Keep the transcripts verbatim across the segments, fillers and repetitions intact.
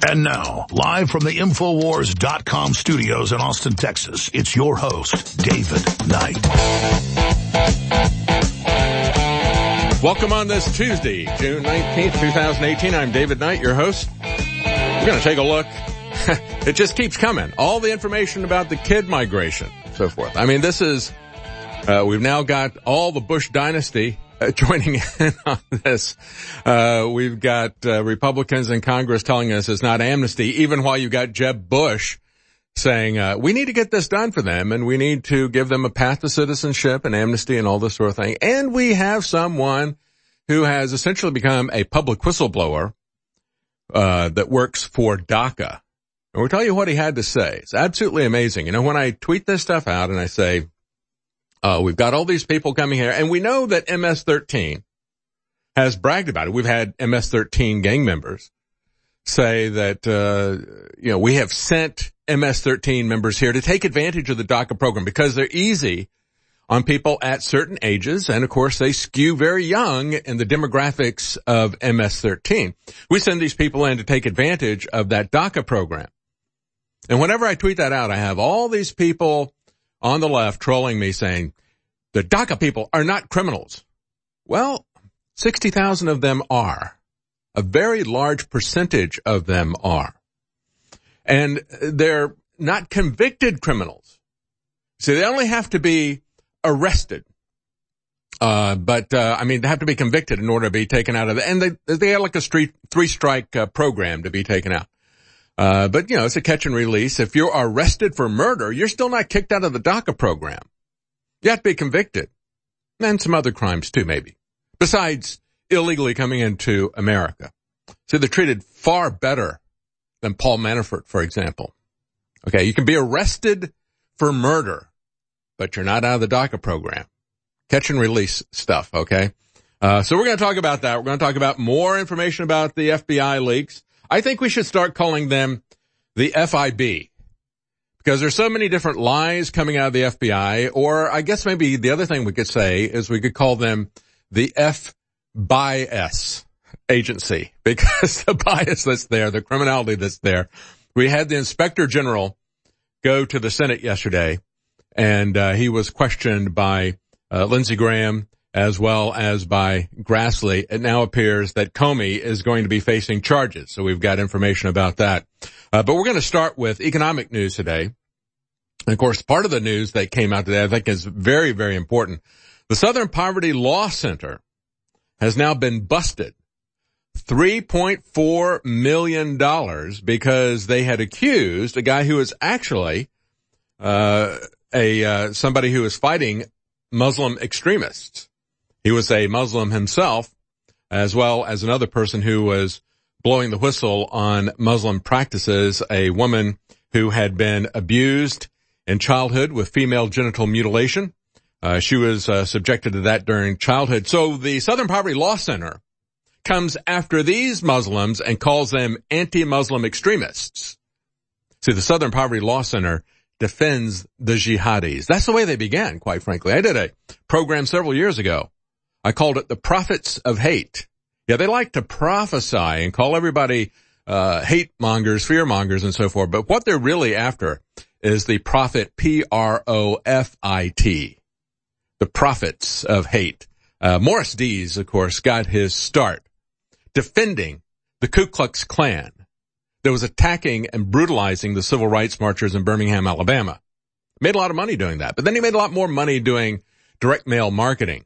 And now, live from the Infowars dot com studios in Austin, Texas, it's your host, David Knight. Welcome on this Tuesday, June nineteenth, twenty eighteen. I'm David Knight, your host. We're going to take a look. It just keeps coming. All the information about the kid migration, so forth. I mean, this is, uh, we've now got all the Bush dynasty uh, joining in on this. Uh, we've got uh, Republicans in Congress telling us it's not amnesty, even while you got Jeb Bush saying, uh, we need to get this done for them and we need to give them a path to citizenship and amnesty and all this sort of thing. And we have someone who has essentially become a public whistleblower, uh, that works for DACA. And we'll tell you what he had to say. It's absolutely amazing. You know, when I tweet this stuff out and I say, uh, we've got all these people coming here and we know that M S thirteen has bragged about it. We've had M S thirteen gang members say that, uh, you know, we have sent M S thirteen members here to take advantage of the DACA program because they're easy on people at certain ages. And of course, they skew very young in the demographics of M S thirteen. We send these people in to take advantage of that DACA program. And whenever I tweet that out, I have all these people on the left trolling me saying, the DACA people are not criminals. Well, sixty thousand of them are. A very large percentage of them are. And they're not convicted criminals. See, they only have to be arrested. Uh, but, uh, I mean, they have to be convicted in order to be taken out of the, and they, they have like a street, three strike, uh, program to be taken out. Uh, but, you know, it's a catch and release. If you're arrested for murder, you're still not kicked out of the DACA program. You have to be convicted. And some other crimes too, maybe. Besides illegally coming into America. So they're treated far better than Paul Manafort, for example. Okay, you can be arrested for murder, but you're not out of the DACA program. Catch and release stuff, okay? Uh, so we're going to talk about that. We're going to talk about more information about the F B I leaks. I think we should start calling them the F I B because there's so many different lies coming out of the F B I, or I guess maybe the other thing we could say is we could call them the F bias agency because the bias that's there, the criminality that's there. We had the Inspector General go to the Senate yesterday and uh, he was questioned by uh, Lindsey Graham as well as by Grassley. It now appears that Comey is going to be facing charges. So we've got information about that. Uh, but we're going to start with economic news today. And of course, part of the news that came out today I think is very, very important. The Southern Poverty Law Center has now been busted three point four million dollars because they had accused a guy who was actually uh a uh somebody who was fighting Muslim extremists. He was a Muslim himself, as well as another person who was blowing the whistle on Muslim practices, a woman who had been abused in childhood with female genital mutilation. Uh, she was uh, subjected to that during childhood. So the Southern Poverty Law Center comes after these Muslims and calls them anti-Muslim extremists. See, the Southern Poverty Law Center defends the jihadis. That's the way they began, quite frankly. I did a program several years ago. I called it the Prophets of Hate. Yeah, they like to prophesy and call everybody uh hate mongers, fear mongers, and so forth. But what they're really after is the prophet, P R O F I T. The Prophets of Hate. Uh, Morris Dees, of course, got his start defending the Ku Klux Klan that was attacking and brutalizing the civil rights marchers in Birmingham, Alabama. Made a lot of money doing that. But then he made a lot more money doing direct mail marketing.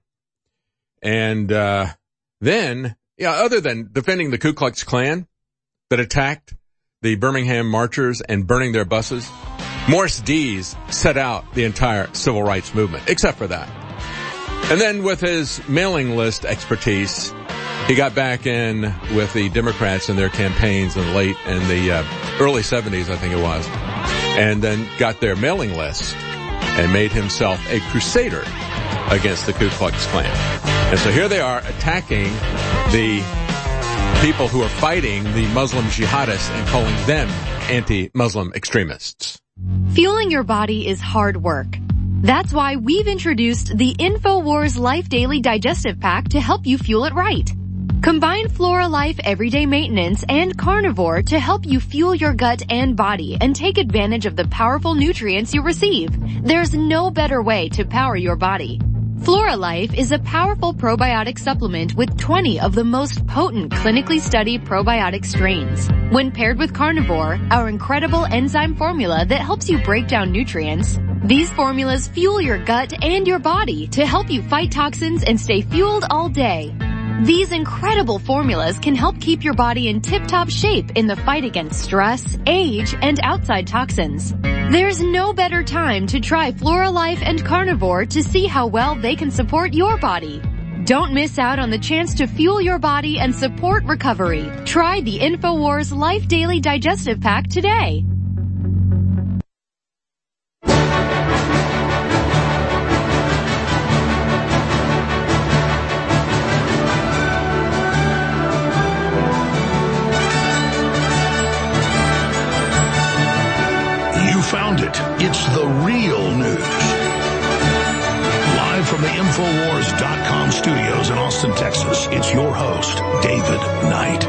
And uh then, yeah, other than defending the Ku Klux Klan that attacked the Birmingham marchers and burning their buses, Morris Dees set out the entire civil rights movement, except for that. And then with his mailing list expertise, he got back in with the Democrats in their campaigns in the late, in the uh, early seventies, I think it was, and then got their mailing list and made himself a crusader against the Ku Klux Klan. And so here they are attacking the people who are fighting the Muslim jihadists and calling them anti-Muslim extremists. Fueling your body is hard work. That's why we've introduced the InfoWars Life Daily Digestive Pack to help you fuel it right. Combine FloraLife Everyday Maintenance and Carnivore to help you fuel your gut and body and take advantage of the powerful nutrients you receive. There's no better way to power your body. FloraLife is a powerful probiotic supplement with twenty of the most potent clinically studied probiotic strains. When paired with Carnivore, our incredible enzyme formula that helps you break down nutrients, these formulas fuel your gut and your body to help you fight toxins and stay fueled all day. These incredible formulas can help keep your body in tip-top shape in the fight against stress, age, and outside toxins. There's no better time to try FloraLife and Carnivore to see how well they can support your body. Don't miss out on the chance to fuel your body and support recovery. Try the InfoWars Life Daily Digestive Pack today. Found it. It's the real news. Live from the Infowars dot com studios in Austin, Texas, it's your host, David Knight.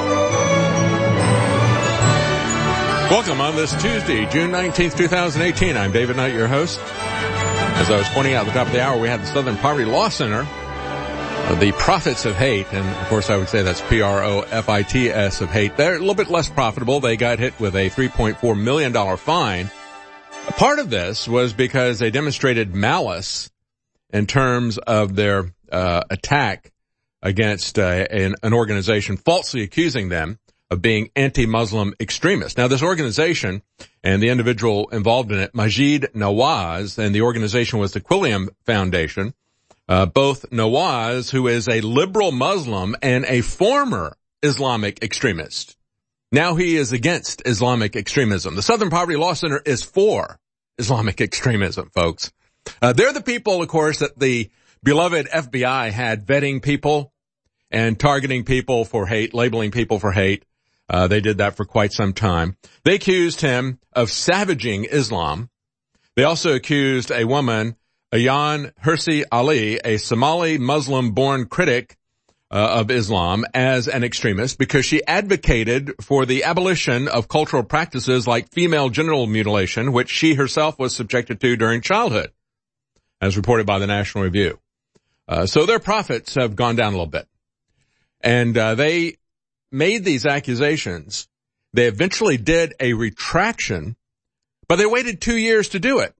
Welcome on this Tuesday, June nineteenth, twenty eighteen. I'm David Knight, your host. As I was pointing out at the top of the hour, we had the Southern Poverty Law Center, uh, the Prophets of Hate, and of course I would say that's P R O F I T S of hate. They're a little bit less profitable. They got hit with a three point four million dollars fine. A part of this was because they demonstrated malice in terms of their uh, attack against uh, an, an organization falsely accusing them of being anti-Muslim extremists. Now, this organization and the individual involved in it, Maajid Nawaz, and the organization was the Quilliam Foundation, uh, both Nawaz, who is a liberal Muslim and a former Islamic extremist. Now he is against Islamic extremism. The Southern Poverty Law Center is for Islamic extremism, folks. Uh, they're the people, of course, that the beloved F B I had vetting people and targeting people for hate, labeling people for hate. Uh, they did that for quite some time. They accused him of savaging Islam. They also accused a woman, Ayaan Hirsi Ali, a Somali Muslim-born critic Uh, of Islam, as an extremist because she advocated for the abolition of cultural practices like female genital mutilation, which she herself was subjected to during childhood, as reported by the National Review. Uh, so their profits have gone down a little bit. And uh, they made these accusations. They eventually did a retraction, but they waited two years to do it.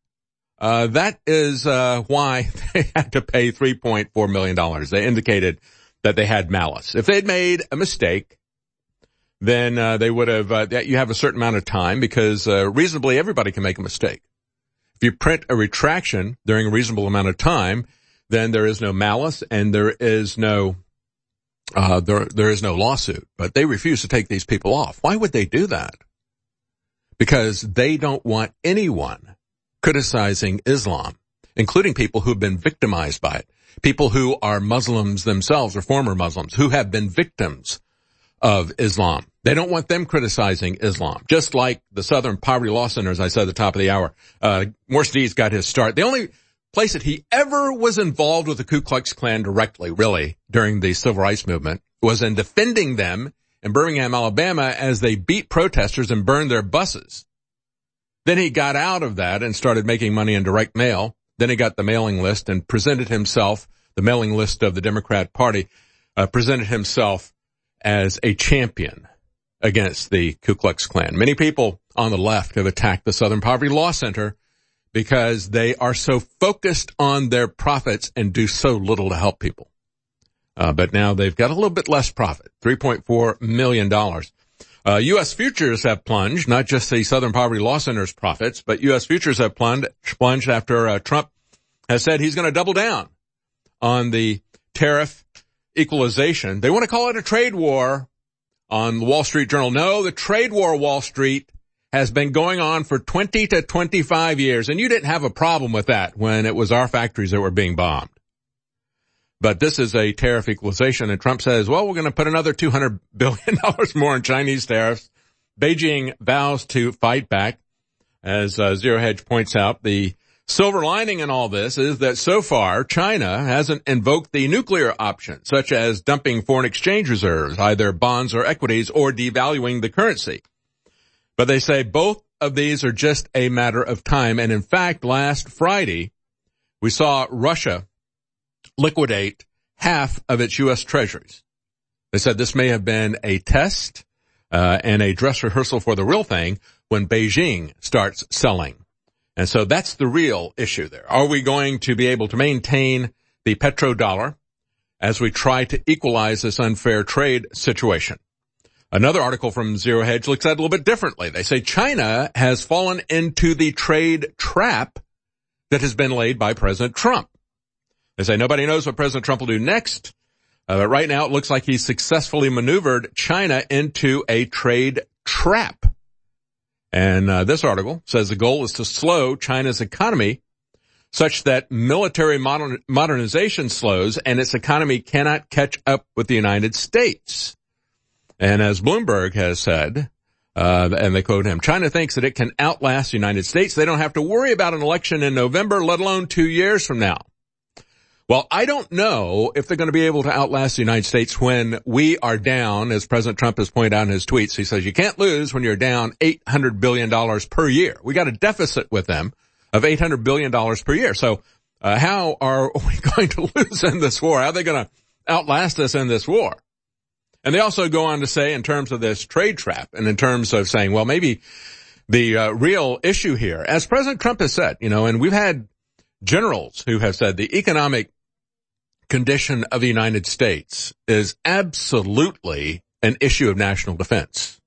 Uh, that is uh, why they had to pay three point four million dollars. They indicated that they had malice. If they'd made a mistake, then uh, they would have, uh, you have a certain amount of time because uh, reasonably everybody can make a mistake. If you print a retraction during a reasonable amount of time, then there is no malice and there is no, uh, there, there is no lawsuit. But they refuse to take these people off. Why would they do that? Because they don't want anyone criticizing Islam, including people who have been victimized by it. People who are Muslims themselves or former Muslims who have been victims of Islam. They don't want them criticizing Islam. Just like the Southern Poverty Law Center, as I said at the top of the hour. Uh, Morse Dees got his start. The only place that he ever was involved with the Ku Klux Klan directly, really, during the Civil Rights Movement, was in defending them in Birmingham, Alabama, as they beat protesters and burned their buses. Then he got out of that and started making money in direct mail. Then he got the mailing list and presented himself, the mailing list of the Democrat Party, uh, presented himself as a champion against the Ku Klux Klan. Many people on the left have attacked the Southern Poverty Law Center because they are so focused on their profits and do so little to help people. Uh, but now they've got a little bit less profit, three point four million dollars. Uh, U S futures have plunged, not just the Southern Poverty Law Center's profits, but U S futures have plunged, plunged after uh, Trump has said he's going to double down on the tariff equalization. They want to call it a trade war on the Wall Street Journal. No, the trade war, Wall Street, has been going on for twenty to twenty-five years, and you didn't have a problem with that when it was our factories that were being bombed. But this is a tariff equalization, and Trump says, well, we're going to put another two hundred billion dollars more in Chinese tariffs. Beijing vows to fight back. As uh, Zero Hedge points out, the Silver lining in all this is that so far China hasn't invoked the nuclear option, such as dumping foreign exchange reserves, either bonds or equities, or devaluing the currency. But they say both of these are just a matter of time. And in fact, last Friday, we saw Russia liquidate half of its U S treasuries. They said this may have been a test uh, and a dress rehearsal for the real thing when Beijing starts selling. And so that's the real issue there. Are we going to be able to maintain the petrodollar as we try to equalize this unfair trade situation? Another article from Zero Hedge looks at it a little bit differently. They say China has fallen into the trade trap that has been laid by President Trump. They say nobody knows what President Trump will do next. Uh, but right now it looks like he's successfully maneuvered China into a trade trap. And uh, this article says the goal is to slow China's economy such that military modern, modernization slows and its economy cannot catch up with the United States. And as Bloomberg has said, uh, and they quote him, China thinks that it can outlast the United States. They don't have to worry about an election in November, let alone two years from now. Well, I don't know if they're going to be able to outlast the United States when we are down, as President Trump has pointed out in his tweets. He says you can't lose when you're down eight hundred billion dollars per year. We got a deficit with them of eight hundred billion dollars per year. So uh, how are we going to lose in this war? How are they going to outlast us in this war? And they also go on to say in terms of this trade trap and in terms of saying, well, maybe the uh, real issue here, as President Trump has said, you know, and we've had generals who have said the economic condition of the United States is absolutely an issue of national defense.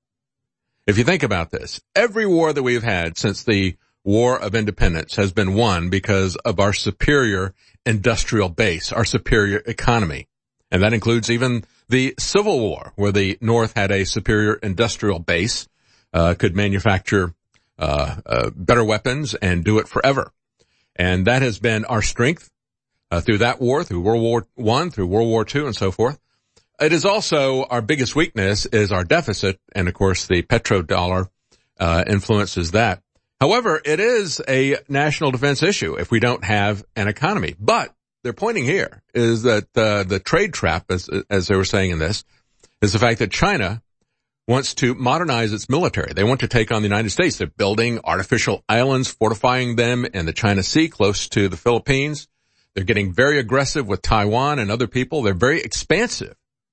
If you think about this, every war that we've had since the War of Independence has been won because of our superior industrial base, our superior economy. And that includes even the Civil War, where the North had a superior industrial base, uh, could manufacture uh, uh better weapons and do it forever. And that has been our strength. Uh, through that war, through World War One, through World War Two, and so forth. It is also our biggest weakness is our deficit, and of course the petrodollar uh, influences that. However, it is a national defense issue if we don't have an economy. But their pointing here is that uh, the trade trap, as as they were saying in this, is the fact that China wants to modernize its military. They want to take on the United States. They're building artificial islands, fortifying them in the China Sea close to the Philippines. They're getting very aggressive with Taiwan and other people. They're very expansive.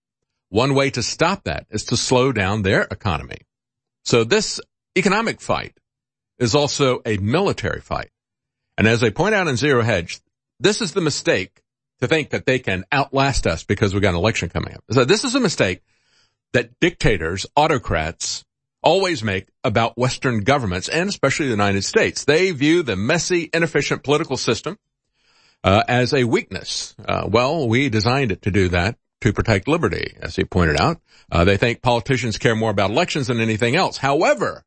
One way to stop that is to slow down their economy. So this economic fight is also a military fight. And as they point out in Zero Hedge, this is the mistake to think that they can outlast us because we've got an election coming up. So this is a mistake that dictators, autocrats, always make about Western governments and especially the United States. They view the messy, inefficient political system Uh, as a weakness. Uh, well, we designed it to do that, to protect liberty, as he pointed out. Uh, they think politicians care more about elections than anything else. However,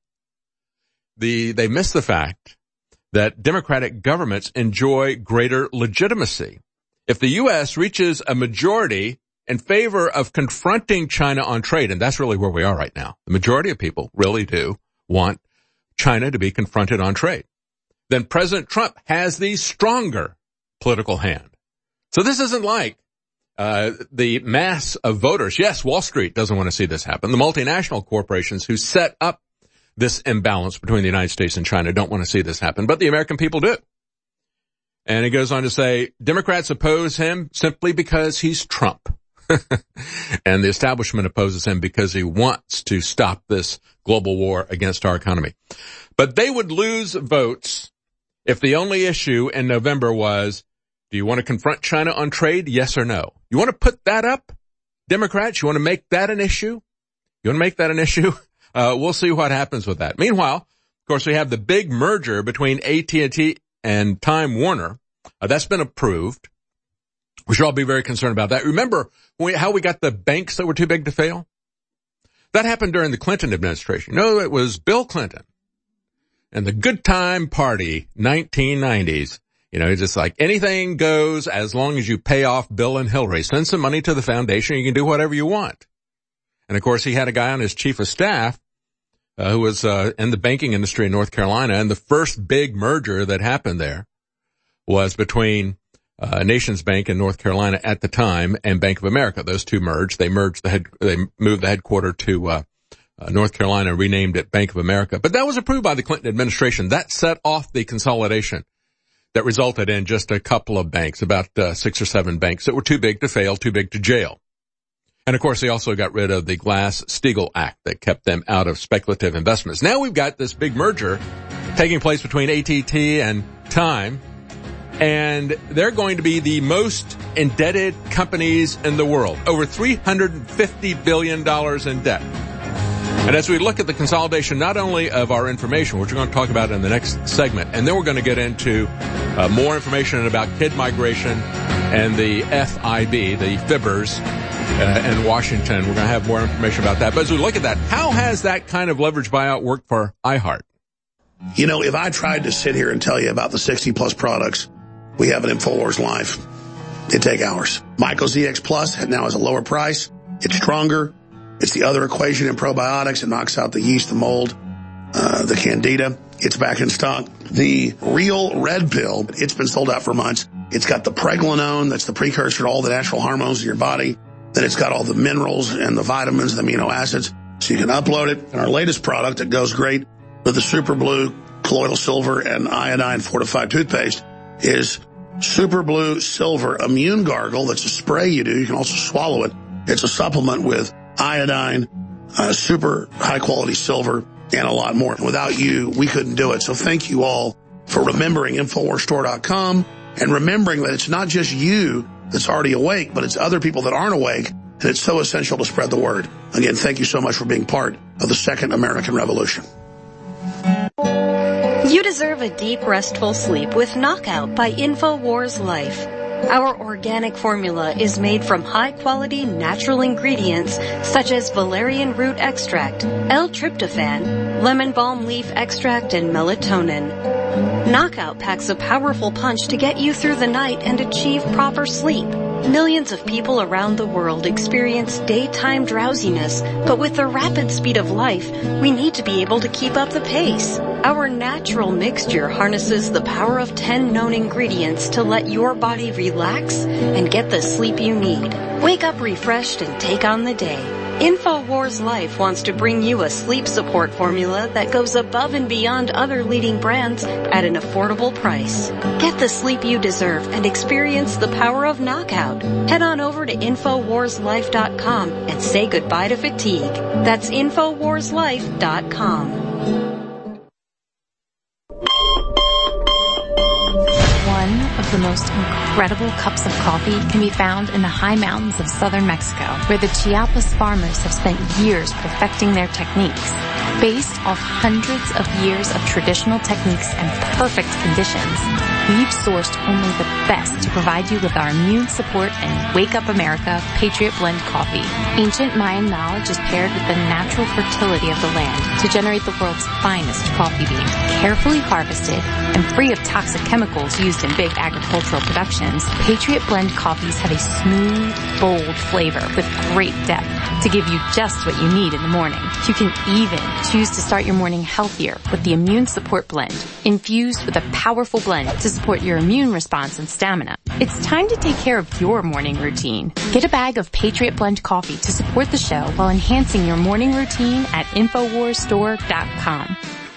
the, they miss the fact that democratic governments enjoy greater legitimacy. If the U S reaches a majority in favor of confronting China on trade, and that's really where we are right now, the majority of people really do want China to be confronted on trade, then President Trump has the stronger political hand. So this isn't like uh the mass of voters. Yes, Wall Street doesn't want to see this happen. The multinational corporations who set up this imbalance between the United States and China don't want to see this happen, but the American people do. And it goes on to say, Democrats oppose him simply because he's Trump. And the establishment opposes him because he wants to stop this global war against our economy. But they would lose votes if the only issue in November was, do you want to confront China on trade? Yes or no? You want to put that up? Democrats, you want to make that an issue? You want to make that an issue? Uh, we'll see what happens with that. Meanwhile, of course, we have the big merger between A T and T and Time Warner. Uh, that's been approved. We should all be very concerned about that. Remember when we, how we got the banks that were too big to fail? That happened during the Clinton administration. No, it was Bill Clinton and the good time party, nineteen nineties. You know, it's just like anything goes as long as you pay off Bill and Hillary. Send some money to the foundation. You can do whatever you want. And of course, he had a guy on his chief of staff uh, who was uh, in the banking industry in North Carolina. And the first big merger that happened there was between uh, Nations Bank in North Carolina at the time and Bank of America. Those two merged. They merged the head, they moved the headquarters to uh, uh, North Carolina, renamed it Bank of America. But that was approved by the Clinton administration. That set off the consolidation that resulted in just a couple of banks, about uh, six or seven banks that were too big to fail, too big to jail. And of course, they also got rid of the Glass-Steagall Act that kept them out of speculative investments. Now we've got this big merger taking place between A T and T and Time, and they're going to be the most indebted companies in the world, over three hundred fifty billion dollars in debt. And as we look at the consolidation, not only of our information, which we're going to talk about in the next segment, and then we're going to get into uh, more information about kid migration and the F I B, the fibbers, uh, in Washington. We're going to have more information about that. But as we look at that, how has that kind of leverage buyout worked for iHeart? You know, if I tried to sit here and tell you about the sixty plus products we have at InfoWars Live, it'd take hours. Myco-Z X Plus now has a lower price. It's stronger. It's the other equation in probiotics. It knocks out the yeast, the mold, uh, the candida. It's back in stock. The Real Red Pill, it's been sold out for months. It's got the pregnenolone, that's the precursor to all the natural hormones in your body. Then it's got all the minerals and the vitamins, the amino acids, so you can upload it. And our latest product that goes great with the Super Blue, colloidal silver, and iodine fortified toothpaste is Super Blue Silver Immune Gargle. That's a spray you do. You can also swallow it. It's a supplement with iodine, uh, super high-quality silver, and a lot more. Without you, we couldn't do it. So thank you all for remembering InfoWars Store dot com and remembering that it's not just you that's already awake, but it's other people that aren't awake, and it's so essential to spread the word. Again, thank you so much for being part of the Second American Revolution. You deserve a deep, restful sleep with Knockout by InfoWars Life. Our organic formula is made from high-quality natural ingredients such as valerian root extract, L-tryptophan, lemon balm leaf extract, and melatonin. Knockout packs a powerful punch to get you through the night and achieve proper sleep. Millions of people around the world experience daytime drowsiness, but with the rapid speed of life, we need to be able to keep up the pace. Our natural mixture harnesses the power of ten known ingredients to let your body relax and get the sleep you need. Wake up refreshed and take on the day. InfoWars Life wants to bring you a sleep support formula that goes above and beyond other leading brands at an affordable price. Get the sleep you deserve and experience the power of Knockout. Head on over to InfoWars Life dot com and say goodbye to fatigue. That's InfoWars Life dot com. One of the most incredible cups of coffee can be found in the high mountains of southern Mexico, where the Chiapas farmers have spent years perfecting their techniques. Based off hundreds of years of traditional techniques and perfect conditions, we've sourced only the best to provide you with our immune support and Wake Up America Patriot Blend coffee. Ancient Mayan knowledge is paired with the natural fertility of the land to generate the world's finest coffee beans, carefully harvested and free of toxic chemicals used in big agricultural productions. Patriot Blend coffees have a smooth, bold flavor with great depth to give you just what you need in the morning. You can even choose to start your morning healthier with the Immune Support Blend, infused with a powerful blend to support your immune response and stamina. It's time to take care of your morning routine. Get a bag of Patriot Blend coffee to support the show while enhancing your morning routine at InfoWars Store dot com.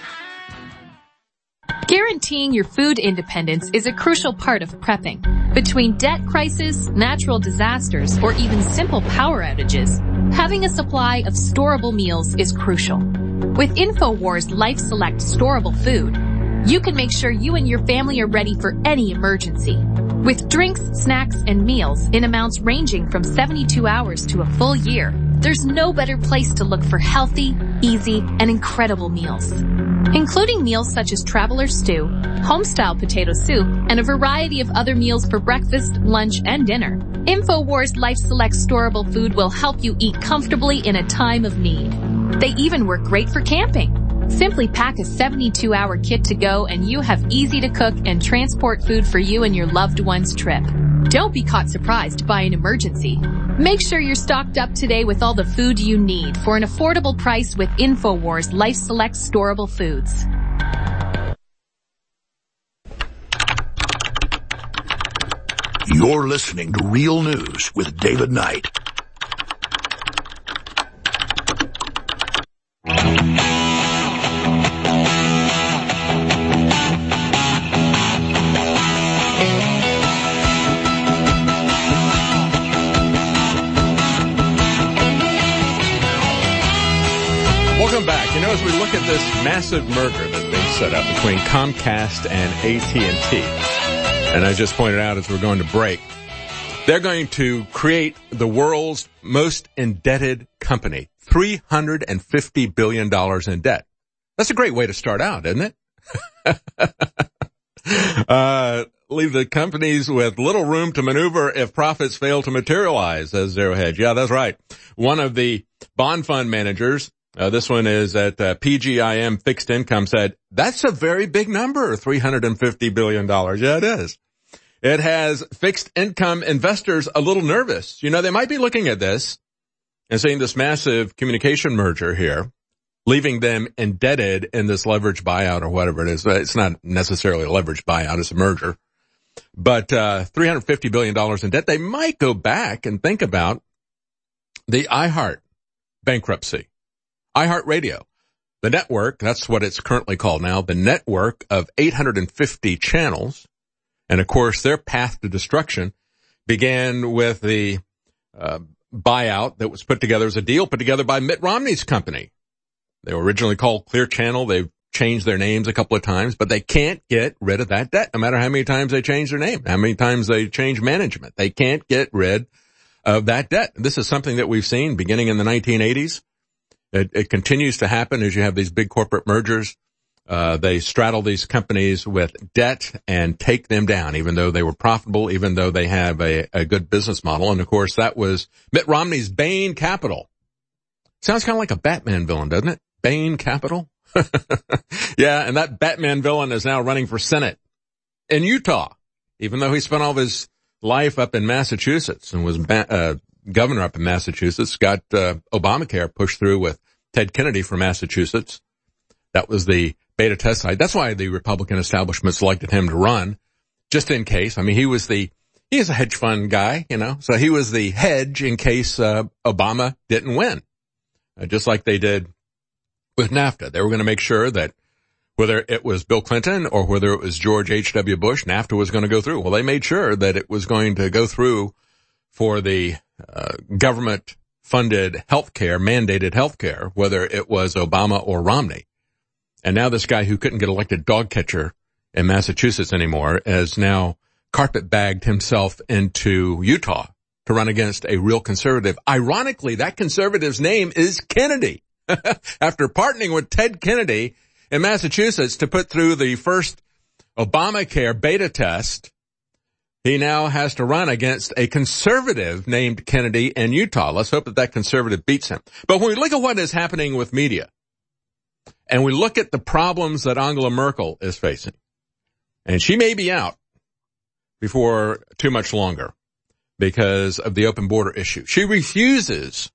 Guaranteeing your food independence is a crucial part of prepping. Between debt crisis, natural disasters, or even simple power outages, having a supply of storable meals is crucial. With InfoWars Life Select storable food, you can make sure you and your family are ready for any emergency. With drinks, snacks, and meals in amounts ranging from seventy-two hours to a full year, there's no better place to look for healthy, easy, and incredible meals. Including meals such as Traveler Stew, Homestyle Potato Soup, and a variety of other meals for breakfast, lunch, and dinner, InfoWars Life Select storable food will help you eat comfortably in a time of need. They even work great for camping. Simply pack a seventy-two hour kit to go and you have easy to cook and transport food for you and your loved one's trip. Don't be caught surprised by an emergency. Make sure you're stocked up today with all the food you need for an affordable price with InfoWars Life Select storable foods. You're listening to Real News with David Knight. Welcome back. You know, as we look at this massive merger that's being set up between Comcast and A T and T, and I just pointed out as we're going to break, they're going to create the world's most indebted company, three hundred fifty billion dollars in debt. That's a great way to start out, isn't it? uh, leave the companies with little room to maneuver if profits fail to materialize as Zero Hedge. Yeah, that's right. One of the bond fund managers, Uh, this one is at uh, P G I M Fixed Income, said, that's a very big number, three hundred fifty billion dollars. Yeah, it is. It has fixed income investors a little nervous. You know, they might be looking at this and seeing this massive communication merger here, leaving them indebted in this leverage buyout or whatever it is. It's not necessarily a leverage buyout, it's a merger. But uh three hundred fifty billion dollars in debt. They might go back and think about the iHeart bankruptcy. iHeartRadio, the network, that's what it's currently called now, the network of eight hundred fifty channels. And of course, their path to destruction began with the uh, buyout that was put together as a deal put together by Mitt Romney's company. They were originally called Clear Channel. They've changed their names a couple of times, but they can't get rid of that debt, no matter how many times they change their name, how many times they change management. They can't get rid of that debt. This is something that we've seen beginning in the nineteen eighties. It, it continues to happen as you have these big corporate mergers. Uh, they straddle these companies with debt and take them down, even though they were profitable, even though they have a, a good business model. And of course, that was Mitt Romney's Bain Capital. Sounds kind of like a Batman villain, doesn't it? Bain Capital? Yeah, and that Batman villain is now running for Senate in Utah, even though he spent all of his life up in Massachusetts and was ba- uh, governor up in Massachusetts, got uh, Obamacare pushed through with Ted Kennedy from Massachusetts. That was the beta test site. That's why the Republican establishment selected him to run, just in case. I mean, he was the, he is a hedge fund guy, you know, so he was the hedge in case uh, Obama didn't win, uh, just like they did with NAFTA. They were going to make sure that whether it was Bill Clinton or whether it was George H W. Bush, NAFTA was going to go through. Well, they made sure that it was going to go through for the uh, government-funded health care, mandated health care, whether it was Obama or Romney. And now this guy who couldn't get elected dog catcher in Massachusetts anymore has now carpet-bagged himself into Utah to run against a real conservative. Ironically, that conservative's name is Kennedy. After partnering with Ted Kennedy in Massachusetts to put through the first Obamacare beta test, he now has to run against a conservative named Kennedy in Utah. Let's hope that that conservative beats him. But when we look at what is happening with media, and we look at the problems that Angela Merkel is facing, and she may be out before too much longer because of the open border issue. She refuses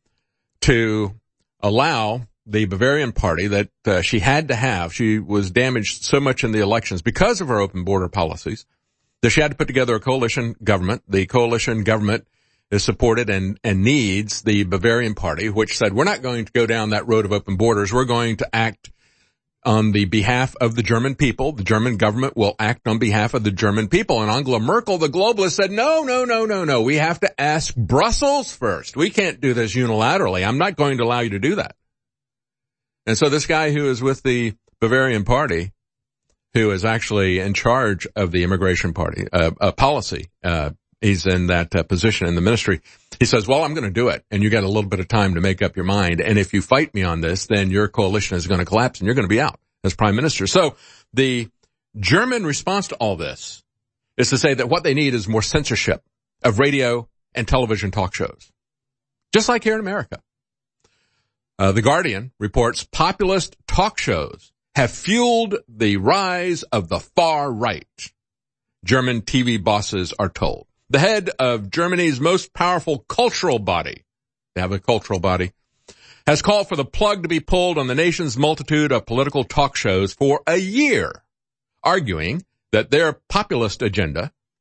to allow the Bavarian party that uh, she had to have. She was damaged so much in the elections because of her open border policies that she had to put together a coalition government. The coalition government is supported and, and needs the Bavarian party, which said, we're not going to go down that road of open borders. We're going to act on the behalf of the German people. The German government will act on behalf of the German people. And Angela Merkel, the globalist, said, no, no, no, no, no. We have to ask Brussels first. We can't do this unilaterally. I'm not going to allow you to do that. And so this guy who is with the Bavarian party, who is actually in charge of the immigration party, uh, uh policy, uh, he's in that uh, position in the ministry. He says, well, I'm going to do it. And you got a little bit of time to make up your mind. And if you fight me on this, then your coalition is going to collapse and you're going to be out as prime minister. So the German response to all this is to say that what they need is more censorship of radio and television talk shows, just like here in America. Uh, The Guardian reports populist talk shows have fueled the rise of the far right, German T V bosses are told. The head of Germany's most powerful cultural body, they have a cultural body, has called for the plug to be pulled on the nation's multitude of political talk shows for a year, arguing that their populist agenda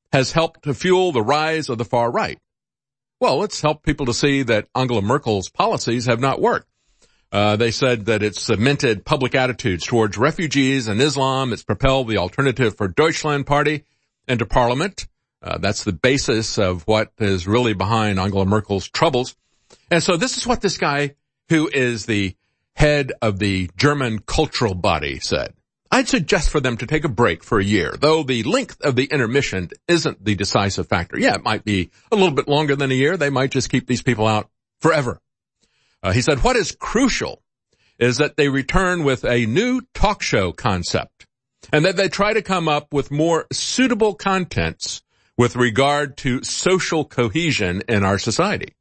has helped to fuel the rise of the far right. Well, it's helped people to see that Angela Merkel's policies have not worked. Uh, they said that it's cemented public attitudes towards refugees and Islam. It's propelled the Alternative for Deutschland party into parliament. Uh, that's the basis of what is really behind Angela Merkel's troubles. And so this is what this guy, who is the head of the German cultural body, said. I'd suggest for them to take a break for a year, though the length of the intermission isn't the decisive factor. Yeah, it might be a little bit longer than a year. They might just keep these people out forever. Uh, he said, what is crucial is that they return with a new talk show concept and that they try to come up with more suitable contents with regard to social cohesion in our society.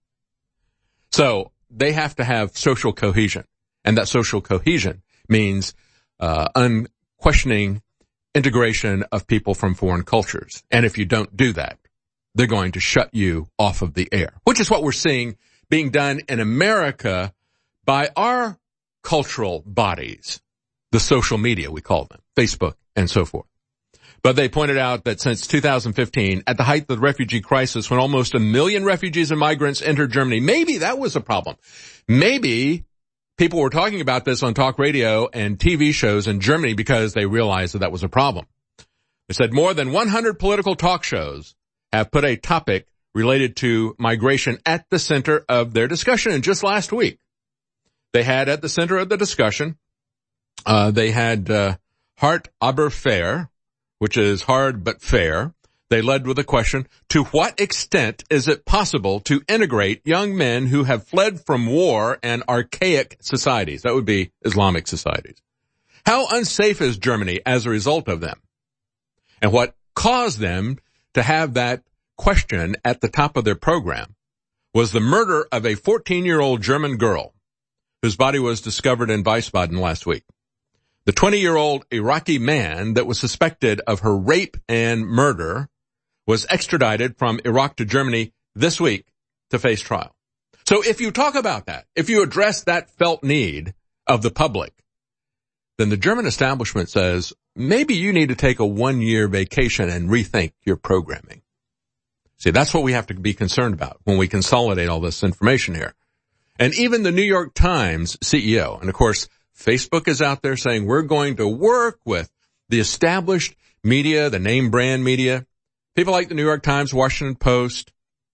So they have to have social cohesion, and that social cohesion means uh, unquestioning integration of people from foreign cultures. And if you don't do that, they're going to shut you off of the air, which is what we're seeing being done in America by our cultural bodies, the social media, we call them, Facebook and so forth. But they pointed out that since two thousand fifteen, at the height of the refugee crisis, when almost a million refugees and migrants entered Germany, maybe that was a problem. Maybe people were talking about this on talk radio and T V shows in Germany because they realized that that was a problem. They said more than one hundred political talk shows have put a topic related to migration at the center of their discussion. And just last week, they had at the center of the discussion, uh, they had uh, Hart aber fair, which is hard but fair. They led with a question, to what extent is it possible to integrate young men who have fled from war and archaic societies? That would be Islamic societies. How unsafe is Germany as a result of them? And what caused them to have that question at the top of their program was the murder of a fourteen-year-old German girl whose body was discovered in Wiesbaden last week. The twenty-year-old Iraqi man that was suspected of her rape and murder was extradited from Iraq to Germany this week to face trial. So if you talk about that, if you address that felt need of the public, then the German establishment says, maybe you need to take a one-year vacation and rethink your programming. See, that's what we have to be concerned about when we consolidate all this information here. And even the New York Times C E O, and of course, Facebook is out there saying we're going to work with the established media, the name brand media, people like the New York Times, Washington Post,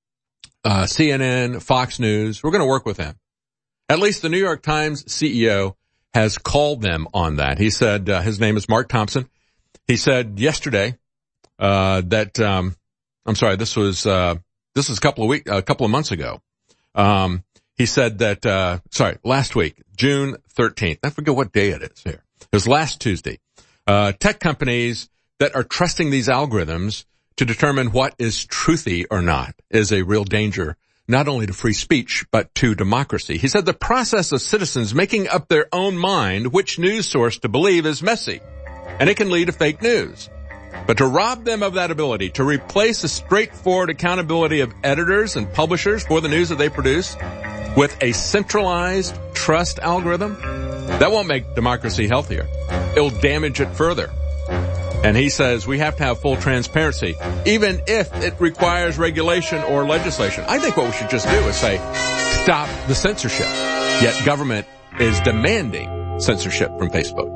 uh, C N N, Fox News. We're going to work with them. At least the New York Times C E O has called them on that. He said, uh, his name is Mark Thompson. He said yesterday, uh, that, um, I'm sorry, this was, uh, this was a couple of weeks, a couple of months ago. Um, he said that, uh, sorry, last week, June thirteenth. I forget what day it is here. It was last Tuesday. Uh, tech companies that are trusting these algorithms to determine what is truthy or not is a real danger, not only to free speech, but to democracy. He said the process of citizens making up their own mind which news source to believe is messy, and it can lead to fake news. But to rob them of that ability, to replace the straightforward accountability of editors and publishers for the news that they produce with a centralized trust algorithm, that won't make democracy healthier. It'll damage it further. And he says we have to have full transparency, even if it requires regulation or legislation. I think what we should just do is say, stop the censorship. Yet government is demanding censorship from Facebook.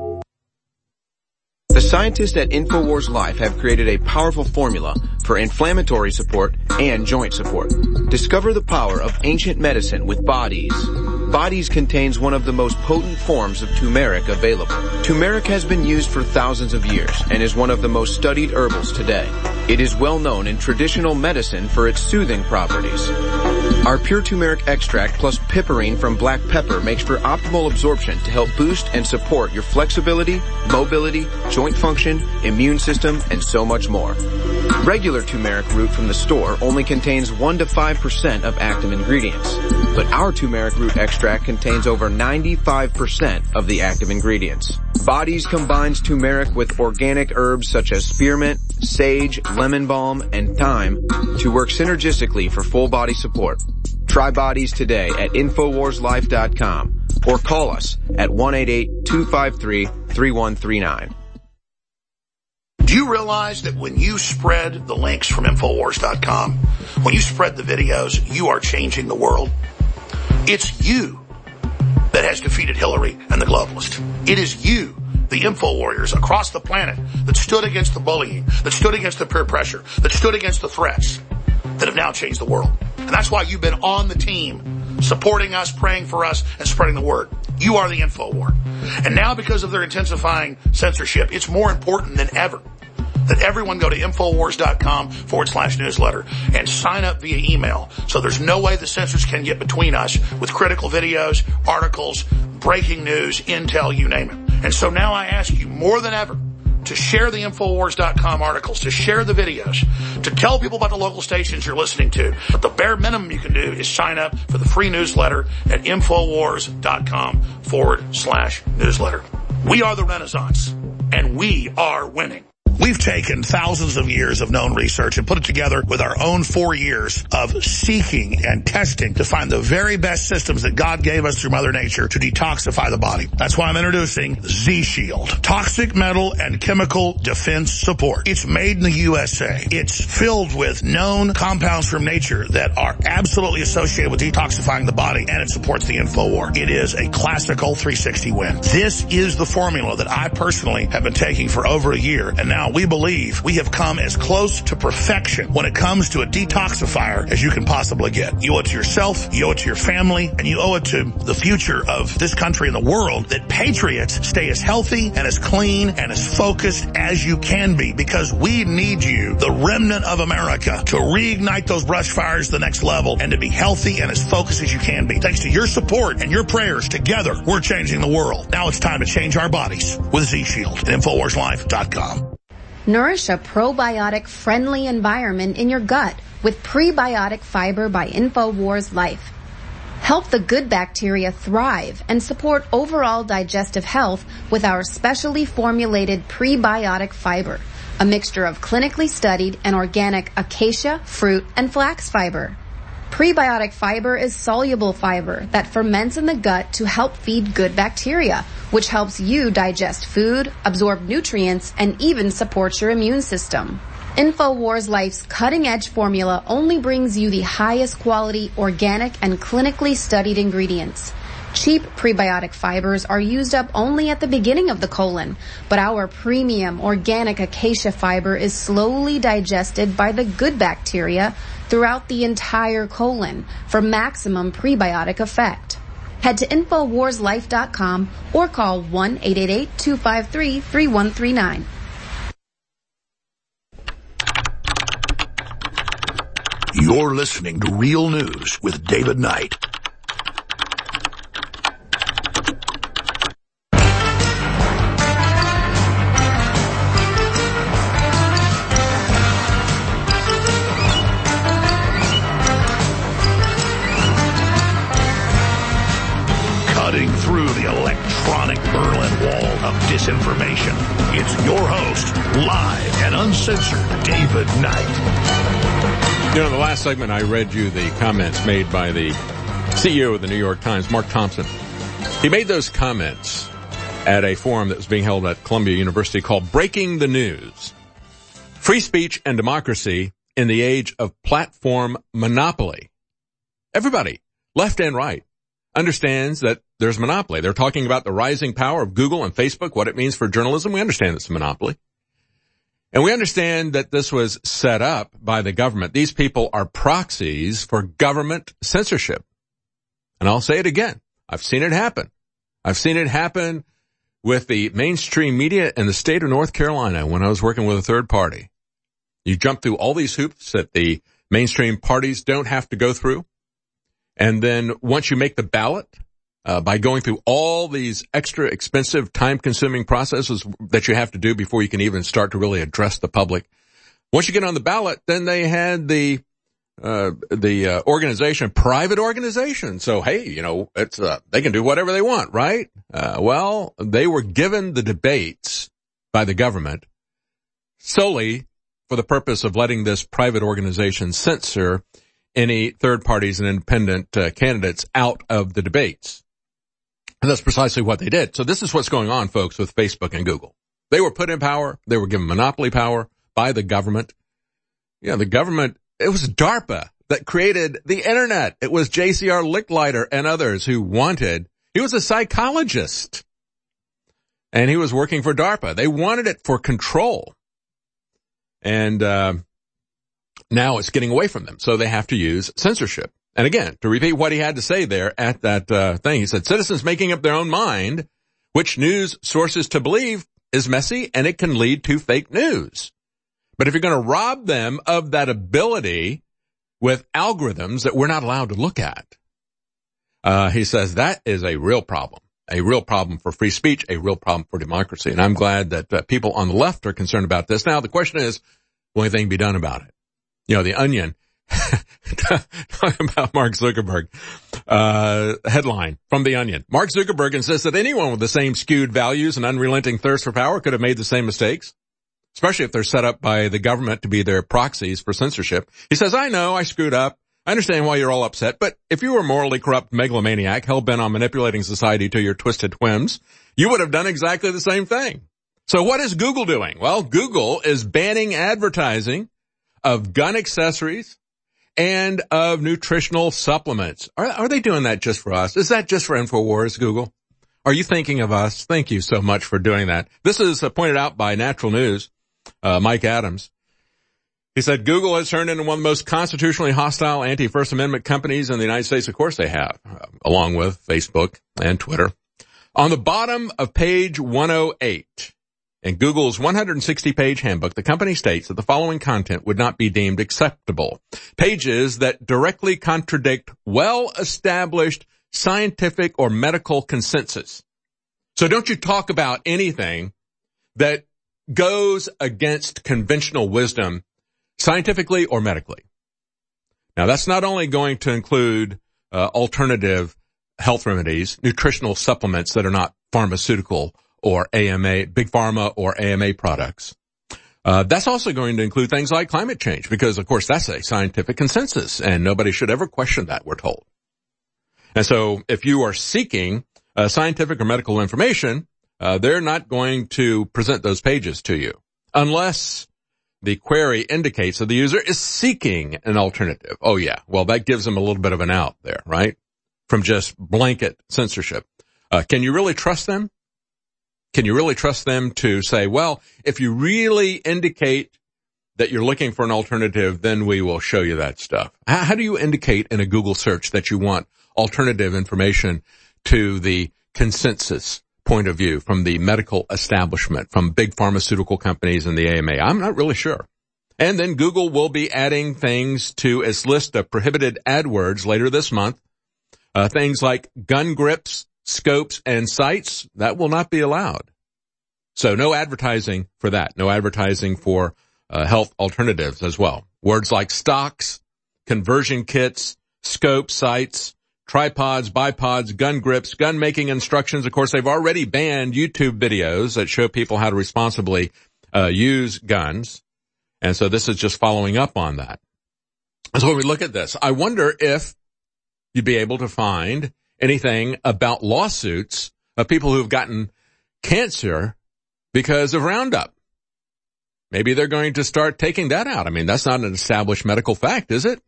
The scientists at InfoWars Life have created a powerful formula for inflammatory support and joint support. Discover the power of ancient medicine with Bodies. Bodies contains one of the most potent forms of turmeric available. Turmeric has been used for thousands of years and is one of the most studied herbals today. It is well known in traditional medicine for its soothing properties. Our pure turmeric extract plus piperine from black pepper makes for optimal absorption to help boost and support your flexibility, mobility, joint function, immune system, and so much more. Regular turmeric root from the store only contains one to five percent of active ingredients, but our turmeric root extract contains over ninety-five percent of the active ingredients. Bodies combines turmeric with organic herbs such as spearmint, sage, lemon balm, and thyme to work synergistically for full body support. Try Bodies today at Infowars Life dot com or call us at one eight eight, two five three, three one three nine. you realize that when you spread the links from Infowars dot com, when you spread the videos, you are changing the world? It's you that has defeated Hillary and the globalists. It is you, the info warriors across the planet, that stood against the bullying, that stood against the peer pressure, that stood against the threats, that have now changed the world. And that's why you've been on the team, supporting us, praying for us, and spreading the word. You are the info war. And now, because of their intensifying censorship, it's more important than ever that everyone go to Infowars.com forward slash newsletter and sign up via email. So there's no way the censors can get between us with critical videos, articles, breaking news, intel, you name it. And so now I ask you more than ever to share the Infowars dot com articles, to share the videos, to tell people about the local stations you're listening to. But the bare minimum you can do is sign up for the free newsletter at Infowars.com forward slash newsletter. We are the Renaissance, and we are winning. We've taken thousands of years of known research and put it together with our own four years of seeking and testing to find the very best systems that God gave us through Mother Nature to detoxify the body. That's why I'm introducing Z-Shield, toxic metal and chemical defense support. It's made in the U S A. It's filled with known compounds from nature that are absolutely associated with detoxifying the body, and it supports the InfoWar. It is a classical three sixty win. This is the formula that I personally have been taking for over a year, and now we believe we have come as close to perfection when it comes to a detoxifier as you can possibly get. You owe it to yourself, you owe it to your family, and you owe it to the future of this country and the world that patriots stay as healthy and as clean and as focused as you can be, because we need you, the remnant of America, to reignite those brush fires to the next level and to be healthy and as focused as you can be. Thanks to your support and your prayers, together we're changing the world. Now it's time to change our bodies with Z-Shield at Infowars Life dot com. Nourish a probiotic-friendly environment in your gut with Prebiotic Fiber by InfoWars Life. Help the good bacteria thrive and support overall digestive health with our specially formulated prebiotic fiber, a mixture of clinically studied and organic acacia, fruit, and flax fiber. Prebiotic fiber is soluble fiber that ferments in the gut to help feed good bacteria, which helps you digest food, absorb nutrients, and even supports your immune system. InfoWars Life's cutting-edge formula only brings you the highest quality, organic, and clinically studied ingredients. Cheap prebiotic fibers are used up only at the beginning of the colon, but our premium organic acacia fiber is slowly digested by the good bacteria throughout the entire colon for maximum prebiotic effect. Head to Infowars Life dot com or call one eight eight eight, two five three, three one three nine. You're listening to Real News with David Knight. Cutting through the electronic Berlin Wall of disinformation, it's your host, live and uncensored, David Knight. You know, in the last segment, I read you the comments made by the C E O of the New York Times, Mark Thompson. He made those comments at a forum that was being held at Columbia University called Breaking the News: Free Speech and Democracy in the Age of Platform Monopoly. Everybody, left and right, understands that there's monopoly. They're talking about the rising power of Google and Facebook, what it means for journalism. We understand it's a monopoly. And we understand that this was set up by the government. These people are proxies for government censorship. And I'll say it again. I've seen it happen. I've seen it happen with the mainstream media in the state of North Carolina when I was working with a third party. You jump through all these hoops that the mainstream parties don't have to go through. And then once you make the ballot, uh, by going through all these extra expensive, time-consuming processes that you have to do before you can even start to really address the public. Once you get on the ballot, then they had the, uh, the, uh, organization, private organization. So, hey, you know, it's, uh, they can do whatever they want, right? Uh, well, they were given the debates by the government solely for the purpose of letting this private organization censor any third parties and independent uh, candidates out of the debates. And that's precisely what they did. So this is what's going on, folks, with Facebook and Google. They were put in power. They were given monopoly power by the government. Yeah, the government, it was DARPA that created the internet. It was J C R Licklider and others who wanted, he was a psychologist. And he was working for DARPA. They wanted it for control. And uh, now it's getting away from them. So they have to use censorship. And again, to repeat what he had to say there at that uh, thing, he said, citizens making up their own mind which news sources to believe is messy and it can lead to fake news. But if you're going to rob them of that ability with algorithms that we're not allowed to look at, uh, he says that is a real problem. A real problem for free speech, a real problem for democracy. And I'm glad that uh, people on the left are concerned about this. Now, the question is, will anything be done about it? You know, The Onion, talking about Mark Zuckerberg, uh, headline from The Onion. Mark Zuckerberg insists that anyone with the same skewed values and unrelenting thirst for power could have made the same mistakes, especially if they're set up by the government to be their proxies for censorship. He says, I know I screwed up. I understand why you're all upset, but if you were a morally corrupt megalomaniac hell-bent on manipulating society to your twisted whims, you would have done exactly the same thing. So what is Google doing? Well, Google is banning advertising of gun accessories and of nutritional supplements. Are, are they doing that just for us? Is that just for InfoWars, Google? Are you thinking of us? Thank you so much for doing that. This is uh, pointed out by Natural News, uh, Mike Adams. He said, Google has turned into one of the most constitutionally hostile anti-First Amendment companies in the United States. Of course they have, uh, along with Facebook and Twitter. On the bottom of page one oh eight in Google's one hundred sixty page handbook, the company states that the following content would not be deemed acceptable. Pages that directly contradict well-established scientific or medical consensus. So don't you talk about anything that goes against conventional wisdom, scientifically or medically. Now, that's not only going to include uh, alternative health remedies, nutritional supplements that are not pharmaceutical or A M A, big pharma or A M A products. Uh, that's also going to include things like climate change, because, of course, that's a scientific consensus, and nobody should ever question that, we're told. And so if you are seeking uh, scientific or medical information, uh, they're not going to present those pages to you unless the query indicates that the user is seeking an alternative. Oh, yeah. Well, that gives them a little bit of an out there, right? From just blanket censorship. Uh, can you really trust them? Can you really trust them to say, well, if you really indicate that you're looking for an alternative, then we will show you that stuff? How, how do you indicate in a Google search that you want alternative information to the consensus point of view from the medical establishment, from big pharmaceutical companies and the A M A? I'm not really sure. And then Google will be adding things to its list of prohibited AdWords later this month. Uh, things like gun grips, scopes, and sights, that will not be allowed. So no advertising for that. No advertising for uh, health alternatives as well. Words like stocks, conversion kits, scopes, sights, tripods, bipods, gun grips, gun making instructions. Of course, they've already banned YouTube videos that show people how to responsibly uh, use guns. And so this is just following up on that. So when we look at this, I wonder if you'd be able to find anything about lawsuits of people who've gotten cancer because of Roundup. Maybe they're going to start taking that out. I mean, that's not an established medical fact, is it?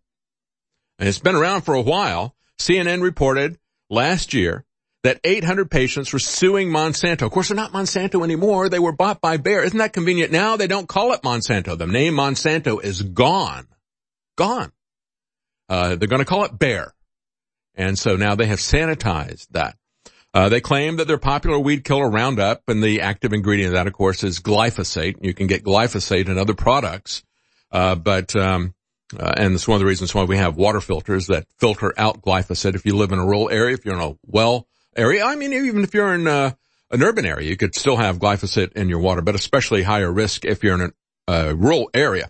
And it's been around for a while. C N N reported last year that eight hundred patients were suing Monsanto. Of course, they're not Monsanto anymore. They were bought by Bayer. Isn't that convenient? Now they don't call it Monsanto. The name Monsanto is gone. Gone. Uh, they're going to call it Bayer. And so now they have sanitized that. Uh, they claim that their popular weed killer Roundup, and the active ingredient of that, of course, is glyphosate. You can get glyphosate in other products. Uh, but, um, uh, and it's one of the reasons why we have water filters that filter out glyphosate. If you live in a rural area, if you're in a well area, I mean, even if you're in uh, an urban area, you could still have glyphosate in your water, but especially higher risk if you're in a uh, rural area.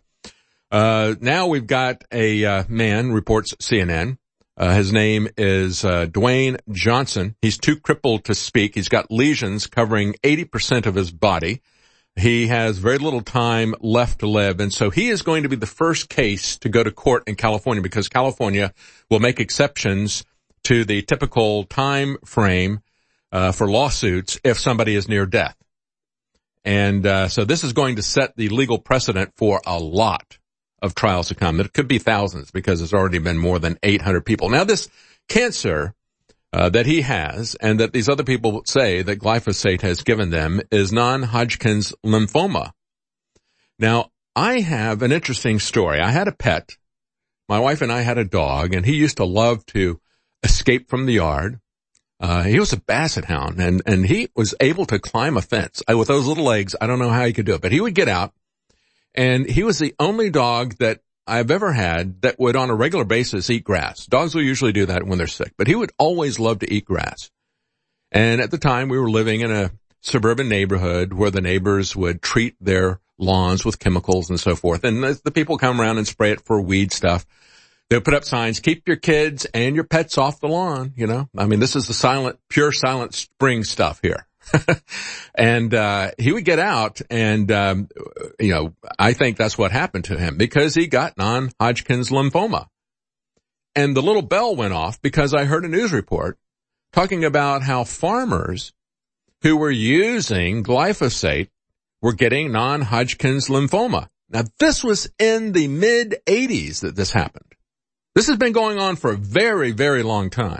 Uh, now we've got a uh, man, reports C N N. Uh, his name is uh, Dwayne Johnson. He's too crippled to speak. He's got lesions covering eighty percent of his body. He has very little time left to live, and so he is going to be the first case to go to court in California, because California will make exceptions to the typical time frame uh, for lawsuits if somebody is near death. And uh, so this is going to set the legal precedent for a lot of trials to come. It could be thousands because there's already been more than eight hundred people. Now, this cancer uh, that he has and that these other people say that glyphosate has given them is non-Hodgkin's lymphoma. Now, I have an interesting story. I had a pet. My wife and I had a dog, and he used to love to escape from the yard. Uh, he was a basset hound, and, and he was able to climb a fence. I, with those little legs, I don't know how he could do it, but he would get out, and he was the only dog that I've ever had that would on a regular basis eat grass. Dogs will usually do that when they're sick, but he would always love to eat grass. And at the time, we were living in a suburban neighborhood where the neighbors would treat their lawns with chemicals and so forth. And the, the people come around and spray it for weed stuff. They'll put up signs, keep your kids and your pets off the lawn, you know. I mean, this is the silent, pure silent spring stuff here. and, uh, he would get out and, um, you know, I think that's what happened to him because he got non-Hodgkin's lymphoma. And the little bell went off because I heard a news report talking about how farmers who were using glyphosate were getting non-Hodgkin's lymphoma. Now, this was in the mid eighties that this happened. This has been going on for a very, very long time.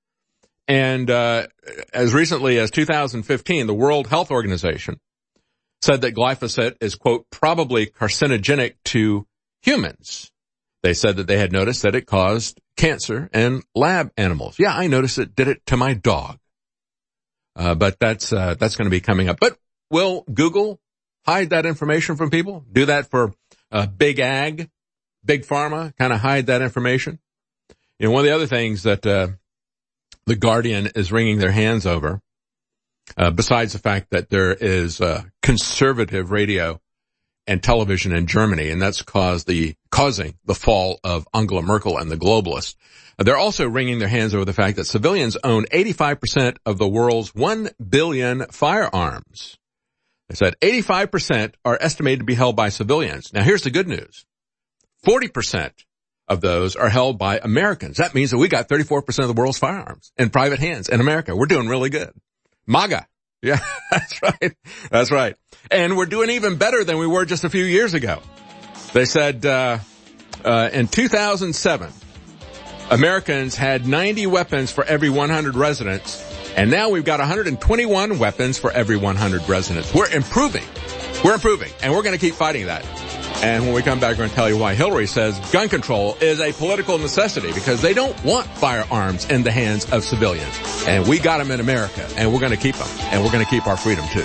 And uh as recently as two thousand fifteen, the World Health Organization said that glyphosate is, quote, probably carcinogenic to humans. They said that they had noticed that it caused cancer in lab animals. Yeah, I noticed it did it to my dog. Uh but that's uh that's going to be coming up. But will Google hide that information from people? Do that for uh big ag? Big pharma, kind of hide that information. You know, one of the other things that uh the Guardian is wringing their hands over, uh besides the fact that there is uh conservative radio and television in Germany, and that's caused the causing the fall of Angela Merkel and the globalists. Uh, they're also wringing their hands over the fact that civilians own eighty-five percent of the world's one billion firearms. They said eighty-five percent are estimated to be held by civilians. Now, here's the good news. forty percent of those are held by Americans. That means that we got thirty-four percent of the world's firearms in private hands in America. We're doing really good. MAGA. Yeah, that's right. That's right. And we're doing even better than we were just a few years ago. They said, uh, uh, in two thousand seven, Americans had ninety weapons for every one hundred residents. And now we've got one hundred twenty-one weapons for every one hundred residents. We're improving. We're improving. And we're going to keep fighting that. And when we come back, we're going to tell you why Hillary says gun control is a political necessity because they don't want firearms in the hands of civilians. And we got them in America, and we're going to keep them, and we're going to keep our freedom, too.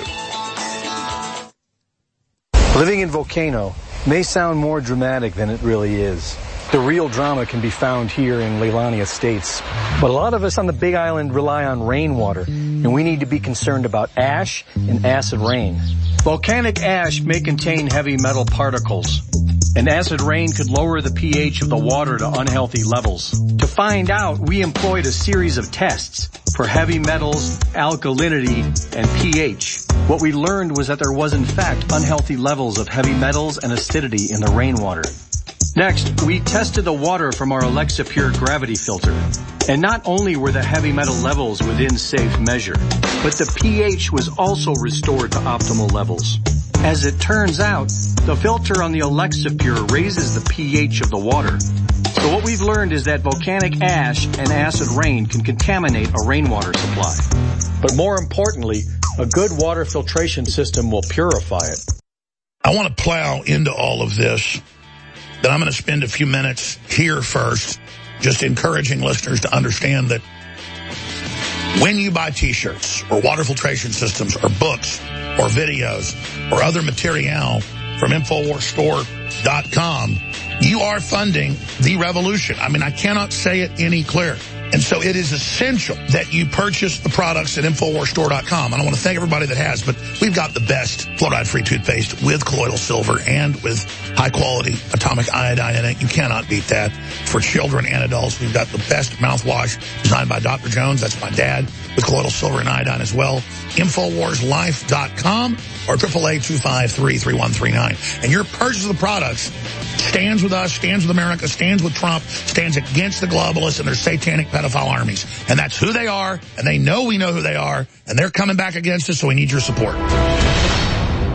Living in Volcano may sound more dramatic than it really is. The real drama can be found here in Leilani Estates. But a lot of us on the Big Island rely on rainwater, and we need to be concerned about ash and acid rain. Volcanic ash may contain heavy metal particles, and acid rain could lower the pH of the water to unhealthy levels. To find out, we employed a series of tests for heavy metals, alkalinity, and pH. What we learned was that there was in fact unhealthy levels of heavy metals and acidity in the rainwater. Next, we tested the water from our Alexa Pure gravity filter. And not only were the heavy metal levels within safe measure, but the pH was also restored to optimal levels. As it turns out, the filter on the Alexa Pure raises the pH of the water. So what we've learned is that volcanic ash and acid rain can contaminate a rainwater supply. But more importantly, a good water filtration system will purify it. I want to plow into all of this. Then I'm going to spend a few minutes here first just encouraging listeners to understand that when you buy T-shirts or water filtration systems or books or videos or other material from Infowars Store dot com, you are funding the revolution. I mean, I cannot say it any clearer. And so it is essential that you purchase the products at Infowars Store dot com. And I want to thank everybody that has, but we've got the best fluoride-free toothpaste with colloidal silver and with high-quality atomic iodine in it. You cannot beat that. For children and adults, we've got the best mouthwash designed by Doctor Jones. That's my dad, with colloidal silver and iodine as well. Infowars Life dot com or eight eight eight, two five three, three one three nine. And your purchase of the products stands with us, stands with America, stands with Trump, stands against the globalists and their satanic pedophile armies. And that's who they are, and they know we know who they are, and they're coming back against us, so we need your support.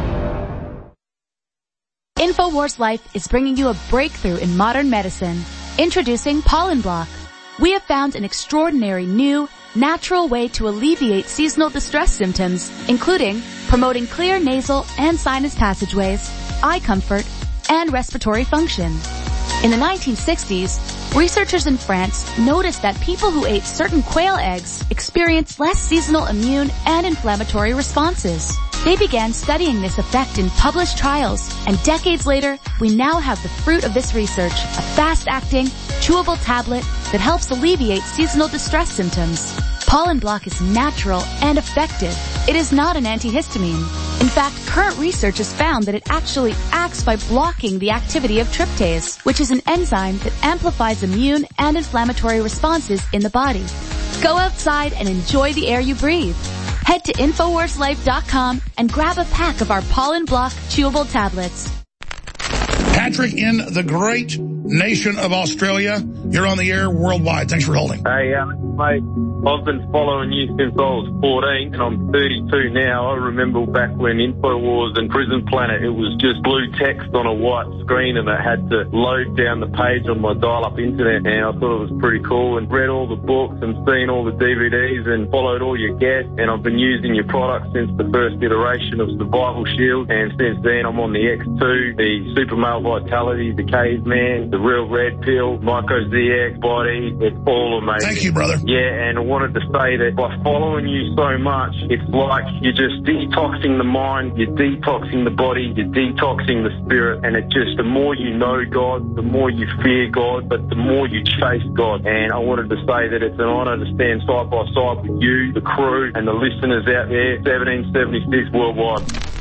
InfoWars Life is bringing you a breakthrough in modern medicine. Introducing Pollen Block. We have found an extraordinary new, natural way to alleviate seasonal distress symptoms, including promoting clear nasal and sinus passageways, eye comfort, and respiratory function. In the nineteen sixties, researchers in France noticed that people who ate certain quail eggs experienced less seasonal immune and inflammatory responses. They began studying this effect in published trials, and decades later, we now have the fruit of this research, a fast-acting, chewable tablet that helps alleviate seasonal distress symptoms. Pollen Block is natural and effective. It is not an antihistamine. In fact, current research has found that it actually acts by blocking the activity of tryptase, which is an enzyme that amplifies immune and inflammatory responses in the body. Go outside and enjoy the air you breathe. Head to Infowars Life dot com and grab a pack of our Pollen Block chewable tablets. Patrick in the great nation of Australia. You're on the air worldwide. Thanks for holding. Hey, uh, mate. I've been following you since I was fourteen, and I'm thirty-two now. I remember back when InfoWars and Prison Planet, it was just blue text on a white screen, and I had to load down the page on my dial-up internet, and I thought it was pretty cool, and read all the books and seen all the D V Ds and followed all your guests, and I've been using your products since the first iteration of Survival Shield, and since then I'm on the X two, the Super Male Vitality, the Caveman, the Real Red Pill, Myco Z X, Body. It's all amazing. Thank you, brother. Yeah, and I wanted to say that by following you so much, it's like you're just detoxing the mind, you're detoxing the body, you're detoxing the spirit, and it just, the more you know God, the more you fear God, but the more you chase God. And I wanted to say that it's an honor to stand side by side with you, the crew, and the listeners out there, seventeen seventy-six worldwide.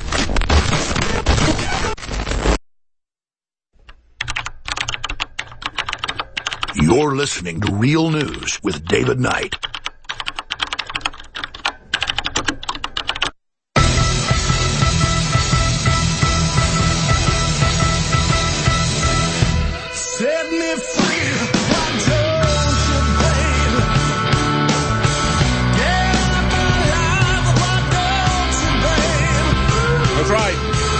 You're listening to Real News with David Knight. Set me free, why don't you, baby? Get my life, why don't you, baby? That's right.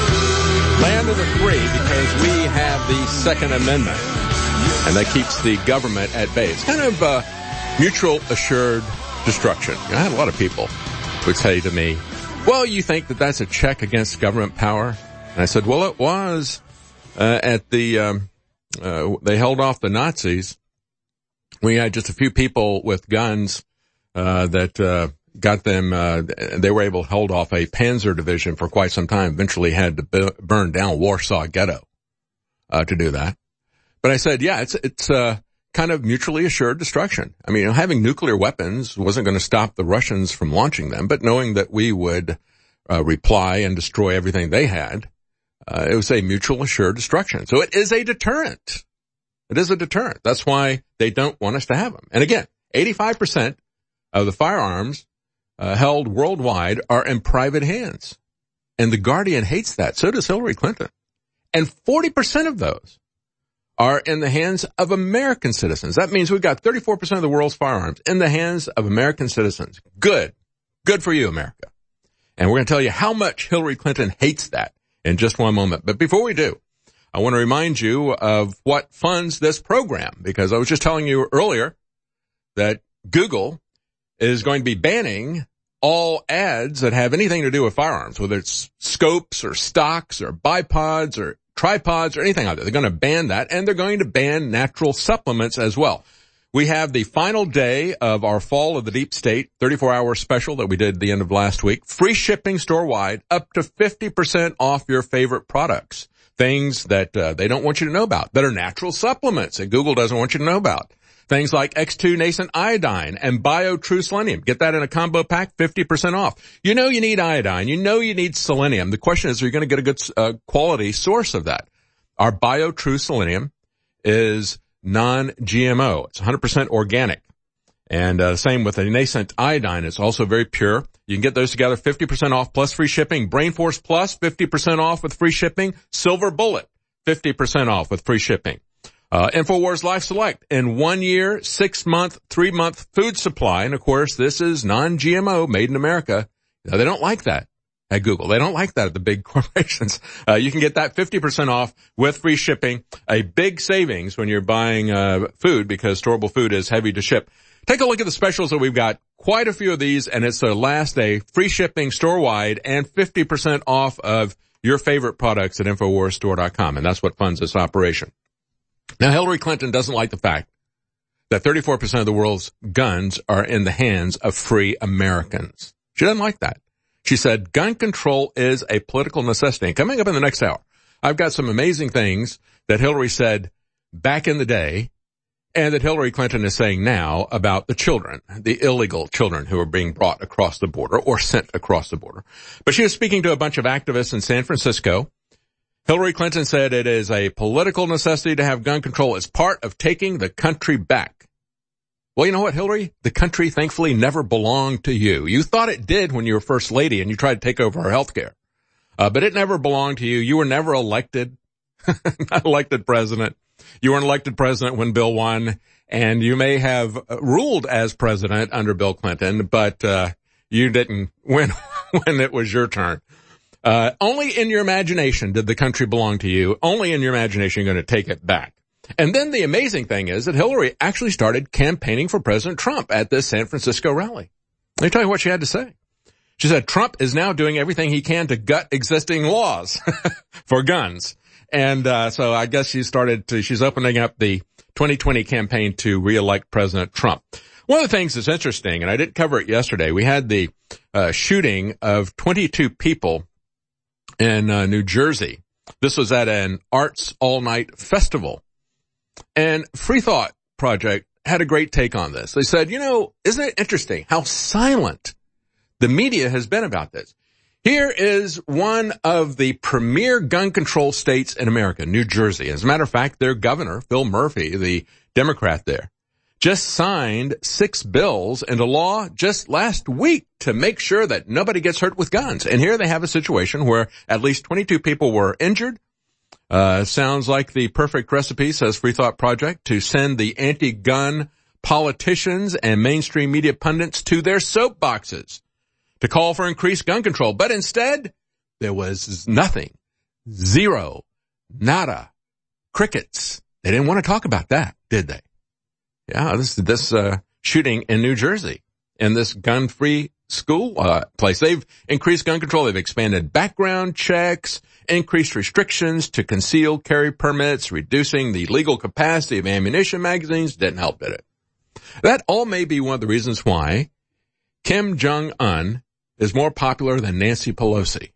Land of the free, because we have the Second Amendment. And that keeps the government at bay. It's kind of uh, mutual assured destruction. You know, I had a lot of people would say to me, well, you think that that's a check against government power? And I said, well, it was uh, at the, um, uh, they held off the Nazis. We had just a few people with guns uh, that uh, got them, uh, they were able to hold off a Panzer division for quite some time, eventually had to b- burn down Warsaw Ghetto uh, to do that. But I said, yeah, it's, it's, uh, kind of mutually assured destruction. I mean, you know, having nuclear weapons wasn't going to stop the Russians from launching them, but knowing that we would, uh, reply and destroy everything they had, uh, it was a mutual assured destruction. So it is a deterrent. It is a deterrent. That's why they don't want us to have them. And again, eighty-five percent of the firearms, uh, held worldwide are in private hands. And The Guardian hates that. So does Hillary Clinton. And forty percent of those are in the hands of American citizens. That means we've got thirty-four percent of the world's firearms in the hands of American citizens. Good. Good for you, America. And we're going to tell you how much Hillary Clinton hates that in just one moment. But before we do, I want to remind you of what funds this program, because I was just telling you earlier that Google is going to be banning all ads that have anything to do with firearms, whether it's scopes or stocks or bipods or tripods or anything like that. They're going to ban that, and they're going to ban natural supplements as well. We have the final day of our Fall of the Deep State thirty-four hour special that we did at the end of last week. Free shipping store-wide, up to fifty percent off your favorite products. Things that uh, they don't want you to know about, that are natural supplements that Google doesn't want you to know about. Things like X two Nascent Iodine and BioTrue Selenium. Get that in a combo pack, fifty percent off. You know you need iodine. You know you need selenium. The question is, are you going to get a good uh, quality source of that? Our BioTrue Selenium is non G M O. It's one hundred percent organic. And uh, same with the Nascent Iodine. It's also very pure. You can get those together, fifty percent off plus free shipping. BrainForce Plus, fifty percent off with free shipping. Silver Bullet, fifty percent off with free shipping. Uh, InfoWars Life Select, in one year, six month, three month food supply. And of course, this is non G M O, made in America. Now, they don't like that. at Google. They don't like that at the big corporations. Uh, you can get that fifty percent off with free shipping, a big savings when you're buying uh food because storable food is heavy to ship. Take a look at the specials that we've got. Quite a few of these, and it's the last day. Free shipping store-wide and fifty percent off of your favorite products at Infowars Store dot com, and that's what funds this operation. Now, Hillary Clinton doesn't like the fact that thirty-four percent of the world's guns are in the hands of free Americans. She doesn't like that. She said gun control is a political necessity. And coming up in the next hour, I've got some amazing things that Hillary said back in the day and that Hillary Clinton is saying now about the children, the illegal children who are being brought across the border or sent across the border. But she was speaking to a bunch of activists in San Francisco. Hillary Clinton said it is a political necessity to have gun control as part of taking the country back. Well, you know what, Hillary? The country thankfully never belonged to you. You thought it did when you were first lady and you tried to take over our health care. Uh, but it never belonged to you. You were never elected, not elected president. You weren't elected president when Bill won, and you may have ruled as president under Bill Clinton, but uh you didn't win when it was your turn. Uh only in your imagination did the country belong to you. Only in your imagination you're going to take it back. And then the amazing thing is that Hillary actually started campaigning for President Trump at this San Francisco rally. Let me tell you what she had to say. She said Trump is now doing everything he can to gut existing laws for guns. And, uh, so I guess she started to, she's opening up the twenty twenty campaign to reelect President Trump. One of the things that's interesting, and I didn't cover it yesterday, we had the, uh, shooting of twenty-two people in, uh, New Jersey. This was at an arts all-night festival. And Free Thought Project had a great take on this. They said, you know, isn't it interesting how silent the media has been about this? Here is one of the premier gun control states in America, New Jersey. As a matter of fact, their governor, Phil Murphy, the Democrat there, just signed six bills into law just last week to make sure that nobody gets hurt with guns. And here they have a situation where at least twenty-two people were injured. Uh, sounds like the perfect recipe, says Free Thought Project, to send the anti-gun politicians and mainstream media pundits to their soapboxes to call for increased gun control. But instead, there was nothing. Zero. Nada. Crickets. They didn't want to talk about that, did they? Yeah, this, this, uh, shooting in New Jersey in this gun-free school, uh, place. They've increased gun control. They've expanded background checks, increased restrictions to concealed carry permits, reducing the legal capacity of ammunition magazines. Didn't help, did it? That all may be one of the reasons why Kim Jong-un is more popular than Nancy Pelosi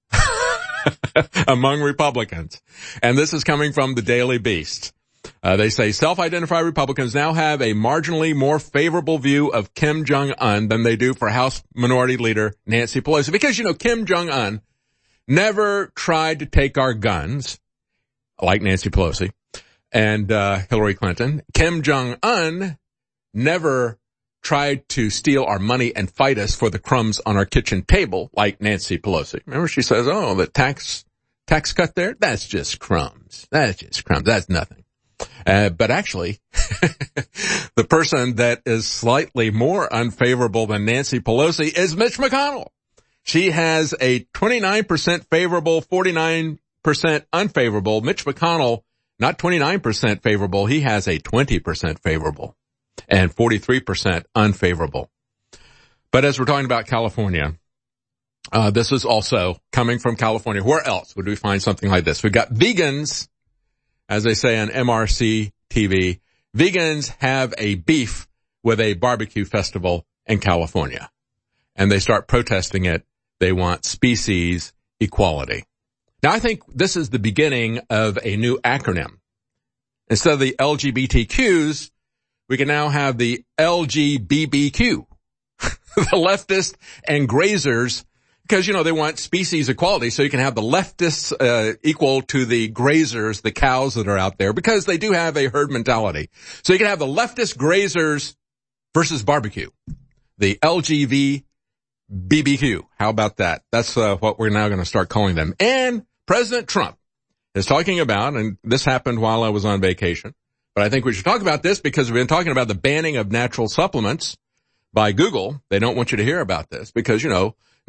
among Republicans. And this is coming from the Daily Beast. Uh, they say self-identified Republicans now have a marginally more favorable view of Kim Jong-un than they do for House Minority Leader Nancy Pelosi. Because, you know, Kim Jong-un never tried to take our guns, like Nancy Pelosi and uh Hillary Clinton. Kim Jong-un never tried to steal our money and fight us for the crumbs on our kitchen table, like Nancy Pelosi. Remember, she says, oh, the tax, tax cut there? That's just crumbs. That's just crumbs. That's nothing. Uh, but actually, the person that is slightly more unfavorable than Nancy Pelosi is Mitch McConnell. She has a twenty-nine percent favorable, forty-nine percent unfavorable. Mitch McConnell, not twenty-nine percent favorable. He has a twenty percent favorable and forty-three percent unfavorable. But as we're talking about California, uh, this is also coming from California. Where else would we find something like this? We've got vegans, as they say on M R C T V. Vegans have a beef with a barbecue festival in California, and they start protesting it. They want species equality. Now, I think this is the beginning of a new acronym. Instead of the L G B T Qs, we can now have the L G B B Q, the leftists and grazers, because, you know, they want species equality, so you can have the leftists uh, equal to the grazers, the cows that are out there, because they do have a herd mentality. So you can have the leftist grazers versus barbecue, the L G B B Q. How about that? That's uh, what we're now going to start calling them. And President Trump is talking about, and this happened while I was on vacation, but I think we should talk about this because we've been talking about the banning of natural supplements by Google. They don't want you to hear about this because, you know,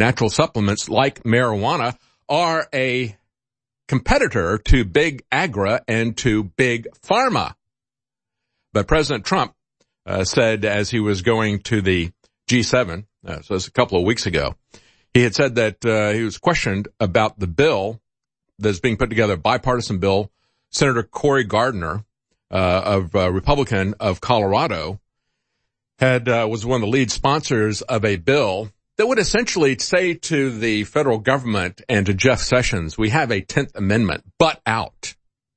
natural supplements like marijuana are a competitor to big agra and to big pharma. But President Trump uh, said as he was going to the G seven, uh, so it's a couple of weeks ago, he had said that uh, he was questioned about the bill that's being put together, a bipartisan bill. Senator Cory Gardner, uh, of uh, Republican of Colorado, had uh, was one of the lead sponsors of a bill that would essentially say to the federal government and to Jeff Sessions, we have a tenth Amendment, butt out.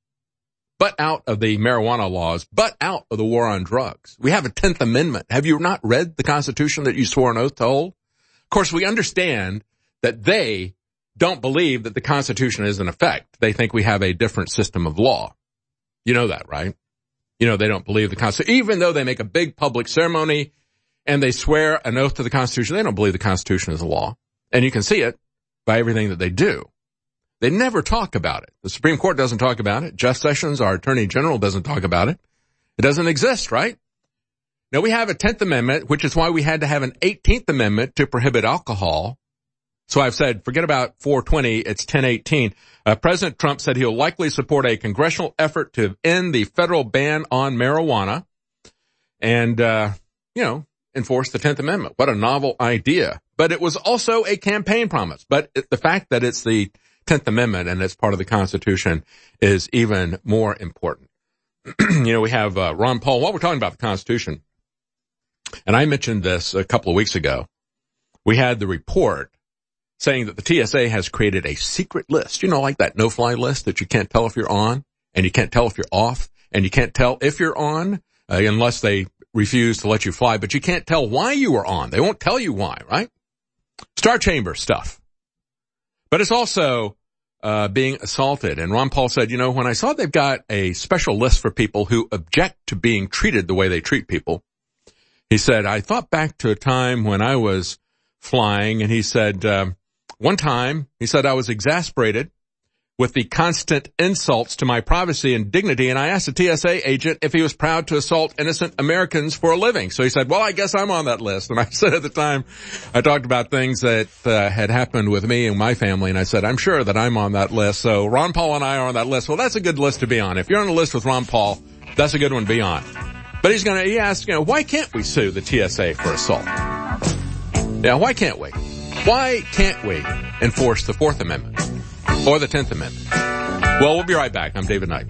Butt out of the marijuana laws, butt out of the war on drugs. We have a tenth Amendment. Have you not read the Constitution that you swore an oath to hold? Of course, we understand that they don't believe that the Constitution is in effect. They think we have a different system of law. You know that, right? You know they don't believe the Constitution. Even though they make a big public ceremony and they swear an oath to the Constitution, they don't believe the Constitution is a law. And you can see it by everything that they do. They never talk about it. The Supreme Court doesn't talk about it. Jeff Sessions, our Attorney General, doesn't talk about it. It doesn't exist, right? Now, we have a tenth Amendment, which is why we had to have an eighteenth Amendment to prohibit alcohol. So I've said, forget about four twenty, it's ten eighteen. Uh, President Trump said he'll likely support a congressional effort to end the federal ban on marijuana and, uh, you know, enforce the tenth Amendment. What a novel idea. But it was also a campaign promise. But it, the fact that it's the tenth Amendment and it's part of the Constitution is even more important. You know, we have uh, Ron Paul. While we're talking about the Constitution, and I mentioned this a couple of weeks ago, we had the report saying that the T S A has created a secret list, you know, like that no-fly list that you can't tell if you're on and you can't tell if you're off and you can't tell if you're on uh, unless they refuse to let you fly, but you can't tell why you were on. They won't tell you why, right? Star Chamber stuff. But it's also uh being assaulted. And Ron Paul said, you know, when I saw they've got a special list for people who object to being treated the way they treat people, he said, I thought back to a time when I was flying, and he said, um, one time, he said, I was exasperated with the constant insults to my privacy and dignity, and I asked the T S A agent if he was proud to assault innocent Americans for a living. So he said, well, I guess I'm on that list. And I said at the time, I talked about things that uh, had happened with me and my family, and I said, I'm sure that I'm on that list. So Ron Paul and I are on that list. Well, that's a good list to be on. If you're on a list with Ron Paul, that's a good one to be on. But he's going to, he asked, you know, why can't we sue the T S A for assault? Yeah, why can't we? Why can't we enforce the Fourth Amendment or the Tenth Amendment? Well, we'll be right back. I'm David Knight.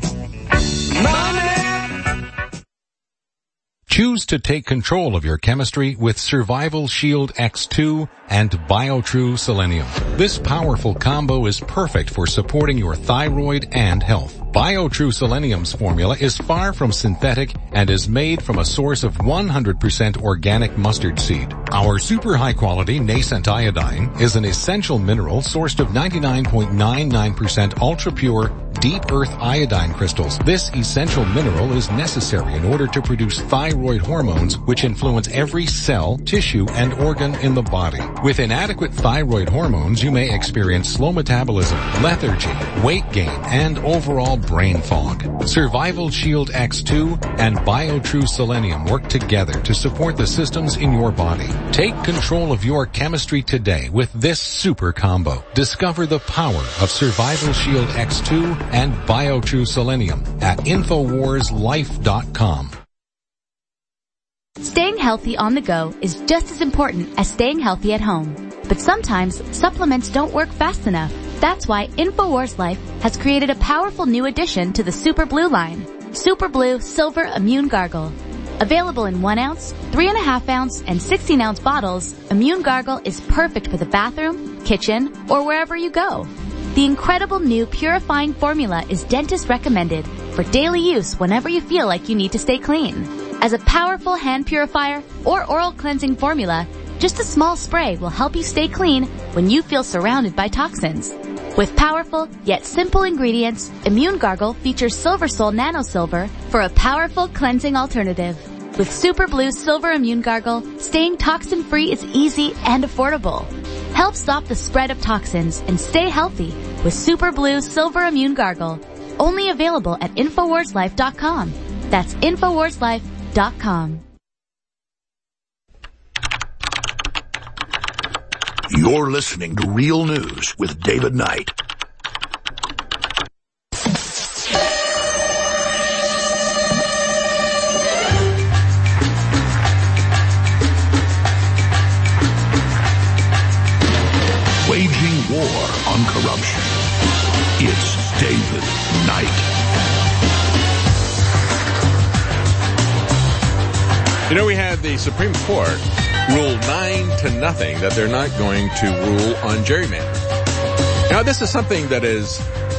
Choose to take control of your chemistry with Survival Shield X two and BioTrue Selenium. This powerful combo is perfect for supporting your thyroid and health. BioTrue Selenium's formula is far from synthetic and is made from a source of one hundred percent organic mustard seed. Our super high quality nascent iodine is an essential mineral sourced of ninety-nine point nine nine percent ultra pure deep earth iodine crystals. This essential mineral is necessary in order to produce thyroid hormones, which influence every cell, tissue, and organ in the body. With inadequate thyroid hormones, you may experience slow metabolism, lethargy, weight gain, and overall brain fog. Survival Shield X two and BioTrue Selenium work together to support the systems in your body. Take control of your chemistry today with this super combo. Discover the power of Survival Shield X two and BioTrue Selenium at Infowars Life dot com. Staying healthy on the go is just as important as staying healthy at home. But sometimes supplements don't work fast enough. That's why Infowars Life has created a powerful new addition to the Super Blue line. Super Blue Silver Immune Gargle. Available in one ounce, three and a half ounce, and sixteen ounce bottles, Immune Gargle is perfect for the bathroom, kitchen, or wherever you go. The incredible new purifying formula is dentist recommended for daily use whenever you feel like you need to stay clean. As a powerful hand purifier or oral cleansing formula, just a small spray will help you stay clean when you feel surrounded by toxins. With powerful yet simple ingredients, Immune Gargle features Silver Sol Nano Silver for a powerful cleansing alternative. With Super Blue Silver Immune Gargle, staying toxin-free is easy and affordable. Help stop the spread of toxins and stay healthy with Super Blue Silver Immune Gargle. Only available at Infowars Life dot com. That's Infowars Life dot com. You're listening to Real News with David Knight. Waging war on corruption. It's David Knight. You know, we had the Supreme Court rule nine to nothing that they're not going to rule on gerrymandering. Now, this is something that is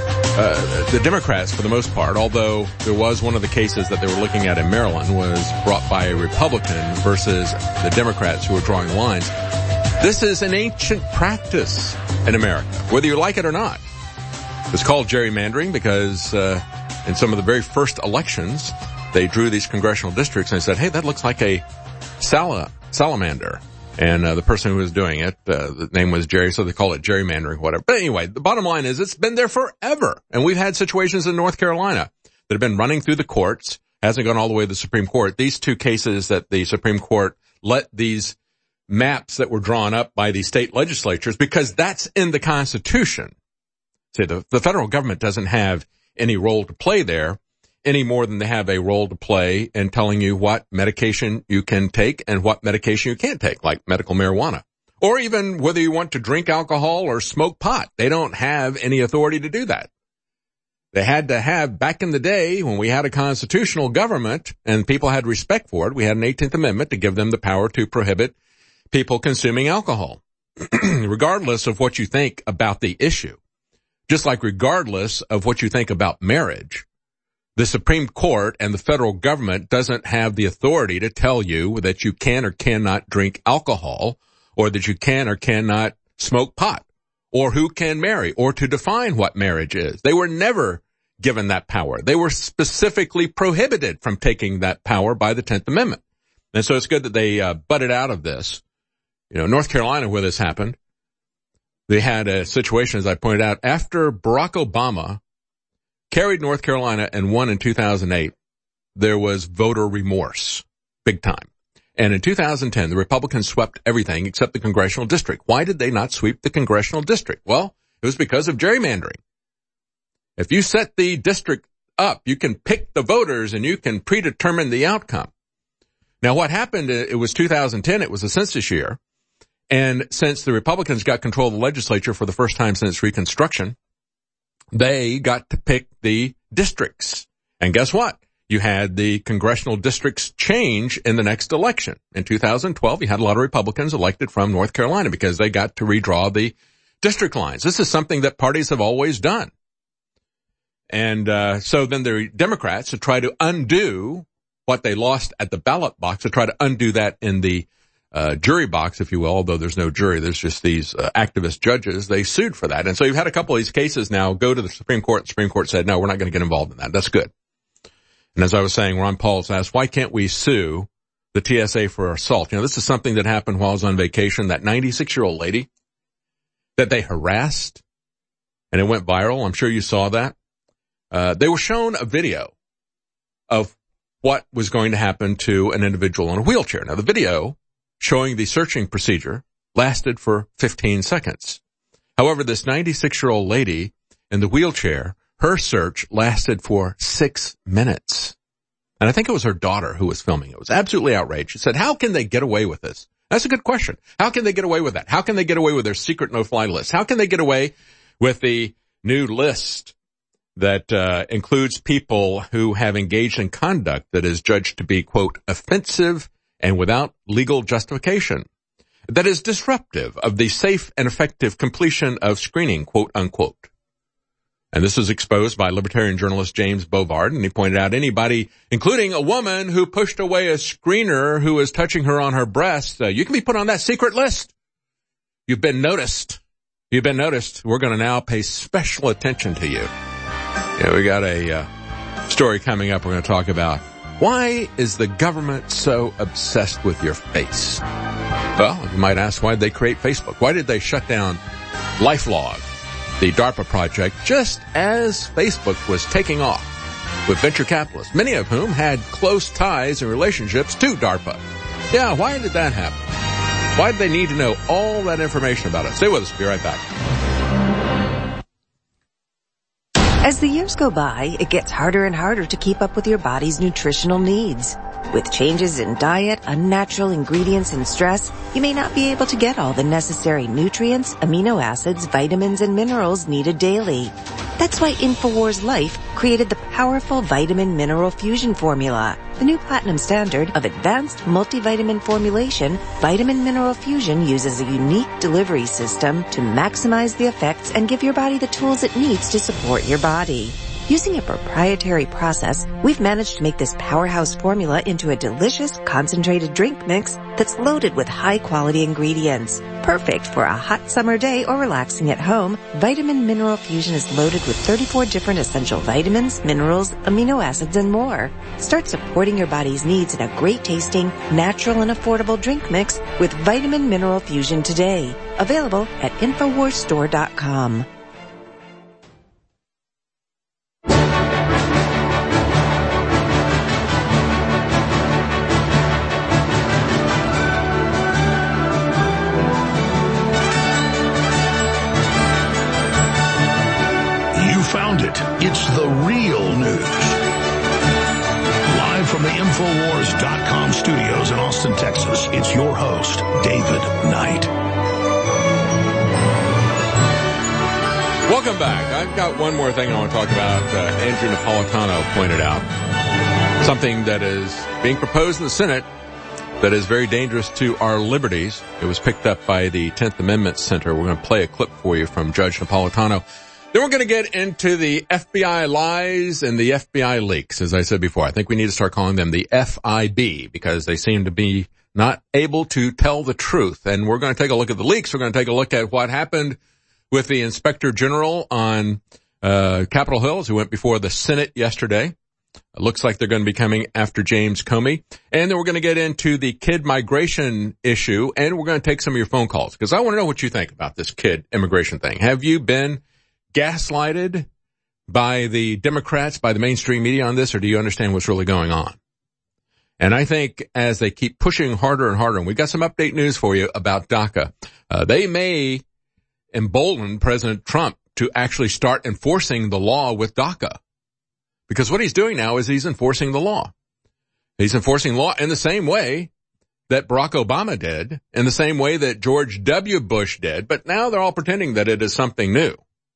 uh, the Democrats, for the most part, although there was one of the cases that they were looking at in Maryland was brought by a Republican versus the Democrats who were drawing lines. This is an ancient practice in America, whether you like it or not. It's called gerrymandering because uh, in some of the very first elections, they drew these congressional districts and they said, hey, that looks like a sal- salamander. And uh, the person who was doing it, uh, the name was Jerry, so they call it gerrymandering, whatever. But anyway, the bottom line is it's been there forever. And we've had situations in North Carolina that have been running through the courts, hasn't gone all the way to the Supreme Court. These two cases that the Supreme Court let these maps that were drawn up by the state legislatures, because that's in the Constitution. See, the, the federal government doesn't have any role to play there any more than they have a role to play in telling you what medication you can take and what medication you can't take, like medical marijuana. Or even whether you want to drink alcohol or smoke pot. They don't have any authority to do that. They had to have, back in the day when we had a constitutional government and people had respect for it, we had an eighteenth Amendment to give them the power to prohibit people consuming alcohol, regardless of what you think about the issue. Just like regardless of what you think about marriage, the Supreme Court and the federal government doesn't have the authority to tell you that you can or cannot drink alcohol, or that you can or cannot smoke pot, or who can marry, or to define what marriage is. They were never given that power. They were specifically prohibited from taking that power by the tenth Amendment. And so it's good that they uh, butted out of this. You know, North Carolina, where this happened, they had a situation, as I pointed out, after Barack Obama carried North Carolina and won in two thousand eight, there was voter remorse, big time. And in two thousand ten, the Republicans swept everything except the congressional district. Why did they not sweep the congressional district? Well, it was because of gerrymandering. If you set the district up, you can pick the voters and you can predetermine the outcome. Now, what happened, it was two thousand ten, it was a census year. And since the Republicans got control of the legislature for the first time since Reconstruction, they got to pick the districts. And guess what? You had the congressional districts change in the next election. In two thousand twelve, you had a lot of Republicans elected from North Carolina because they got to redraw the district lines. This is something that parties have always done. And uh so then the Democrats, to try to undo what they lost at the ballot box, to try to undo that in the Uh, jury box, if you will, although there's no jury, there's just these uh, activist judges, they sued for that. And so you've had a couple of these cases now go to the Supreme Court. The Supreme Court said, no, we're not going to get involved in that. That's good. And as I was saying, Ron Paul's asked, why can't we sue the T S A for assault? You know, this is something that happened while I was on vacation. That ninety-six-year-old lady that they harassed, and it went viral. I'm sure you saw that. Uh, they were shown a video of what was going to happen to an individual in a wheelchair. Now, the video showing the searching procedure lasted for fifteen seconds. However, this ninety-six-year-old lady in the wheelchair, her search lasted for six minutes. And I think it was her daughter who was filming. It was absolutely outraged. She said, how can they get away with this? That's a good question. How can they get away with that? How can they get away with their secret no-fly list? How can they get away with the new list that uh includes people who have engaged in conduct that is judged to be, quote, offensive and without legal justification, that is disruptive of the safe and effective completion of screening, quote unquote. And this was exposed by libertarian journalist James Bovard, and he pointed out anybody, including a woman who pushed away a screener who was touching her on her breast, uh, you can be put on that secret list. You've been noticed. You've been noticed. We're going to now pay special attention to you. Yeah, we got a uh, story coming up we're going to talk about. Why is the government so obsessed with your face? Well, you might ask, why did they create Facebook? Why did they shut down LifeLog, the DARPA project, just as Facebook was taking off with venture capitalists, many of whom had close ties and relationships to DARPA? Yeah, why did that happen? Why do they need to know all that information about us? Stay with us. Be right back. As the years go by, it gets harder and harder to keep up with your body's nutritional needs. With changes in diet, unnatural ingredients, and stress, you may not be able to get all the necessary nutrients, amino acids, vitamins, and minerals needed daily. That's why InfoWars Life created the powerful Vitamin Mineral Fusion formula. The new platinum standard of advanced multivitamin formulation, Vitamin Mineral Fusion uses a unique delivery system to maximize the effects and give your body the tools it needs to support your body. Using a proprietary process, we've managed to make this powerhouse formula into a delicious, concentrated drink mix that's loaded with high-quality ingredients. Perfect for a hot summer day or relaxing at home, Vitamin Mineral Fusion is loaded with thirty-four different essential vitamins, minerals, amino acids, and more. Start supporting your body's needs in a great-tasting, natural, and affordable drink mix with Vitamin Mineral Fusion today. Available at Infowars Store dot com. Found it. It's the real news. Live from the Infowars dot com studios in Austin, Texas, it's your host, David Knight. Welcome back. I've got one more thing I want to talk about. Uh, Andrew Napolitano pointed out something that is being proposed in the Senate that is very dangerous to our liberties. It was picked up by the tenth Amendment Center. We're going to play a clip for you from Judge Napolitano. Then we're going to get into the F B I lies and the F B I leaks. As I said before, I think we need to start calling them the F I B because they seem to be not able to tell the truth. And we're going to take a look at the leaks. We're going to take a look at what happened with the Inspector General on uh Capitol Hill, who went before the Senate yesterday. It looks like they're going to be coming after James Comey. And then we're going to get into the kid migration issue, and we're going to take some of your phone calls because I want to know what you think about this kid immigration thing. Have you been gaslighted by the Democrats, by the mainstream media on this, or do you understand what's really going on? And I think as they keep pushing harder and harder, and we've got some update news for you about DACA, uh, they may embolden President Trump to actually start enforcing the law with DACA. Because what he's doing now is he's enforcing the law. He's enforcing law in the same way that Barack Obama did, in the same way that George W. Bush did, but now they're all pretending that it is something new.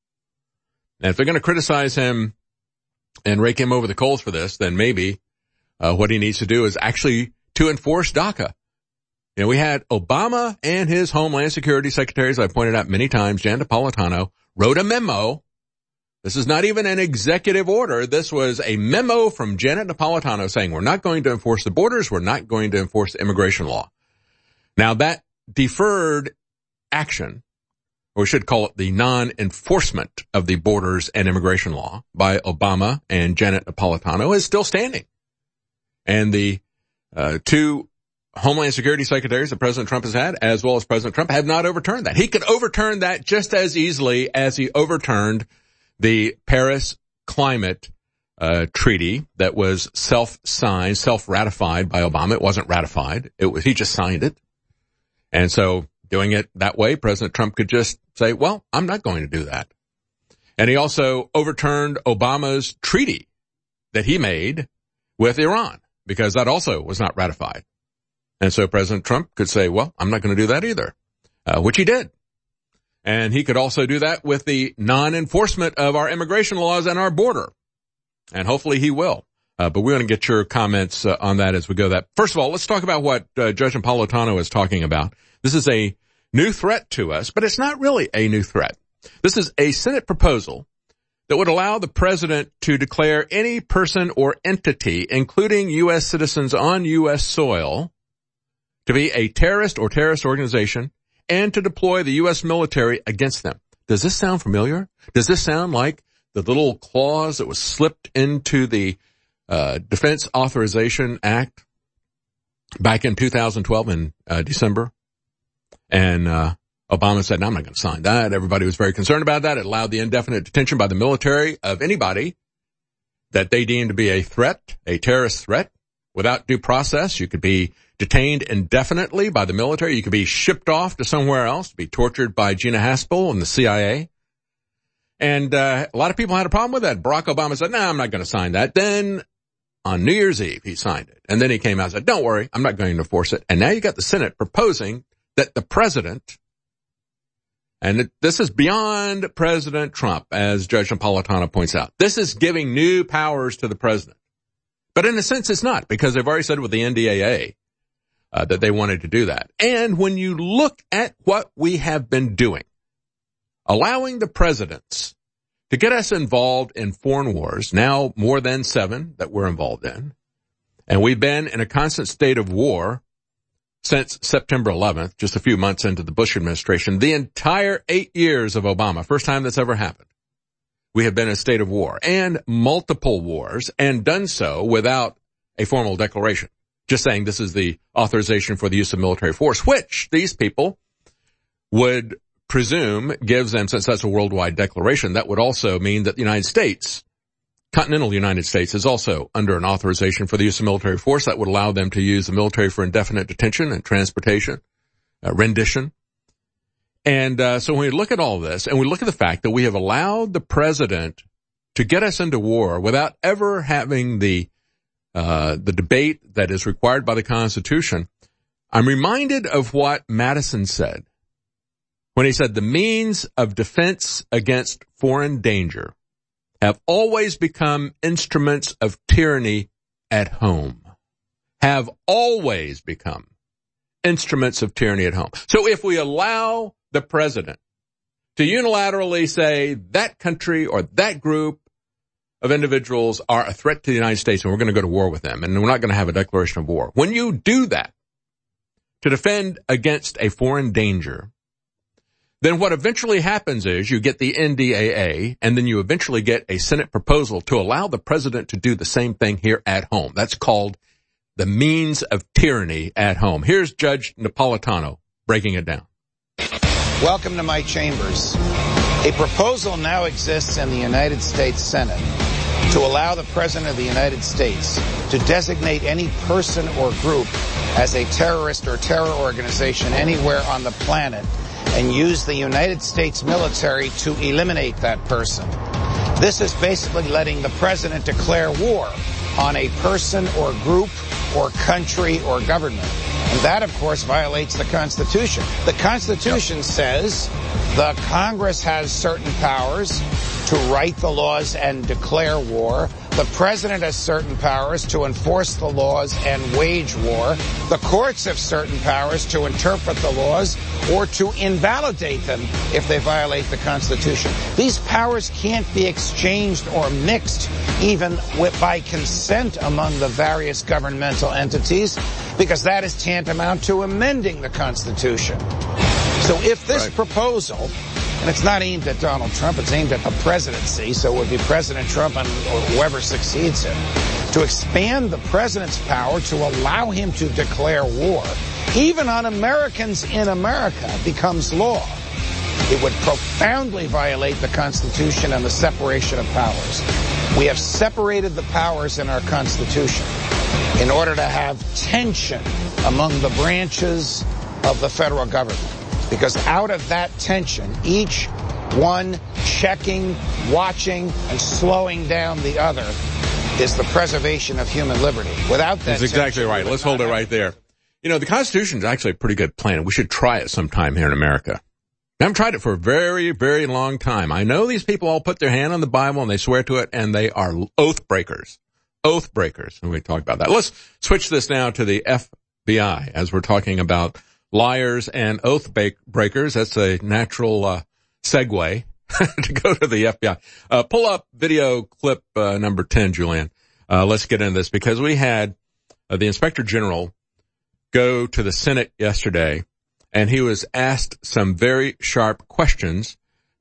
And if they're going to criticize him and rake him over the coals for this, then maybe uh, what he needs to do is actually to enforce DACA. You know, we had Obama and his Homeland Security Secretary, as I pointed out many times, Jan Napolitano, wrote a memo. This is not even an executive order. This was a memo from Janet Napolitano saying we're not going to enforce the borders. We're not going to enforce the immigration law. Now, that deferred action, or we should call it the non-enforcement of the borders and immigration law by Obama and Janet Napolitano, is still standing. And the uh, two Homeland Security secretaries that President Trump has had, as well as President Trump, have not overturned that. He could overturn that just as easily as he overturned the Paris Climate uh, Treaty that was self-signed, self-ratified by Obama. It wasn't ratified. It was, he just signed it. And so doing it that way, President Trump could just say, well, I'm not going to do that. And he also overturned Obama's treaty that he made with Iran, because that also was not ratified. And so President Trump could say, well, I'm not going to do that either, uh, which he did. And he could also do that with the non-enforcement of our immigration laws and our border. And hopefully he will. Uh, but we're going to get your comments uh, on that as we go. That First of all, let's talk about what uh, Judge Napolitano is talking about. This is a new threat to us, but it's not really a new threat. This is a Senate proposal that would allow the president to declare any person or entity, including U S citizens on U S soil, to be a terrorist or terrorist organization and to deploy the U S military against them. Does this sound familiar? Does this sound like the little clause that was slipped into the uh, Defense Authorization Act back in two thousand twelve in uh, December? And uh Obama said, no, I'm not going to sign that. Everybody was very concerned about that. It allowed the indefinite detention by the military of anybody that they deemed to be a threat, a terrorist threat, without due process. You could be detained indefinitely by the military. You could be shipped off to somewhere else, be tortured by Gina Haspel and the C I A. And uh, a lot of people had a problem with that. Barack Obama said, no, nah, I'm not going to sign that. Then on New Year's Eve, he signed it. And then he came out and said, don't worry, I'm not going to enforce it. And now you got the Senate proposing that the president, and it, this is beyond President Trump, as Judge Napolitano points out. This is giving new powers to the president. But in a sense, it's not, because they've already said with the N D A A uh, that they wanted to do that. And when you look at what we have been doing, allowing the presidents to get us involved in foreign wars, now more than seven that we're involved in, and we've been in a constant state of war since September eleventh, just a few months into the Bush administration, the entire eight years of Obama, first time that's ever happened. We have been in a state of war and multiple wars, and done so without a formal declaration, just saying this is the authorization for the use of military force, which these people would presume gives them, since that's a worldwide declaration, that would also mean that the United States, continental United States, is also under an authorization for the use of military force that would allow them to use the military for indefinite detention and transportation, uh, rendition. And uh, so when we look at all this, and we look at the fact that we have allowed the president to get us into war without ever having the uh the debate that is required by the Constitution, I'm reminded of what Madison said when he said the means of defense against foreign danger have always become instruments of tyranny at home. Have always become instruments of tyranny at home. So if we allow the president to unilaterally say that country or that group of individuals are a threat to the United States and we're going to go to war with them and we're not going to have a declaration of war, when you do that to defend against a foreign danger, then what eventually happens is you get the N D A A, and then you eventually get a Senate proposal to allow the president to do the same thing here at home. That's called the means of tyranny at home. Here's Judge Napolitano breaking it down. Welcome to my chambers. A proposal now exists in the United States Senate to allow the President of the United States to designate any person or group as a terrorist or terror organization anywhere on the planet and use the United States military to eliminate that person. This is basically letting the president declare war on a person or group or country or government. And that, of course, violates the Constitution. The Constitution yep. says the Congress has certain powers to write the laws and declare war. The president has certain powers to enforce the laws and wage war. The courts have certain powers to interpret the laws or to invalidate them if they violate the Constitution. These powers can't be exchanged or mixed even with, by consent among the various governmental entities, because that is tantamount to amending the Constitution. So if this right. proposal, and it's not aimed at Donald Trump, it's aimed at the presidency, so it would be President Trump and or whoever succeeds him, to expand the president's power to allow him to declare war, even on Americans in America, becomes law. It would profoundly violate the Constitution and the separation of powers. We have separated the powers in our Constitution in order to have tension among the branches of the federal government. Because out of that tension, each one checking, watching, and slowing down the other is the preservation of human liberty. Without that That's exactly right. Let's hold it right there. You know, the Constitution is actually a pretty good plan. We should try it sometime here in America. I haven't tried it for a very, very long time. I know these people all put their hand on the Bible and they swear to it, and they are oath breakers. Oath breakers. And we talk about that. Let's switch this now to the F B I as we're talking about liars and oath breakers. That's a natural uh, segue to go to the F B I. Uh, pull up video clip uh, number ten, Julian. Uh, let's get into this because we had uh, the Inspector General go to the Senate yesterday, and he was asked some very sharp questions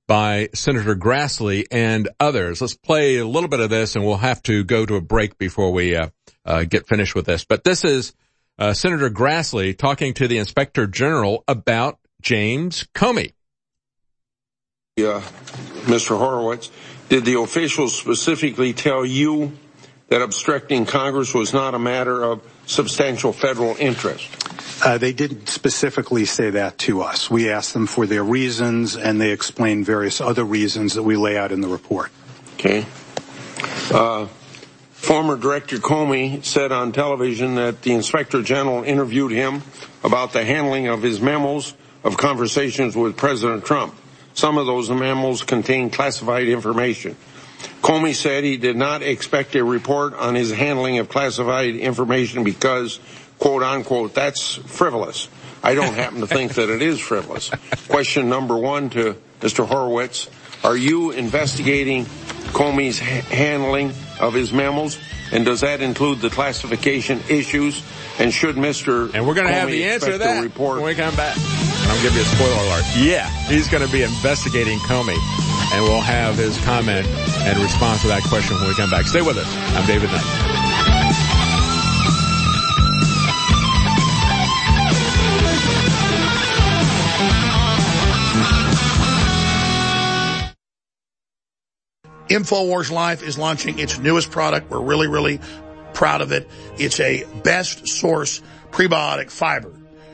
by Senator Grassley and others. Let's play a little bit of this, and we'll have to go to a break before we uh, uh, get finished with this. But this is Uh, Senator Grassley talking to the Inspector General about James Comey. Yeah, Mister Horowitz, did the officials specifically tell you that obstructing Congress was not a matter of substantial federal interest? Uh, they didn't specifically say that to us. We asked them for their reasons, and they explained various other reasons that we lay out in the report. Okay. Uh, former Director Comey said on television that the Inspector General interviewed him about the handling of his memos of conversations with President Trump. Some of those memos contained classified information. Comey said he did not expect a report on his handling of classified information because, quote unquote, that's frivolous. I don't happen to think that it is frivolous. Question number one to Mister Horowitz, are you investigating Comey's ha- handling of his memos, and does that include the classification issues? And should Mister And we're going to have the answer to that when we come back. And I'll give you a spoiler alert. Yeah, he's going to be investigating Comey, and we'll have his comment and response to that question when we come back. Stay with us. I'm David Knight. InfoWars Life is launching its newest product. We're really, really proud of it. It's a best source prebiotic fiber.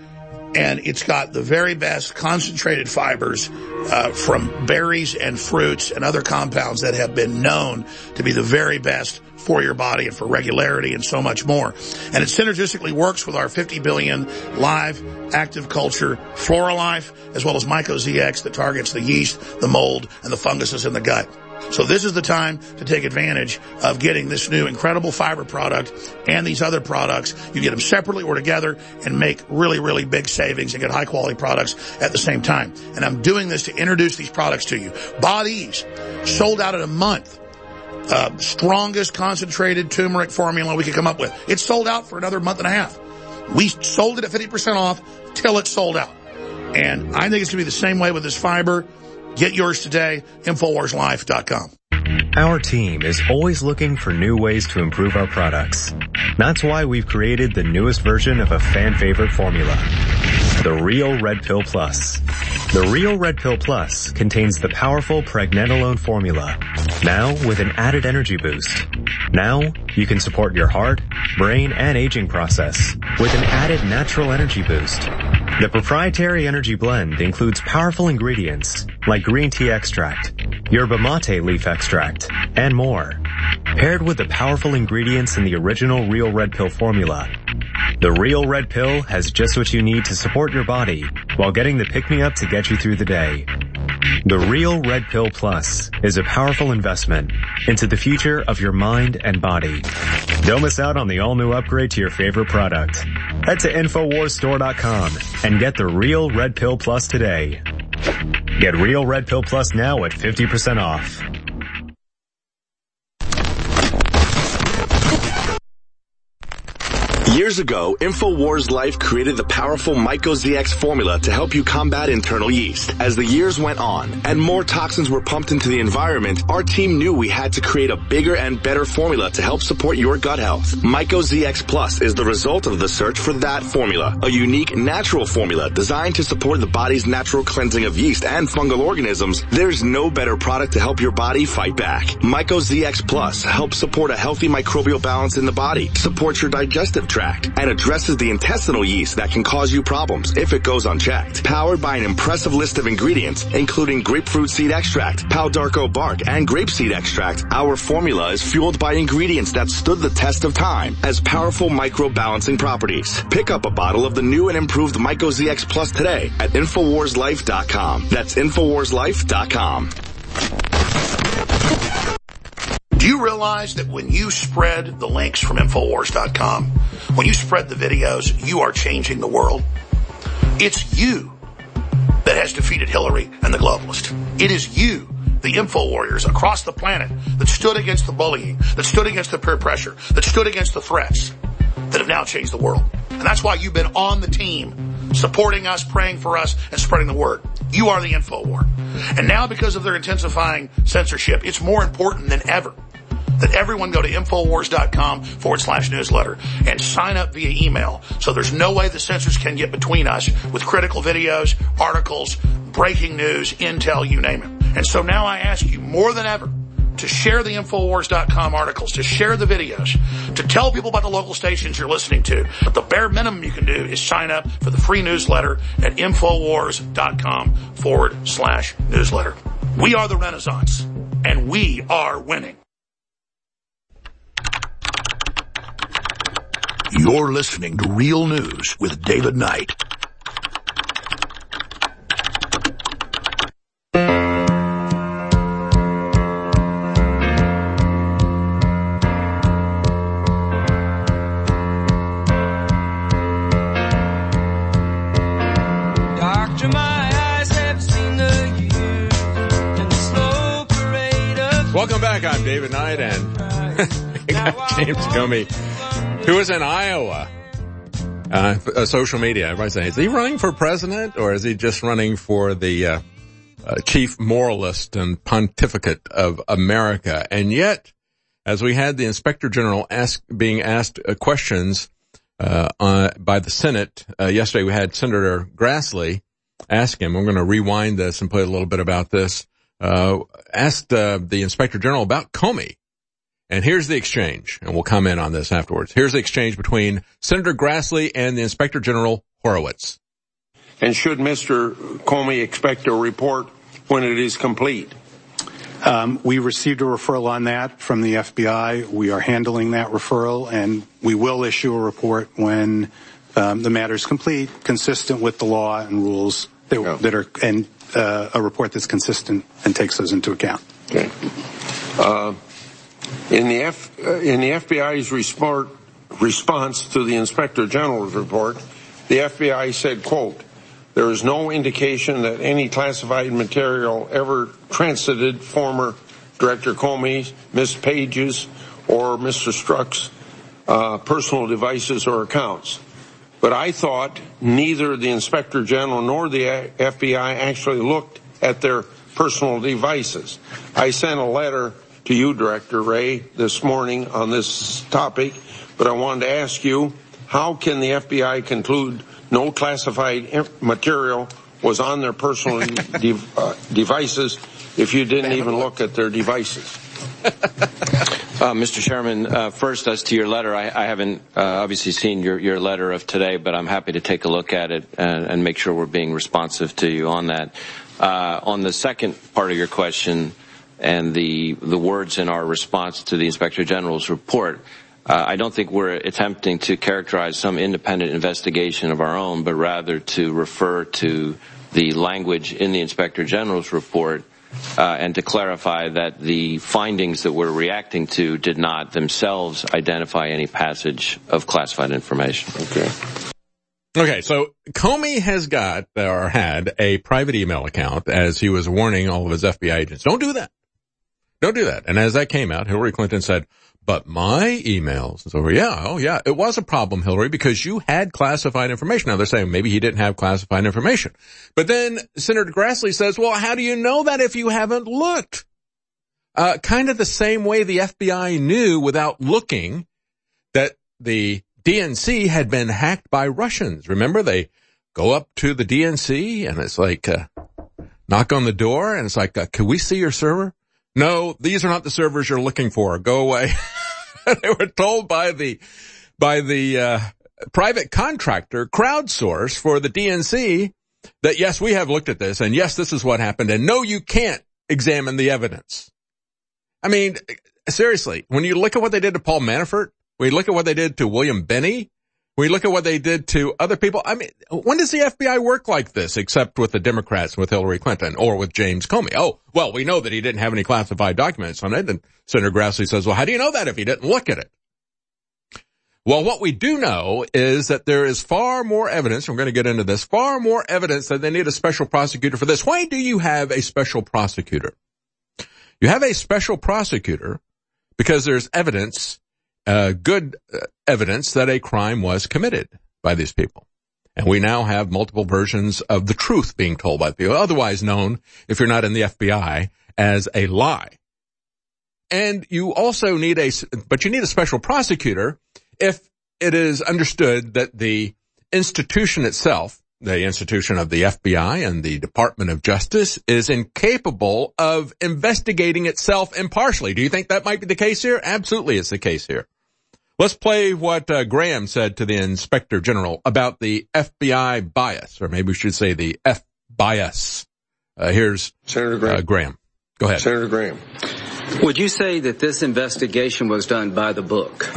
And it's got the very best concentrated fibers uh, from berries and fruits and other compounds that have been known to be the very best for your body and for regularity and so much more. And it synergistically works with our fifty billion live active culture FloraLife, as well as MycoZX that targets the yeast, the mold, and the funguses in the gut. So this is the time to take advantage of getting this new incredible fiber product and these other products. You get them separately or together and make really, really big savings and get high quality products at the same time. And I'm doing this to introduce these products to you. Bodease, sold out in a month. Uh, strongest concentrated turmeric formula we could come up with. It's sold out for another month and a half. We sold it at fifty percent off till it's sold out. And I think it's going to be the same way with this fiber. Get yours today, Infowars Life dot com. Our team is always looking for new ways to improve our products. That's why we've created the newest version of a fan favorite formula, the Real Red Pill Plus. The Real Red Pill Plus contains the powerful pregnenolone formula, now with an added energy boost. Now you can support your heart, brain, and aging process with an added natural energy boost. The proprietary energy blend includes powerful ingredients like green tea extract, yerba mate leaf extract, and more. Paired with the powerful ingredients in the original Real Red Pill formula, the Real Red Pill has just what you need to support your body while getting the pick-me-up to get you through the day. The Real Red Pill Plus is a powerful investment into the future of your mind and body. Don't miss out on the all-new upgrade to your favorite product. Head to Infowars Store dot com and get the Real Red Pill Plus today. Get Real Red Pill Plus now at fifty percent off. Years ago, InfoWars Life created the powerful MycoZX formula to help you combat internal yeast. As the years went on and more toxins were pumped into the environment, our team knew we had to create a bigger and better formula to help support your gut health. MycoZX Plus is the result of the search for that formula, a unique natural formula designed to support the body's natural cleansing of yeast and fungal organisms. There's no better product to help your body fight back. MycoZX Plus helps support a healthy microbial balance in the body, supports your digestive tract, and addresses the intestinal yeast that can cause you problems if it goes unchecked. Powered by an impressive list of ingredients, including grapefruit seed extract, pau d'arco bark, and grapeseed extract, our formula is fueled by ingredients that stood the test of time as powerful micro-balancing properties. Pick up a bottle of the new and improved MycoZX Plus today at Infowars Life dot com. That's Infowars Life dot com. Do you realize that when you spread the links from Infowars dot com, when you spread the videos, you are changing the world? It's you that has defeated Hillary and the globalists. It is you, the info warriors across the planet, that stood against the bullying, that stood against the peer pressure, that stood against the threats, that have now changed the world. And that's why you've been on the team, supporting us, praying for us, and spreading the word. You are the info war. And now, because of their intensifying censorship, it's more important than ever that everyone go to Infowars.com forward slash newsletter and sign up via email. So there's no way the censors can get between us with critical videos, articles, breaking news, intel, you name it. And so now I ask you more than ever, to share the Infowars dot com articles, to share the videos, to tell people about the local stations you're listening to. But the bare minimum you can do is sign up for the free newsletter at Infowars.com forward slash newsletter. We are the Renaissance, and we are winning. You're listening to Real News with David Knight. Welcome back. I'm David Knight, and we got James Comey, who is in Iowa. Uh, uh, social media, everybody's saying, is he running for president, or is he just running for the uh, uh, chief moralist and pontificate of America? And yet, as we had the Inspector General ask, being asked uh, questions uh, uh, by the Senate uh, yesterday, we had Senator Grassley ask him. I'm going to rewind this and play a little bit about this. Uh, asked uh, the Inspector General about Comey. And here's the exchange, and we'll comment on this afterwards. Here's the exchange between Senator Grassley and the Inspector General Horowitz. And should Mister Comey expect a report when it is complete? Um, we received a referral on that from the F B I. We are handling that referral, and we will issue a report when um, the matter is complete, consistent with the law and rules that, yeah. that are, and uh, a report that's consistent and takes those into account. Okay. Uh, in the F, uh, in the F B I's resport, response to the Inspector General's report, the F B I said, quote, "There is no indication that any classified material ever transited former Director Comey, Miz Page's, or Mister Strzok's uh, personal devices or accounts. But I thought neither the Inspector General nor the F B I actually looked at their personal devices. I sent a letter to you, Director Wray, this morning on this topic, but I wanted to ask you, how can the F B I conclude no classified material was on their personal de- uh, devices if you didn't even look at their devices?" Uh, Mister Chairman, uh, first, as to your letter, I, I haven't uh, obviously seen your, your letter of today, but I'm happy to take a look at it and, and make sure we're being responsive to you on that. Uh, on the second part of your question and the the words in our response to the Inspector General's report, uh, I don't think we're attempting to characterize some independent investigation of our own, but rather to refer to the language in the Inspector General's report Uh, and to clarify that the findings that we're reacting to did not themselves identify any passage of classified information. Okay. Okay, so Comey has got, or had, a private email account as he was warning all of his F B I agents. Don't do that. Don't do that. And as that came out, Hillary Clinton said, but my emails. So, yeah, oh yeah, it was a problem, Hillary, because you had classified information. Now they're saying maybe he didn't have classified information. But then Senator Grassley says, well, how do you know that if you haven't looked? Uh, kind of the same way the F B I knew without looking that the D N C had been hacked by Russians. Remember, they go up to the D N C and it's like, uh, knock on the door and it's like, uh, can we see your server? No, these are not the servers you're looking for. Go away. They were told by the, by the, uh, private contractor, Crowdsource, for the D N C that yes, we have looked at this and yes, this is what happened and no, you can't examine the evidence. I mean, seriously, when you look at what they did to Paul Manafort, when you look at what they did to William Binney, when you look at what they did to other people, I mean, when does the F B I work like this except with the Democrats, with Hillary Clinton, or with James Comey? Oh, well, we know that he didn't have any classified documents on it. And Senator Grassley says, well, how do you know that if he didn't look at it? Well, what we do know is that there is far more evidence, we're going to get into this, far more evidence that they need a special prosecutor for this. Why do you have a special prosecutor? You have a special prosecutor because there's evidence Uh, good uh, evidence that a crime was committed by these people. And we now have multiple versions of the truth being told by people, otherwise known, if you're not in the F B I, as a lie. And you also need a, but you need a special prosecutor if it is understood that the institution itself the institution of the F B I and the Department of Justice, is incapable of investigating itself impartially. Do you think that might be the case here? Absolutely, it's the case here. Let's play what uh, Graham said to the Inspector General about the F B I bias, or maybe we should say the F-bias. Uh, here's Senator Graham. Uh, Graham. Go ahead. Senator Graham. Would you say that this investigation was done by the book?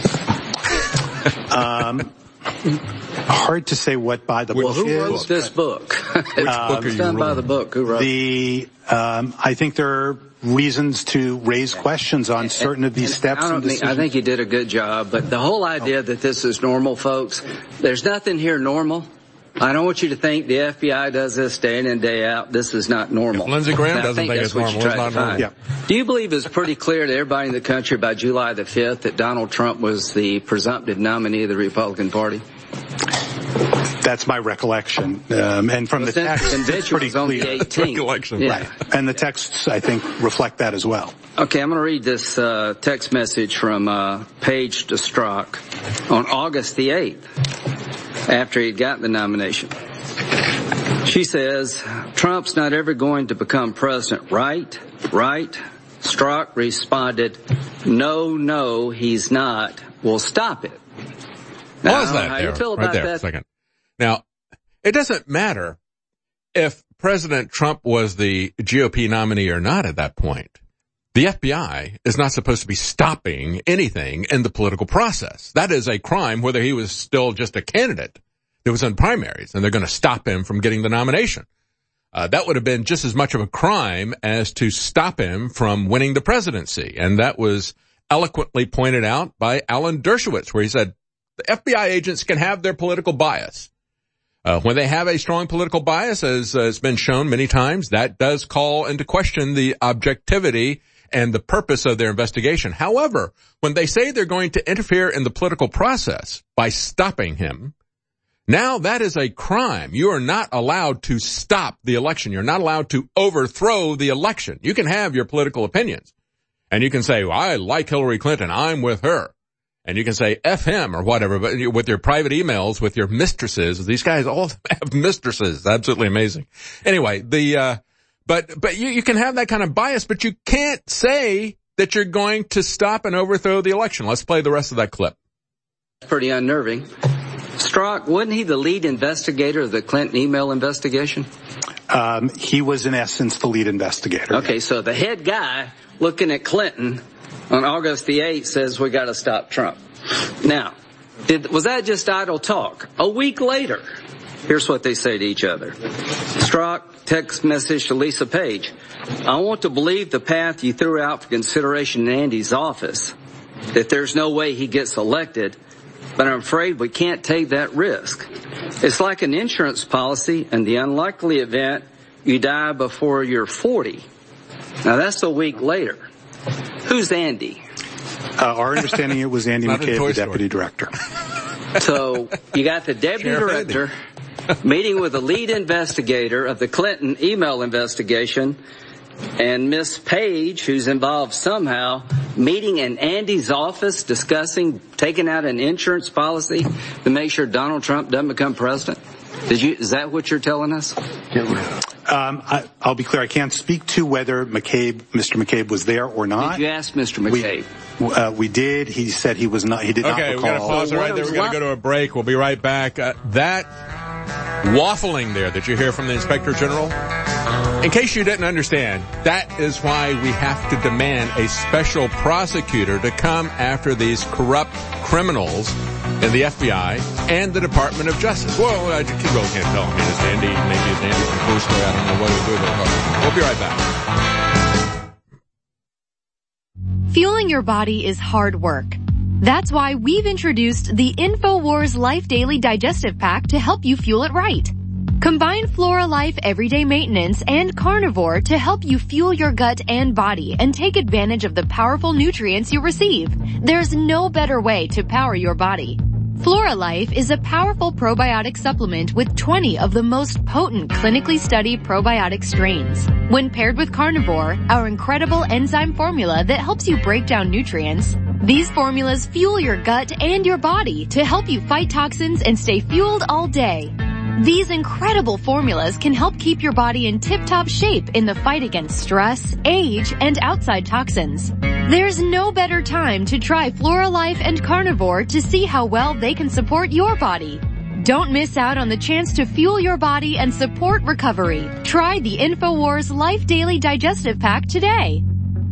um, hard to say what by the well, book who is. wrote this book? Which um, book are you done by the book? Who wrote the? Um, I think there are reasons to raise questions on certain of these and steps I don't and think, decisions. I think you did a good job, but the whole idea that this is normal, folks, there's nothing here normal. I don't want you to think the F B I does this day in and day out. This is not normal. If Lindsey Graham now, doesn't think, think it's normal, it's not normal. Yeah. Do you believe it's pretty clear to everybody in the country by July the fifth that Donald Trump was the presumptive nominee of the Republican Party? That's my recollection. Um, and from well, the text, it's pretty was on clear. The eighteenth. Recollection. Yeah. Right. And the texts, I think, reflect that as well. Okay, I'm going to read this uh, text message from uh, Paige to Strzok on August the eighth, after he'd gotten the nomination. She says, Trump's not ever going to become president, right? Right? Strzok responded, no, no, he's not. Well, stop it. Now, Pause that how there, you feel right about there that? a second. Now, it doesn't matter if President Trump was the G O P nominee or not at that point. The F B I is not supposed to be stopping anything in the political process. That is a crime whether he was still just a candidate that was in primaries, and they're going to stop him from getting the nomination. Uh, that would have been just as much of a crime as to stop him from winning the presidency. And that was eloquently pointed out by Alan Dershowitz, where he said, the F B I agents can have their political bias. Uh, when they have a strong political bias, as uh, has been shown many times, that does call into question the objectivity and the purpose of their investigation. However, when they say they're going to interfere in the political process by stopping him, now that is a crime. You are not allowed to stop the election. You're not allowed to overthrow the election. You can have your political opinions, and you can say, well, I like Hillary Clinton, I'm with her. And you can say F him or whatever, but with your private emails, with your mistresses, these guys all have mistresses. Absolutely amazing. Anyway, the, uh, but, but you, you can have that kind of bias, but you can't say that you're going to stop and overthrow the election. Let's play the rest of that clip. Pretty unnerving. Strzok, wasn't he the lead investigator of the Clinton email investigation? Um, he was, in essence, the lead investigator. Okay, so the head guy looking at Clinton on August the eighth says we got to stop Trump. Now, did, was that just idle talk? A week later, here's what they say to each other. Strzok, text message to Lisa Page. I want to believe the path you threw out for consideration in Andy's office, that there's no way he gets elected, but I'm afraid we can't take that risk. It's like an insurance policy in the unlikely event you die before you're forty. Now, that's a week later. Who's Andy? Uh, our understanding it was Andy McCabe, the deputy director. So you got the deputy Sheriff director meeting with the lead investigator of the Clinton email investigation, and Miss Page, who's involved somehow, meeting in Andy's office discussing taking out an insurance policy to make sure Donald Trump doesn't become president. Did you? Is that what you're telling us? Um, I, I'll be clear. I can't speak to whether McCabe, Mister McCabe, was there or not. Did you ask Mister McCabe? We, uh, we did. He said he was not. He did okay, not recall. Okay, we're going to pause it right there. We're going to go to a break. We'll be right back. Uh, that waffling there that you hear from the Inspector General, in case you didn't understand, that is why we have to demand a special prosecutor to come after these corrupt criminals in the F B I and the Department of Justice. Well, I just really can't tell. I mean, it's Andy, maybe it's Andy from Foursquare. I don't know what to do there. We'll be right back. Fueling your body is hard work. That's why we've introduced the InfoWars Life Daily Digestive Pack to help you fuel it right. Combine Flora Life Everyday Maintenance and Carnivore to help you fuel your gut and body and take advantage of the powerful nutrients you receive. There's no better way to power your body. Flora Life is a powerful probiotic supplement with twenty of the most potent clinically studied probiotic strains. When paired with Carnivore, our incredible enzyme formula that helps you break down nutrients, these formulas fuel your gut and your body to help you fight toxins and stay fueled all day. These incredible formulas can help keep your body in tip-top shape in the fight against stress, age, and outside toxins. There's no better time to try Floralife and Carnivore to see how well they can support your body. Don't miss out on the chance to fuel your body and support recovery. Try the InfoWars Life Daily Digestive Pack today.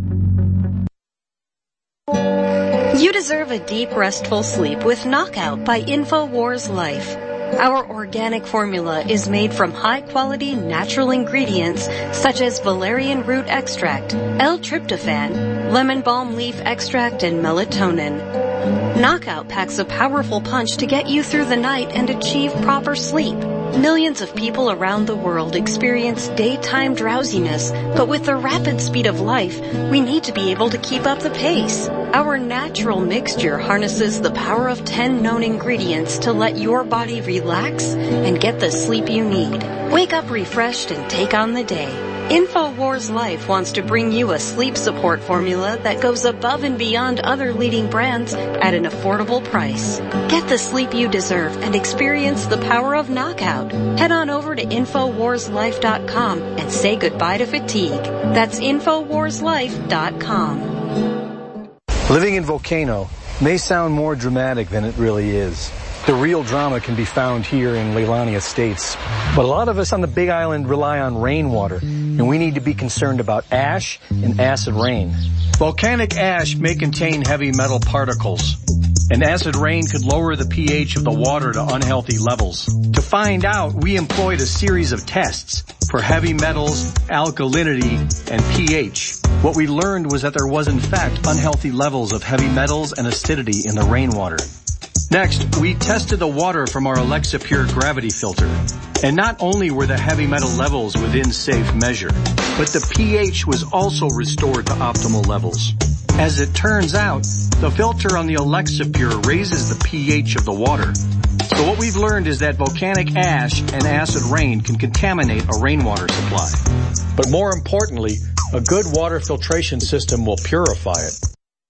You deserve a deep, restful sleep with Knockout by InfoWars Life. Our organic formula is made from high-quality natural ingredients such as valerian root extract, L-tryptophan, lemon balm leaf extract, and melatonin. Knockout packs a powerful punch to get you through the night and achieve proper sleep. Millions of people around the world experience daytime drowsiness, but with the rapid speed of life, we need to be able to keep up the pace. Our natural mixture harnesses the power of ten known ingredients to let your body relax and get the sleep you need. Wake up refreshed and take on the day. InfoWars Life wants to bring you a sleep support formula that goes above and beyond other leading brands at an affordable price. Get the sleep you deserve and experience the power of Knockout. Head on over to Infowars Life dot com and say goodbye to fatigue. That's Infowars Life dot com. Living in Volcano may sound more dramatic than it really is. The real drama can be found here in Leilani Estates. But a lot of us on the Big Island rely on rainwater, and we need to be concerned about ash and acid rain. Volcanic ash may contain heavy metal particles, and acid rain could lower the pH of the water to unhealthy levels. To find out, we employed a series of tests for heavy metals, alkalinity, and pH. What we learned was that there was in fact unhealthy levels of heavy metals and acidity in the rainwater. Next, we tested the water from our Alexa Pure gravity filter. And not only were the heavy metal levels within safe measure, but the pH was also restored to optimal levels. As it turns out, the filter on the Alexa Pure raises the pH of the water. So what we've learned is that volcanic ash and acid rain can contaminate a rainwater supply. But more importantly, a good water filtration system will purify it.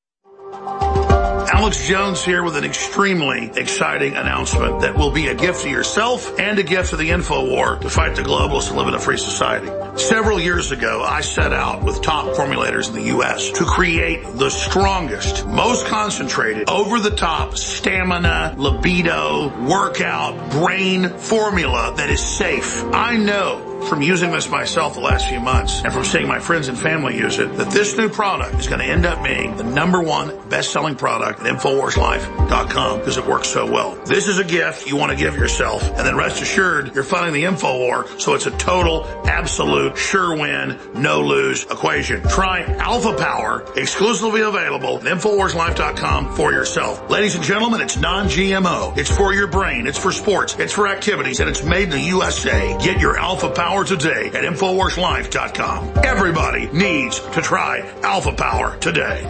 Alex Jones here with an extremely exciting announcement that will be a gift to yourself and a gift to the InfoWar to fight the globalists and live in a free society. Several years ago, I set out with top formulators in the U S to create the strongest, most concentrated, over-the-top stamina, libido, workout, brain formula that is safe. I know from using this myself the last few months and from seeing my friends and family use it, that this new product is going to end up being the number one best-selling product at Infowars Life dot com because it works so well. This is a gift you want to give yourself, and then rest assured you're funding the InfoWar, so it's a total, absolute, sure win, no-lose equation. Try Alpha Power, exclusively available at Infowars Life dot com for yourself. Ladies and gentlemen, it's non-G M O. It's for your brain. It's for sports. It's for activities, and it's made in the U S A. Get your Alpha Power today at Infowars Life dot com. Everybody needs to try Alpha Power today.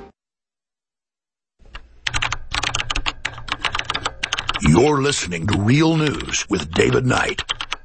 You're listening to Real News with David Knight.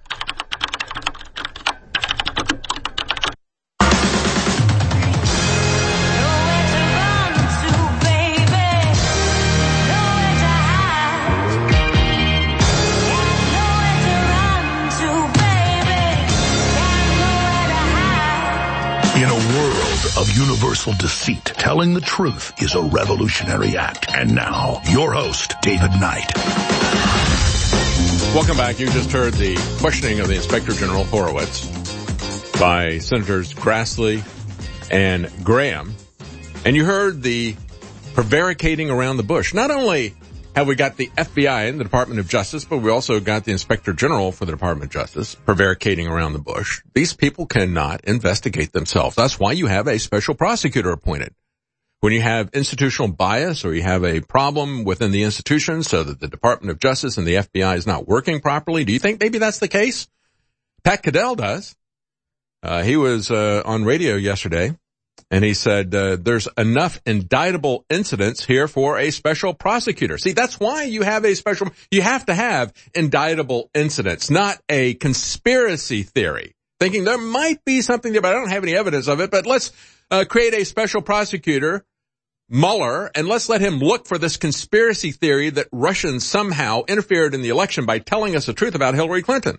In a world of universal deceit, telling the truth is a revolutionary act. And now, your host, David Knight. Welcome back. You just heard the questioning of the Inspector General Horowitz by Senators Grassley and Graham. And you heard the prevaricating around the bush. Not only have we got the F B I and the Department of Justice, but we also got the Inspector General for the Department of Justice prevaricating around the bush. These people cannot investigate themselves. That's why you have a special prosecutor appointed. When you have institutional bias or you have a problem within the institution so that the Department of Justice and the F B I is not working properly, do you think maybe that's the case? Pat Caddell does. Uh, he was uh, on radio yesterday. And he said, uh, there's enough indictable incidents here for a special prosecutor. See, that's why you have a special, you have to have indictable incidents, not a conspiracy theory. Thinking there might be something there, but I don't have any evidence of it. But let's uh, create a special prosecutor Mueller and let's let him look for this conspiracy theory that Russians somehow interfered in the election by telling us the truth about Hillary Clinton.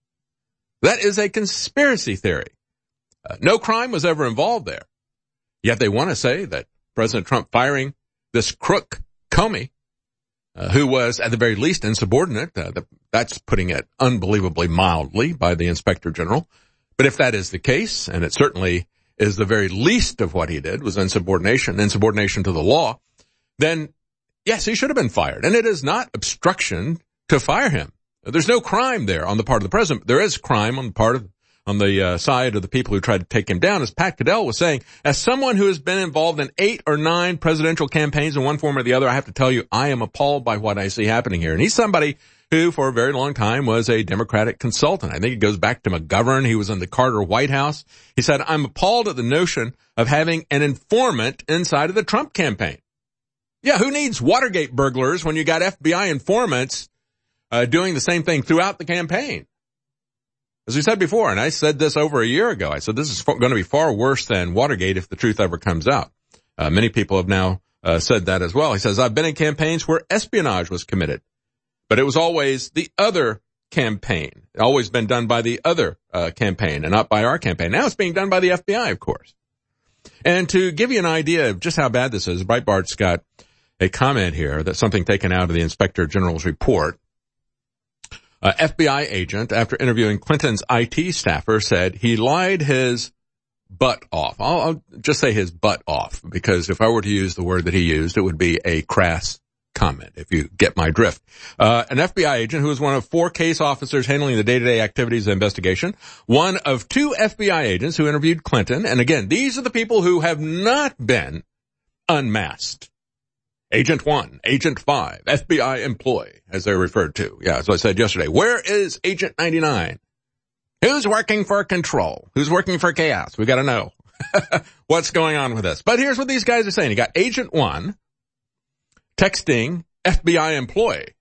That is a conspiracy theory. Uh, no crime was ever involved there. Yet they want to say that President Trump firing this crook Comey, uh, who was at the very least insubordinate, uh, the, that's putting it unbelievably mildly by the Inspector General. But if that is the case, and it certainly is the very least of what he did was insubordination, insubordination to the law, then yes, he should have been fired. And it is not obstruction to fire him. There's no crime there on the part of the president. There is crime on the part of, on the uh, side of the people who tried to take him down. As Pat Caddell was saying, as someone who has been involved in eight or nine presidential campaigns in one form or the other, I have to tell you, I am appalled by what I see happening here. And he's somebody who for a very long time was a Democratic consultant. I think it goes back to McGovern. He was in the Carter White House. He said, I'm appalled at the notion of having an informant inside of the Trump campaign. Yeah, who needs Watergate burglars when you got F B I informants uh, doing the same thing throughout the campaign? As we said before, and I said this over a year ago, I said this is going to be far worse than Watergate if the truth ever comes out. Uh, many people have now uh, said that as well. He says, I've been in campaigns where espionage was committed, but it was always the other campaign. It always been done by the other uh, campaign and not by our campaign. Now it's being done by the F B I, of course. And to give you an idea of just how bad this is, Breitbart's got a comment here that's something taken out of the Inspector General's report. Uh, F B I agent, after interviewing Clinton's I T staffer, said he lied his butt off. I'll, I'll just say his butt off, because if I were to use the word that he used, it would be a crass comment, if you get my drift. Uh, an F B I agent who was one of four case officers handling the day-to-day activities of the investigation, one of two F B I agents who interviewed Clinton, and again, these are the people who have not been unmasked. Agent one, Agent five, F B I employee, as they're referred to. Yeah, as I said yesterday, where is Agent ninety-nine? Who's working for control? Who's working for chaos? We gotta know what's going on with this. But here's what these guys are saying. You got Agent one texting F B I employee.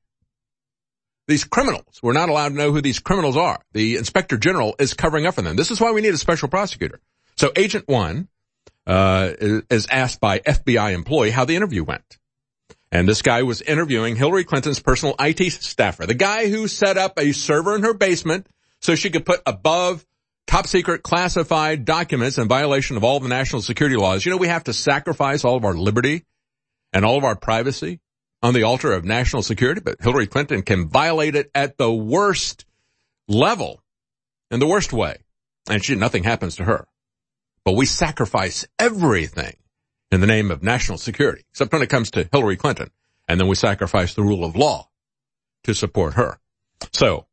These criminals, we're not allowed to know who these criminals are. The Inspector General is covering up for them. This is why we need a special prosecutor. So Agent one uh is asked by F B I employee how the interview went. And this guy was interviewing Hillary Clinton's personal I T staffer, the guy who set up a server in her basement so she could put above top secret classified documents in violation of all the national security laws. You know, we have to sacrifice all of our liberty and all of our privacy on the altar of national security, but Hillary Clinton can violate it at the worst level, in the worst way. And she, nothing happens to her. But we sacrifice everything in the name of national security, except when it comes to Hillary Clinton. And then we sacrifice the rule of law to support her. So,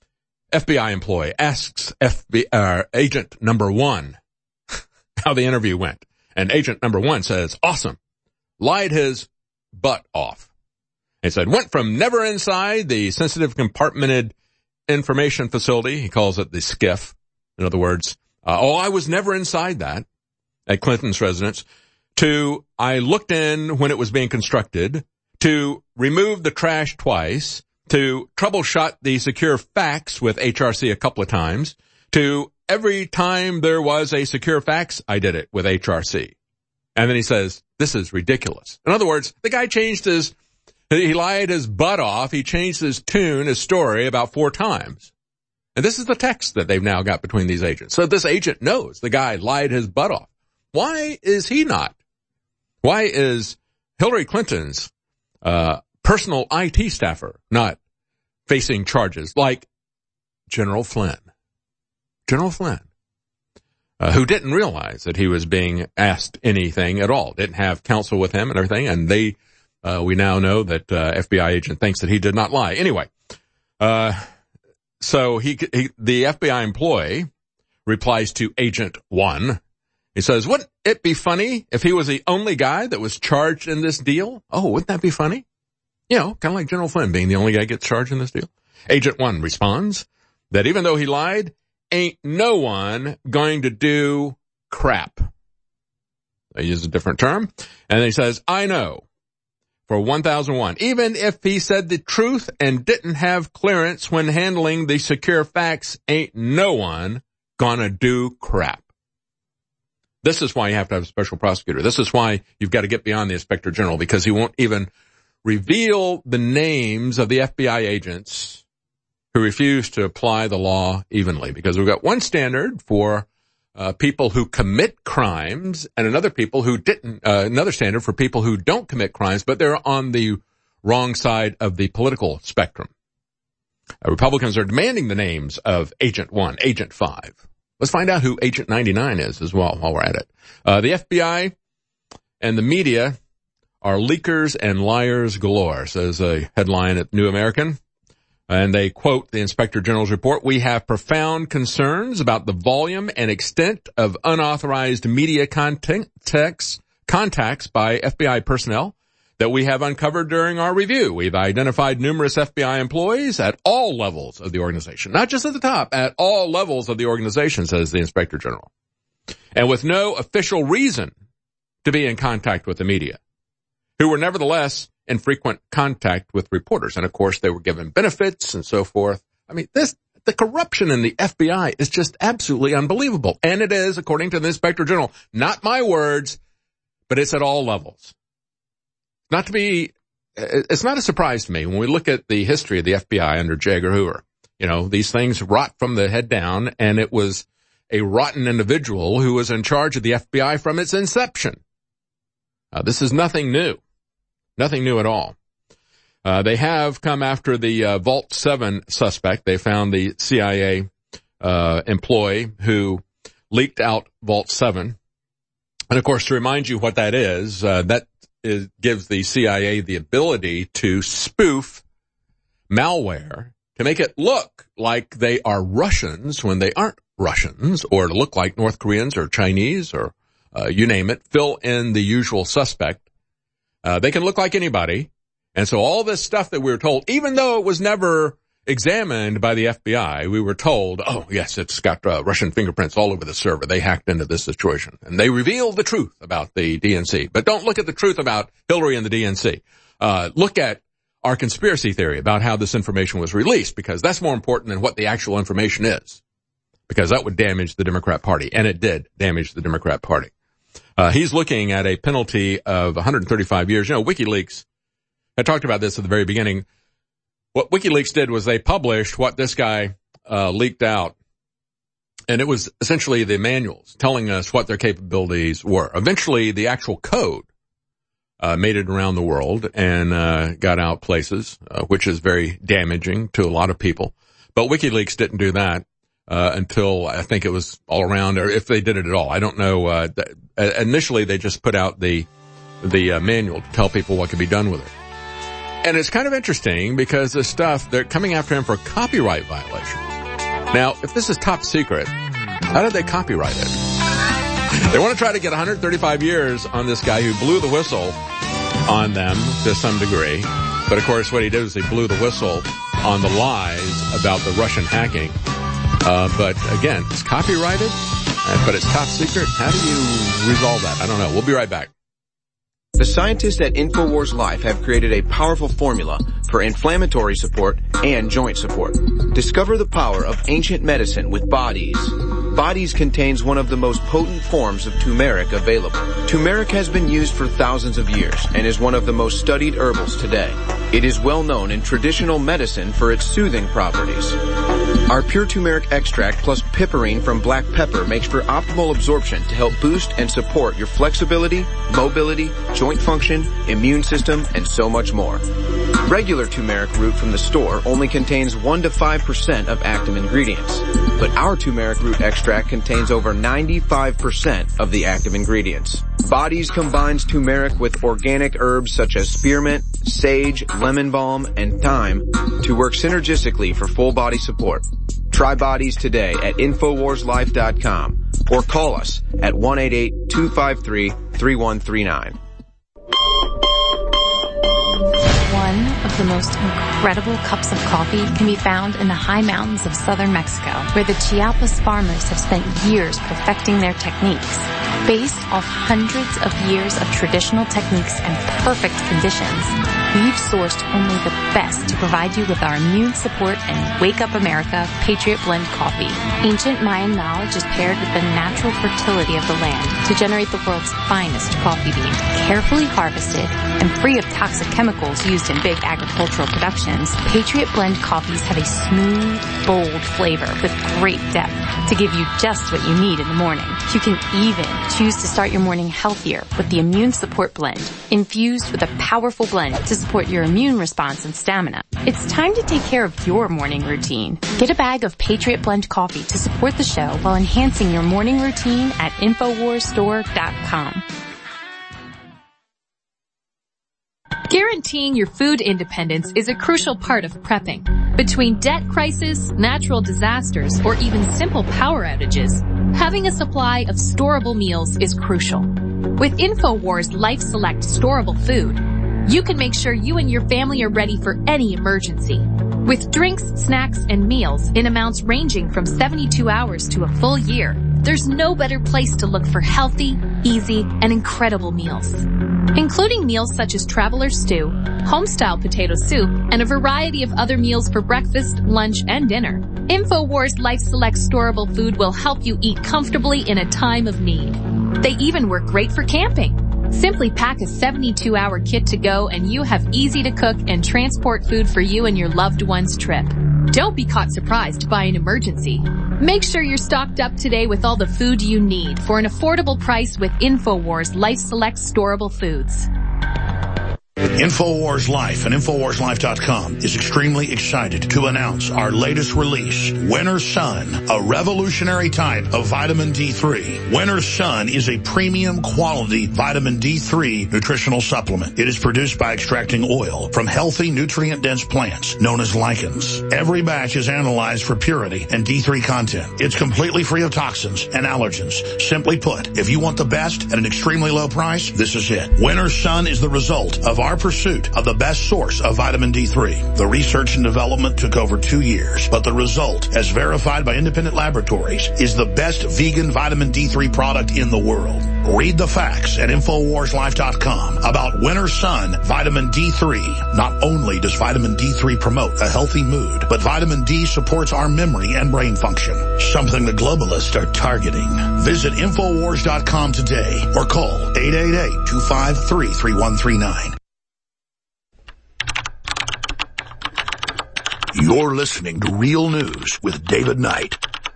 F B I employee asks F B I, uh, agent number one how the interview went. And agent number one says, awesome. Lied his butt off. He said, went from never inside the sensitive compartmented information facility. He calls it the SCIF. In other words, uh, oh, I was never inside that at Clinton's residence. To, I looked in when it was being constructed, to remove the trash twice, to troubleshoot the secure fax with H R C a couple of times, to every time there was a secure fax, I did it with H R C. And then he says, this is ridiculous. In other words, the guy changed his, he lied his butt off, he changed his tune, his story about four times. And this is the text that they've now got between these agents. So this agent knows the guy lied his butt off. Why is he not? Why is Hillary Clinton's uh personal I T staffer not facing charges like General Flynn? General Flynn, uh, who didn't realize that he was being asked anything at all, didn't have counsel with him and everything, and they, uh we now know that uh F B I agent thinks that he did not lie. Anyway, uh so he, he the F B I employee replies to Agent one. He says, wouldn't it be funny if he was the only guy that was charged in this deal? Oh, wouldn't that be funny? You know, kind of like General Flynn being the only guy gets charged in this deal. Agent one responds that even though he lied, ain't no one going to do crap. I use a different term. And then he says, I know for one thousand one, even if he said the truth and didn't have clearance when handling the secure fax, ain't no one gonna do crap. This is why you have to have a special prosecutor. This is why you've got to get beyond the Inspector General, because he won't even reveal the names of the F B I agents who refuse to apply the law evenly, because we've got one standard for uh, people who commit crimes and another people who didn't, uh, another standard for people who don't commit crimes, but they're on the wrong side of the political spectrum. Uh, Republicans are demanding the names of Agent one, Agent five. Let's find out who Agent ninety-nine is as well while we're at it. Uh, the F B I and the media are leakers and liars galore, says a headline at New American. And they quote the Inspector General's report, "We have profound concerns about the volume and extent of unauthorized media contacts, contacts by F B I personnel that we have uncovered during our review. We've identified numerous F B I employees at all levels of the organization, not just at the top, at all levels of the organization," says the Inspector General, "and with no official reason to be in contact with the media, who were nevertheless in frequent contact with reporters." And of course, they were given benefits and so forth. I mean, this, the corruption in the F B I is just absolutely unbelievable. And it is, according to the Inspector General, not my words, but it's at all levels. Not to be, it's not a surprise to me when we look at the history of the F B I under J. Edgar Hoover. You know, these things rot from the head down, and it was a rotten individual who was in charge of the F B I from its inception. Uh, this is nothing new. Nothing new at all. Uh, they have come after the uh, Vault seven suspect. They found the C I A uh, employee who leaked out Vault seven. And of course, to remind you what that is, uh, that is, gives the C I A the ability to spoof malware to make it look like they are Russians when they aren't Russians, or to look like North Koreans or Chinese or uh, you name it, fill in the usual suspect. Uh, they can look like anybody. And so all this stuff that we were told, even though it was never examined by the F B I, we were told, oh, yes, it's got uh, Russian fingerprints all over the server. They hacked into this situation. And they revealed the truth about the D N C. But don't look at the truth about Hillary and the D N C. Uh, look at our conspiracy theory about how this information was released, because that's more important than what the actual information is, because that would damage the Democrat Party. And it did damage the Democrat Party. Uh, he's looking at a penalty of one hundred thirty-five years. You know, WikiLeaks, I talked about this at the very beginning. What WikiLeaks did was they published what this guy uh, leaked out, and it was essentially the manuals telling us what their capabilities were. Eventually, the actual code uh, made it around the world and uh, got out places, uh, which is very damaging to a lot of people. But WikiLeaks didn't do that. Uh, until I think it was all around, or if they did it at all. I don't know. Uh, th- initially, they just put out the the uh, manual to tell people what could be done with it. And it's kind of interesting because the stuff, they're coming after him for copyright violations. Now, if this is top secret, how did they copyright it? They want to try to get one hundred thirty-five years on this guy who blew the whistle on them to some degree. But of course, what he did is he blew the whistle on the lies about the Russian hacking. Uh, but again, it's copyrighted, uh, but it's top secret. How do you resolve that? I don't know. We'll be right back. The scientists at InfoWars Life have created a powerful formula for inflammatory support and joint support. Discover the power of ancient medicine with Bodies. Bodies contains one of the most potent forms of turmeric available. Turmeric has been used for thousands of years and is one of the most studied herbals today. It is well known in traditional medicine for its soothing properties. Our pure turmeric extract plus piperine from black pepper makes for optimal absorption to help boost and support your flexibility, mobility, joint function, immune system, and so much more. Regular turmeric root from the store only contains one to five percent of active ingredients, but our turmeric root extract contains over ninety-five percent of the active ingredients. Bodies combines turmeric with organic herbs such as spearmint, sage, lemon balm, and thyme to work synergistically for full body support. Try Bodies today at Infowars Life dot com or call us at one eight eight, two five three, three one three nine. One of the most incredible cups of coffee can be found in the high mountains of southern Mexico, where the Chiapas farmers have spent years perfecting their techniques. Based off hundreds of years of traditional techniques and perfect conditions, We've sourced only the best to provide you with our immune support and Wake Up America Patriot Blend coffee. Ancient Mayan knowledge is paired with the natural fertility of the land to generate the world's finest coffee bean. Carefully harvested and free of toxic chemicals used in big agricultural productions, Patriot Blend coffees have a smooth, bold flavor with great depth to give you just what you need in the morning. You can even choose to start your morning healthier with the Immune Support Blend, infused with a powerful blend to support your immune response and stamina. It's time to take care of your morning routine. Get a bag of Patriot Blend coffee to support the show while enhancing your morning routine at infowars store dot com. Guaranteeing your food independence is a crucial part of prepping. Between debt crisis, natural disasters, or even simple power outages, having a supply of storable meals is crucial. With InfoWars Life Select storable food, you can make sure you and your family are ready for any emergency. With drinks, snacks, and meals in amounts ranging from seventy-two hours to a full year, there's no better place to look for healthy, easy, and incredible meals. Including meals such as Traveler's Stew, home-style potato soup, and a variety of other meals for breakfast, lunch, and dinner. InfoWars Life Select storable food will help you eat comfortably in a time of need. They even work great for camping. Simply pack a seventy-two hour kit to go and you have easy to cook and transport food for you and your loved one's trip. Don't be caught surprised by an emergency. Make sure you're stocked up today with all the food you need for an affordable price with InfoWars Life Select storable foods. InfoWars Life and Infowars Life dot com is extremely excited to announce our latest release, Winter Sun, a revolutionary type of vitamin D three. Winter Sun is a premium quality vitamin D three nutritional supplement. It is produced by extracting oil from healthy nutrient-dense plants known as lichens. Every batch is analyzed for purity and D three content. It's completely free of toxins and allergens. Simply put, if you want the best at an extremely low price, this is it. Winter Sun is the result of our pursuit of the best source of vitamin D three. The research and development took over two years, but the result, as verified by independent laboratories, is the best vegan vitamin D three product in the world. Read the facts at Infowars Life dot com about Winter Sun Vitamin D three. Not only does vitamin D three promote a healthy mood, but vitamin D supports our memory and brain function, something the globalists are targeting. Visit Infowars dot com today or call eight eight eight, two five three, three one three nine. You're listening to Real News with David Knight.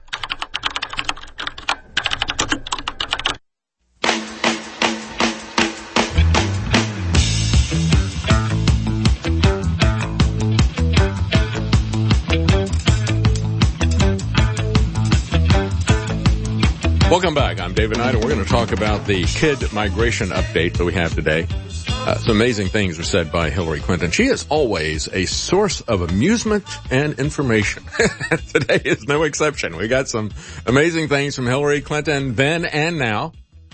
Welcome back. I'm David Knight, and we're going to talk about the kid migration update that we have today. Uh, some amazing things were said by Hillary Clinton. She is always a source of amusement and information. Today is no exception. We got some amazing things from Hillary Clinton then and now.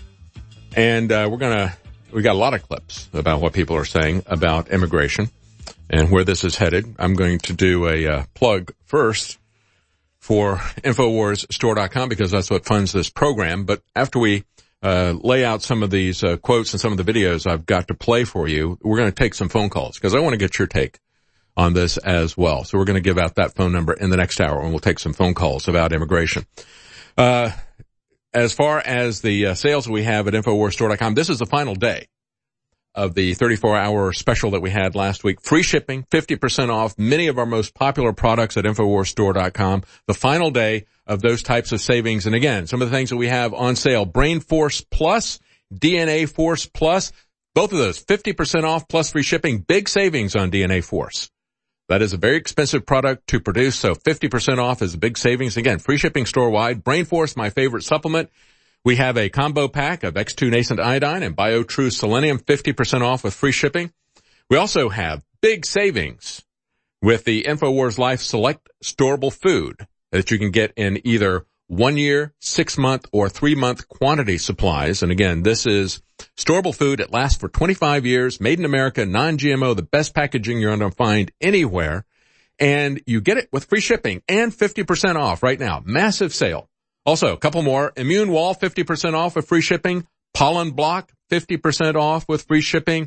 And uh, we're going to, we got a lot of clips about what people are saying about immigration and where this is headed. I'm going to do a uh, plug first for Infowars Store dot com because that's what funds this program. But after we Uh, lay out some of these uh, quotes and some of the videos I've got to play for you, we're going to take some phone calls because I want to get your take on this as well. So we're going to give out that phone number in the next hour, and we'll take some phone calls about immigration. Uh, as far as the uh, sales we have at Infowars Store dot com, this is the final day of the thirty-four hour special that we had last week. Free shipping, fifty percent off many of our most popular products at Infowars Store dot com. The final day of those types of savings. And again, some of the things that we have on sale, Brain Force Plus, D N A Force Plus, both of those fifty percent off plus free shipping, big savings on D N A Force. That is a very expensive product to produce, so fifty percent off is a big savings. Again, free shipping store-wide. Brain Force, my favorite supplement. We have a combo pack of X two Nascent Iodine and BioTrue Selenium, fifty percent off with free shipping. We also have big savings with the Infowars Life Select Storable Food that you can get in either one year, six month, or three month quantity supplies. And again, this is storable food. It lasts for twenty-five years, made in America, non-G M O, the best packaging you're going to find anywhere. And you get it with free shipping and fifty percent off right now. Massive sale. Also, a couple more. Immune Wall, fifty percent off with free shipping. Pollen Block, fifty percent off with free shipping.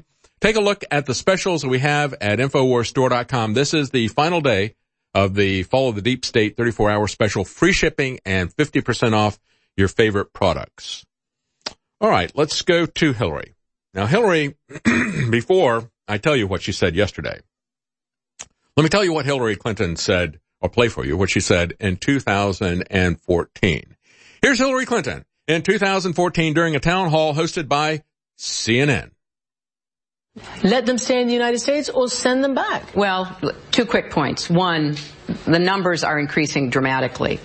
take a look at the specials that we have at Infowars Store dot com. This is the final day of the Follow the Deep State thirty-four hour special, free shipping and fifty percent off your favorite products. All right, let's go to Hillary. Now, Hillary, before I tell you what she said yesterday, let me tell you what Hillary Clinton said, or play for you what she said in two thousand fourteen. Here's Hillary Clinton in two thousand fourteen during a town hall hosted by C N N. Let them stay in the United States or send them back. Well, two quick points. One, the numbers are increasing dramatically.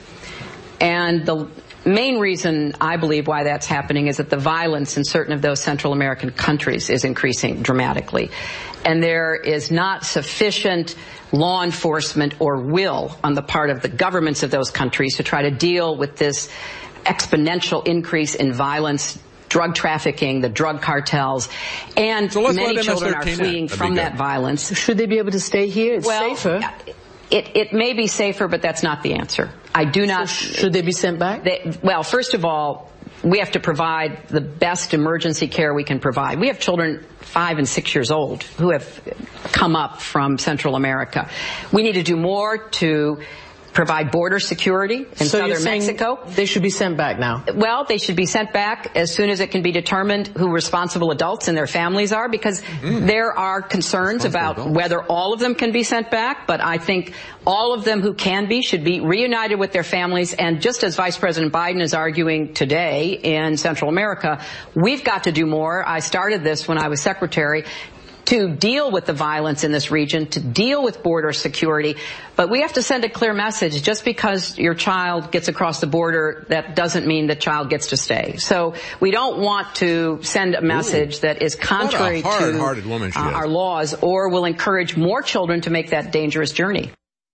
And the main reason I believe why that's happening is that the violence in certain of those Central American countries is increasing dramatically. And there is not sufficient law enforcement or will on the part of the governments of those countries to try to deal with this exponential increase in violence, drug trafficking, the drug cartels, and So let's many let children are M S thirteen fleeing in. from That'd be that good. violence. Should they be able to stay here? It's well, safer. It, it may be safer, but that's not the answer. I do not. So should they be sent back? They, well, first of all, we have to provide the best emergency care we can provide. We have children five and six years old who have come up from Central America. We need to do more to provide border security in So you're southern saying Mexico. They should be sent back now. Well, they should be sent back as soon as it can be determined who responsible adults and their families are, because mm. there are concerns about adults. Whether all of them can be sent back, but I think all of them who can be should be reunited with their families. And just as Vice President Biden is arguing today in Central America, we've got to do more. I started this when I was secretary, to deal with the violence in this region, to deal with border security. But we have to send a clear message. Just because your child gets across the border, that doesn't mean the child gets to stay. So we don't want to send a message Ooh. that is contrary What a hard-hearted to woman she uh, is. our laws, or will encourage more children to make that dangerous journey.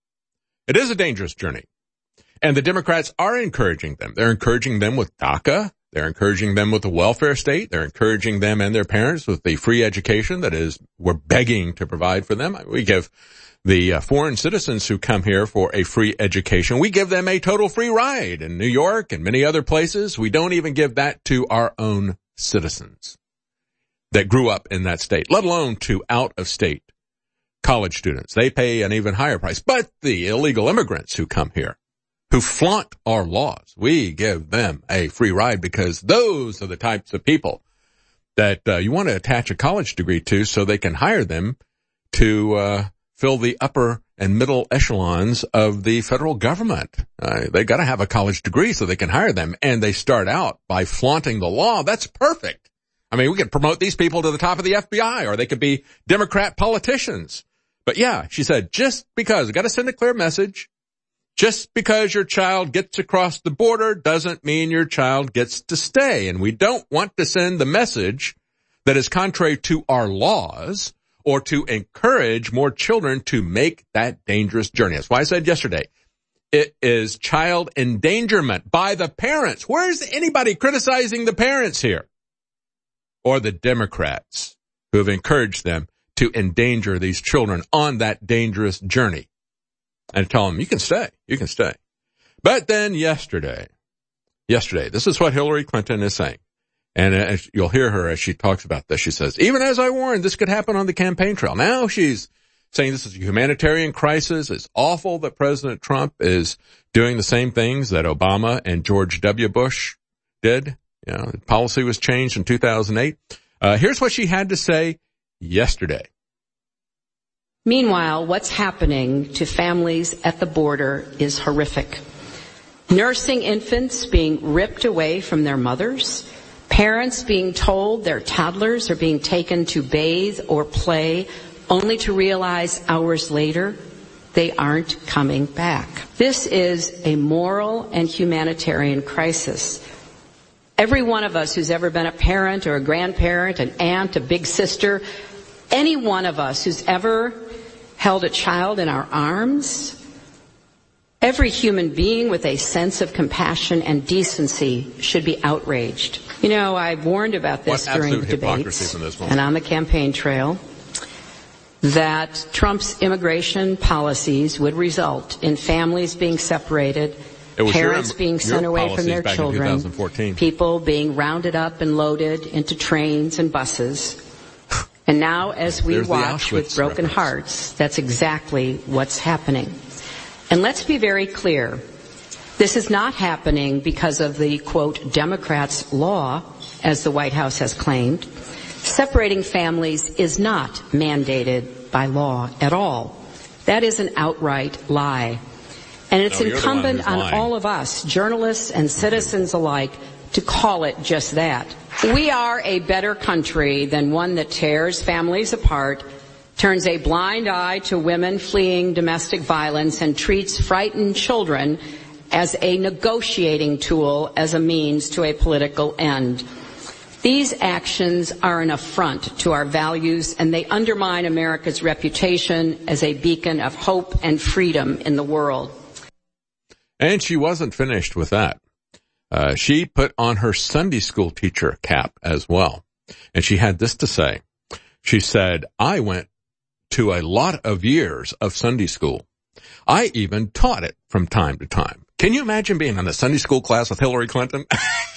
It is a dangerous journey. And the Democrats are encouraging them. They're encouraging them with DACA. They're encouraging them with the welfare state. They're encouraging them and their parents with the free education that is, we're begging to provide for them. We give the uh, foreign citizens who come here for a free education, we give them a total free ride in New York and many other places. We don't even give that to our own citizens that grew up in that state, let alone to out-of-state college students. They pay an even higher price. But the illegal immigrants who come here, who flaunt our laws, we give them a free ride, because those are the types of people that uh, you want to attach a college degree to so they can hire them to uh, fill the upper and middle echelons of the federal government. Uh, they got to have a college degree so they can hire them, and they start out by flaunting the law. That's perfect. I mean, we could promote these people to the top of the F B I, or they could be Democrat politicians. But yeah, she said, just because, got to send a clear message. Just because your child gets across the border doesn't mean your child gets to stay. And we don't want to send the message that is contrary to our laws, or to encourage more children to make that dangerous journey. That's why I said yesterday, it is child endangerment by the parents. Where's anybody criticizing the parents here? Or the Democrats who have encouraged them to endanger these children on that dangerous journey. And tell them, you can stay, you can stay. But then yesterday, yesterday, this is what Hillary Clinton is saying. And as you'll hear her as she talks about this. She says, even as I warned, this could happen on the campaign trail. Now she's saying this is a humanitarian crisis. It's awful that President Trump is doing the same things that Obama and George W. Bush did. You know, policy was changed in two thousand eight. Uh, here's what she had to say yesterday. Meanwhile, what's happening to families at the border is horrific. Nursing infants being ripped away from their mothers, parents being told their toddlers are being taken to bathe or play, only to realize hours later they aren't coming back. This is a moral and humanitarian crisis. Every one of us who's ever been a parent or a grandparent, an aunt, a big sister, any one of us who's ever held a child in our arms, every human being with a sense of compassion and decency should be outraged. You know, I warned about this what during the debates and on the campaign trail, that Trump's immigration policies would result in families being separated, parents your, being sent away from their children, people being rounded up and loaded into trains and buses. And now, as we There's watch with broken reference. hearts, that's exactly what's happening. And let's be very clear. This is not happening because of the, quote, Democrats' law, as the White House has claimed. Separating families is not mandated by law at all. That is an outright lie. And it's no, incumbent on lying. all of us, journalists and citizens alike, to call it just that. We are a better country than one that tears families apart, turns a blind eye to women fleeing domestic violence, and treats frightened children as a negotiating tool, as a means to a political end. These actions are an affront to our values, and they undermine America's reputation as a beacon of hope and freedom in the world. And she wasn't finished with that. Uh, she put on her Sunday school teacher cap as well. And she had this to say. She said, I went to a lot of years of Sunday school. I even taught it from time to time. Can you imagine being in a Sunday school class with Hillary Clinton?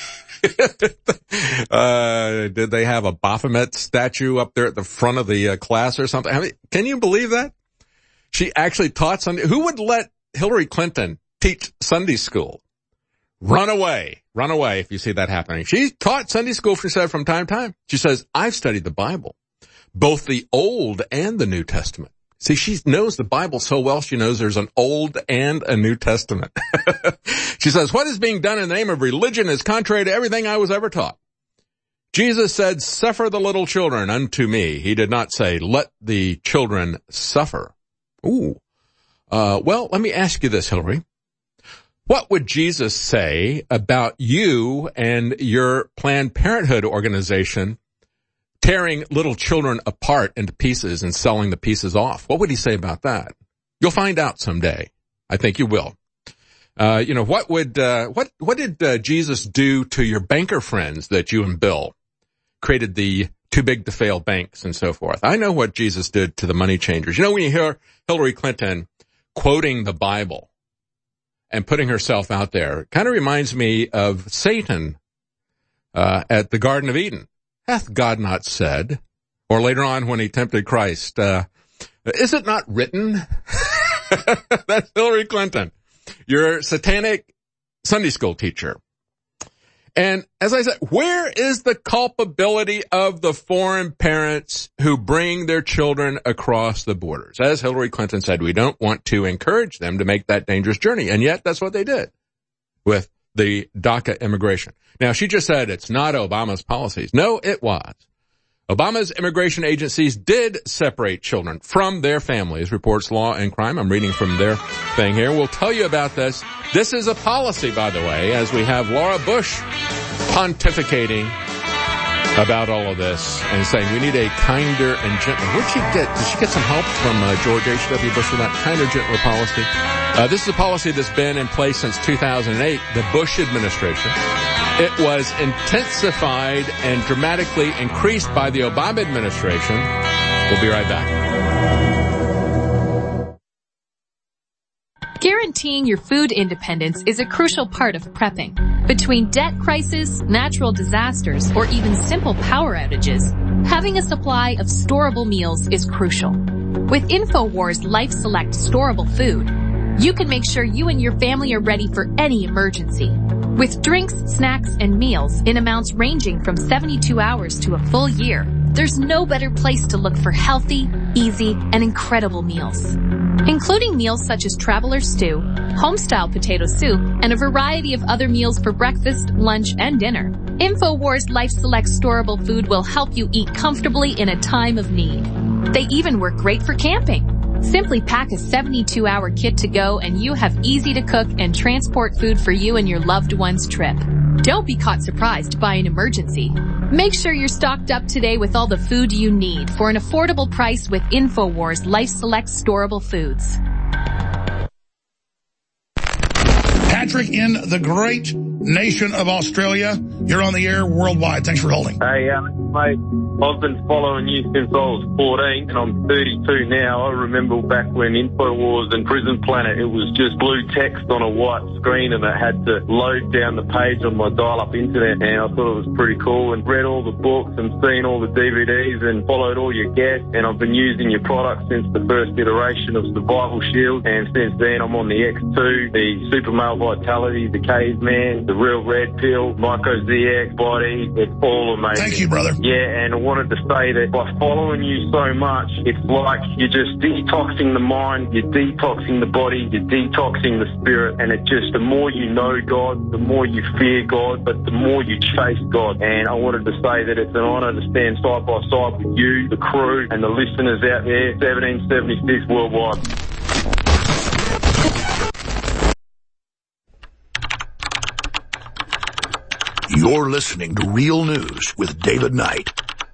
uh, did they have a Baphomet statue up there at the front of the uh, class or something? I mean, can you believe that? She actually taught Sunday. Who would let Hillary Clinton teach Sunday school? Run away. Run away if you see that happening. She taught Sunday school, she said, from time to time. She says, I've studied the Bible, both the Old and the New Testament. See, she knows the Bible so well, she knows there's an Old and a New Testament. She says, what is being done in the name of religion is contrary to everything I was ever taught. Jesus said, suffer the little children unto me. He did not say, let the children suffer. Ooh. Uh, well, let me ask you this, Hillary. What would Jesus say about you and your Planned Parenthood organization tearing little children apart into pieces and selling the pieces off? What would he say about that? You'll find out someday. I think you will. Uh, you know, what would, uh, what, what did uh, Jesus do to your banker friends that you and Bill created the too big to fail banks and so forth? I know what Jesus did to the money changers. You know, when you hear Hillary Clinton quoting the Bible and putting herself out there, it kind of reminds me of Satan, uh, at the Garden of Eden. Hath God not said, or later on when he tempted Christ, uh, is it not written? That's Hillary Clinton, your satanic Sunday school teacher. And as I said, where is the culpability of the foreign parents who bring their children across the borders? As Hillary Clinton said, we don't want to encourage them to make that dangerous journey. And yet that's what they did with the DACA immigration. Now, she just said it's not Obama's policies. No, it was. Obama's immigration agencies did separate children from their families, reports Law and Crime. I'm reading from their thing here. We'll tell you about this. This is a policy, by the way, as we have Laura Bush pontificating about all of this and saying we need a kinder and gentler. Where'd she get? Did she get some help from uh, George H W. Bush with that kinder, gentler policy? Uh, this is a policy that's been in place since two thousand eight, the Bush administration. It was intensified and dramatically increased by the Obama administration. We'll be right back. Guaranteeing your food independence is a crucial part of prepping. Between debt crisis, natural disasters, or even simple power outages, having a supply of storable meals is crucial. With InfoWars Life Select storable food, you can make sure you and your family are ready for any emergency. With drinks, snacks, and meals in amounts ranging from seventy-two hours to a full year, there's no better place to look for healthy, easy, and incredible meals. Including meals such as Traveler Stew, Homestyle Potato Soup, and a variety of other meals for breakfast, lunch, and dinner. InfoWars Life Select storable food will help you eat comfortably in a time of need. They even work great for camping. Simply pack a seventy-two hour kit to go and you have easy to cook and transport food for you and your loved one's trip. Don't be caught surprised by an emergency. Make sure you're stocked up today with all the food you need for an affordable price with InfoWars Life Select storable foods. Patrick, in the great nation of Australia. You're on the air worldwide. Thanks for holding. Hey, uh, mate, I've been following you since I was fourteen, and I'm thirty-two now. I remember back when InfoWars and Prison Planet, it was just blue text on a white screen, and it had to load down the page on my dial-up internet, and I thought it was pretty cool, and read all the books and seen all the D V Ds and followed all your guests, and I've been using your product since the first iteration of Survival Shield, and since then I'm on the X two, the Super Male Vitality, the Caveman, the Real Red Pill, Myco Z X, Body. It's all amazing. Thank you, brother. Yeah, and I wanted to say that by following you so much, it's like you're just detoxing the mind, you're detoxing the body, you're detoxing the spirit, and it just, the more you know God, the more you fear God, but the more you chase God. And I wanted to say that it's an honor to stand side by side with you, the crew, and the listeners out there, seventeen seventy-six worldwide. You're listening to Real News with David Knight.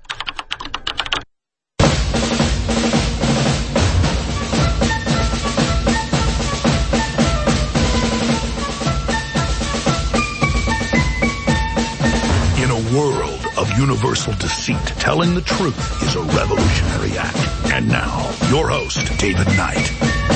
In a world of universal deceit, telling the truth is a revolutionary act. And now, your host, David Knight.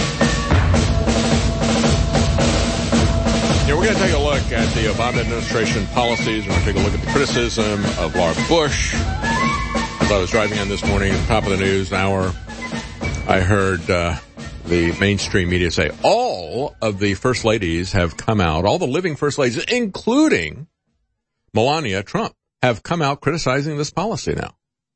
Yeah, we're going to take a look at the Obama administration policies. We're going to take a look at the criticism of Laura Bush. As I was driving in this morning at the top of the news hour, I heard uh, the mainstream media say all of the first ladies have come out, all the living first ladies, including Melania Trump, have come out criticizing this policy now.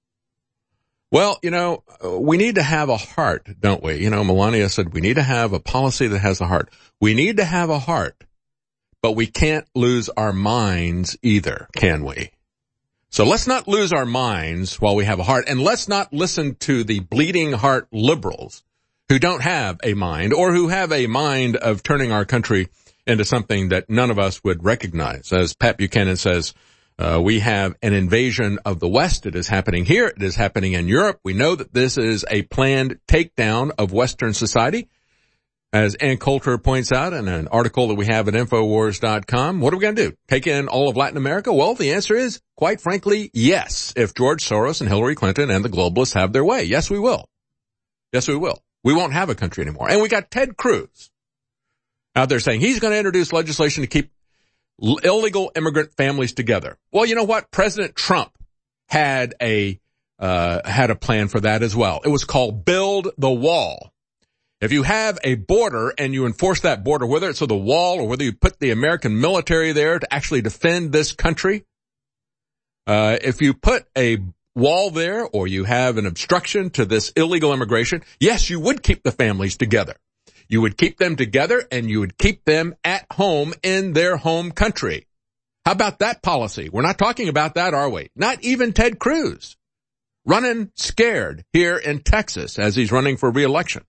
Well, you know, we need to have a heart, don't we? You know, Melania said we need to have a policy that has a heart. We need to have a heart. But we can't lose our minds either, can we? So let's not lose our minds while we have a heart, and let's not listen to the bleeding heart liberals who don't have a mind, or who have a mind of turning our country into something that none of us would recognize. As Pat Buchanan says, uh, we have an invasion of the West. It is happening here. It is happening in Europe. We know that this is a planned takedown of Western society. As Ann Coulter points out in an article that we have at Infowars dot com, what are we going to do? Take in all of Latin America? Well, the answer is, quite frankly, yes. If George Soros and Hillary Clinton and the globalists have their way, yes, we will. Yes, we will. We won't have a country anymore. And we got Ted Cruz out there saying he's going to introduce legislation to keep illegal immigrant families together. Well, you know what? President Trump had a uh had a plan for that as well. It was called Build the Wall. If you have a border and you enforce that border, whether it's with a wall or whether you put the American military there to actually defend this country, uh, if you put a wall there or you have an obstruction to this illegal immigration, yes, you would keep the families together. You would keep them together and you would keep them at home in their home country. How about that policy? We're not talking about that, are we? Not even Ted Cruz running scared here in Texas as he's running for re-election.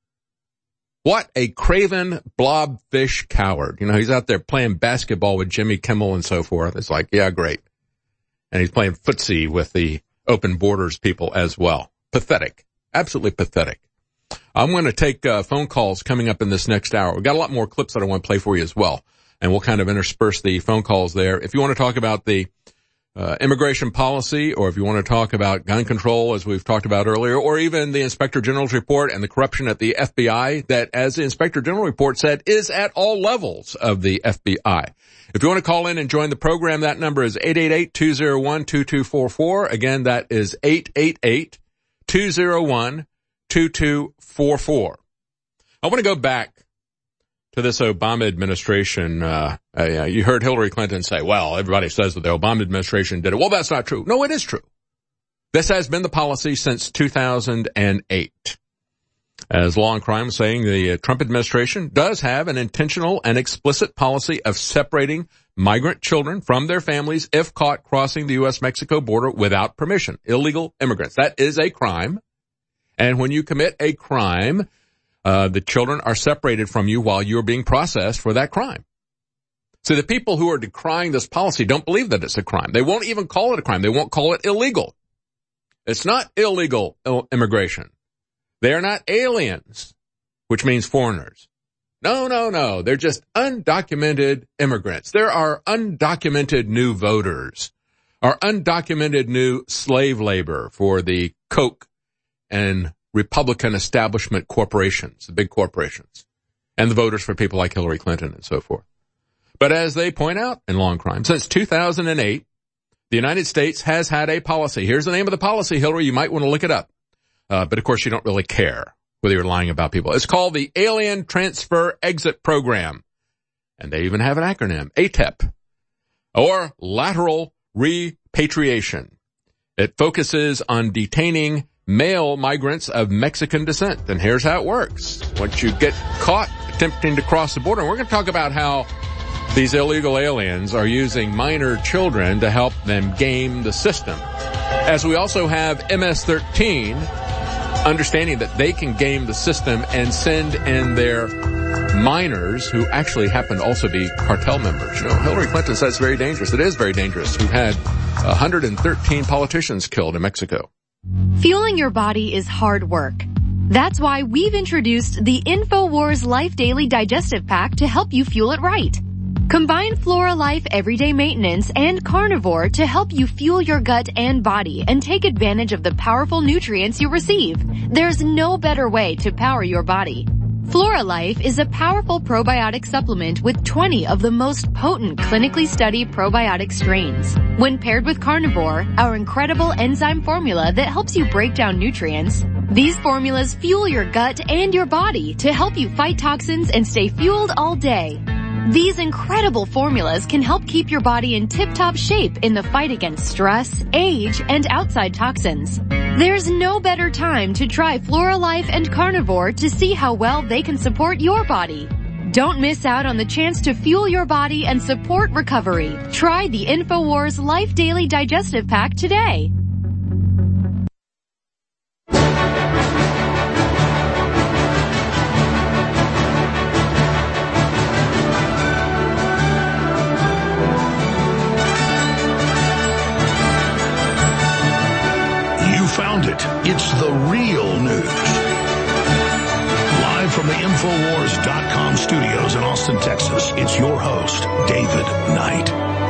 What a craven blobfish coward. You know, he's out there playing basketball with Jimmy Kimmel and so forth. It's like, yeah, great. And he's playing footsie with the open borders people as well. Pathetic. Absolutely pathetic. I'm going to take uh, phone calls coming up in this next hour. We've got a lot more clips that I want to play for you as well. And we'll kind of intersperse the phone calls there. If you want to talk about the Uh, immigration policy, or if you want to talk about gun control, as we've talked about earlier, or even the Inspector General's report and the corruption at the F B I that, as the Inspector General report said, is at all levels of the F B I. If you want to call in and join the program, that number is eight eight eight, two oh one, two two four four. Again, that is eight eight eight, two oh one, two two four four. I want to go back to this Obama administration. Uh, uh, you heard Hillary Clinton say, well, everybody says that the Obama administration did it. Well, that's not true. No, it is true. This has been the policy since two thousand eight. As Law and Crime was saying, the uh, Trump administration does have an intentional and explicit policy of separating migrant children from their families if caught crossing the U S Mexico border without permission. Illegal immigrants. That is a crime. And when you commit a crime, Uh, the children are separated from you while you're being processed for that crime. So the people who are decrying this policy don't believe that it's a crime. They won't even call it a crime. They won't call it illegal. It's not illegal immigration. They are not aliens, which means foreigners. No, no, no. They're just undocumented immigrants. There are undocumented new voters, or undocumented new slave labor for the Koch and Republican establishment corporations, the big corporations, and the voters for people like Hillary Clinton and so forth. But as they point out in Law and Crime, since two thousand eight, the United States has had a policy. Here's the name of the policy, Hillary. You might want to look it up. Uh, but of course you don't really care whether you're lying about people. It's called the Alien Transfer Exit Program. And they even have an acronym, A T E P, or Lateral Repatriation. It focuses on detaining male migrants of Mexican descent. And here's how it works. Once you get caught attempting to cross the border, and we're going to talk about how these illegal aliens are using minor children to help them game the system. As we also have M S thirteen, understanding that they can game the system and send in their minors who actually happen to also be cartel members. You know, Hillary Clinton says it's very dangerous. It is very dangerous. We've had one hundred thirteen politicians killed in Mexico. Fueling your body is hard work. That's why we've introduced the InfoWars Life Daily Digestive Pack to help you fuel it right. Combine Flora Life Everyday Maintenance and Carnivore to help you fuel your gut and body and take advantage of the powerful nutrients you receive. There's no better way to power your body. Flora Life is a powerful probiotic supplement with twenty of the most potent clinically studied probiotic strains. When paired with Carnivore, our incredible enzyme formula that helps you break down nutrients, these formulas fuel your gut and your body to help you fight toxins and stay fueled all day. These incredible formulas can help keep your body in tip-top shape in the fight against stress, age, and outside toxins. There's no better time to try Flora Life and Carnivore to see how well they can support your body. Don't miss out on the chance to fuel your body and support recovery. Try the InfoWars Life Daily Digestive Pack today. Found it. It's the real news. Live from the Infowars dot com studios in Austin, Texas, it's your host, David Knight.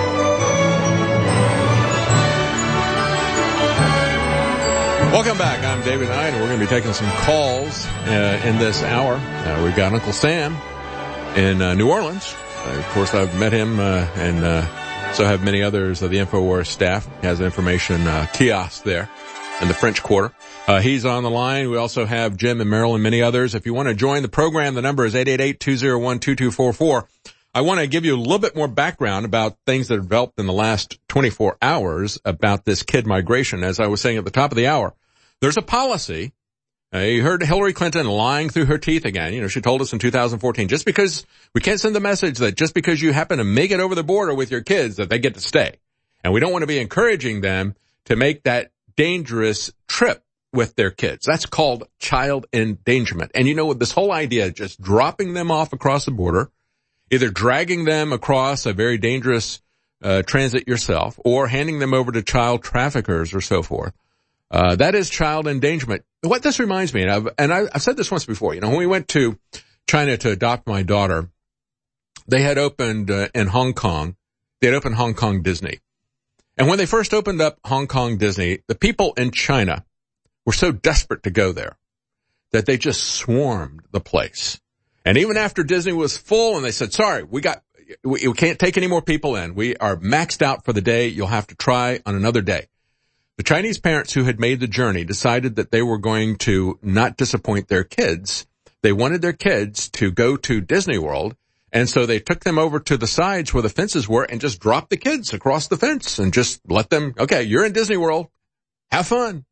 Welcome back. I'm David Knight, and we're going to be taking some calls uh, in this hour. Uh, we've got Uncle Sam in uh, New Orleans. Uh, of course, I've met him, uh, and uh, so have many others of the Infowars staff. He has an information uh, kiosk there in the French Quarter. Uh, he's on the line. We also have Jim and Merrill and many others. If you want to join the program, the number is eight eight eight, two oh one, two two four four. I want to give you a little bit more background about things that have developed in the last twenty-four hours about this kid migration. As I was saying at the top of the hour, there's a policy. Uh, you heard Hillary Clinton lying through her teeth again. You know, she told us in two thousand fourteen, just because we can't send the message that just because you happen to make it over the border with your kids that they get to stay. And we don't want to be encouraging them to make that dangerous trip with their kids. That's called child endangerment. And you know what, this whole idea of just dropping them off across the border, either dragging them across a very dangerous uh, transit yourself or handing them over to child traffickers or so forth, uh, that is child endangerment. What this reminds me of, and I, I've said this once before, you know, when we went to China to adopt my daughter, they had opened uh, in Hong Kong, they had opened Hong Kong Disney. And when they first opened up Hong Kong Disney, the people in China were so desperate to go there that they just swarmed the place. And even after Disney was full and they said, sorry, we got, we, we can't take any more people in. We are maxed out for the day. You'll have to try on another day. The Chinese parents who had made the journey decided that they were going to not disappoint their kids. They wanted their kids to go to Disney World. And so they took them over to the sides where the fences were and just dropped the kids across the fence and just let them, okay, you're in Disney World. Have fun.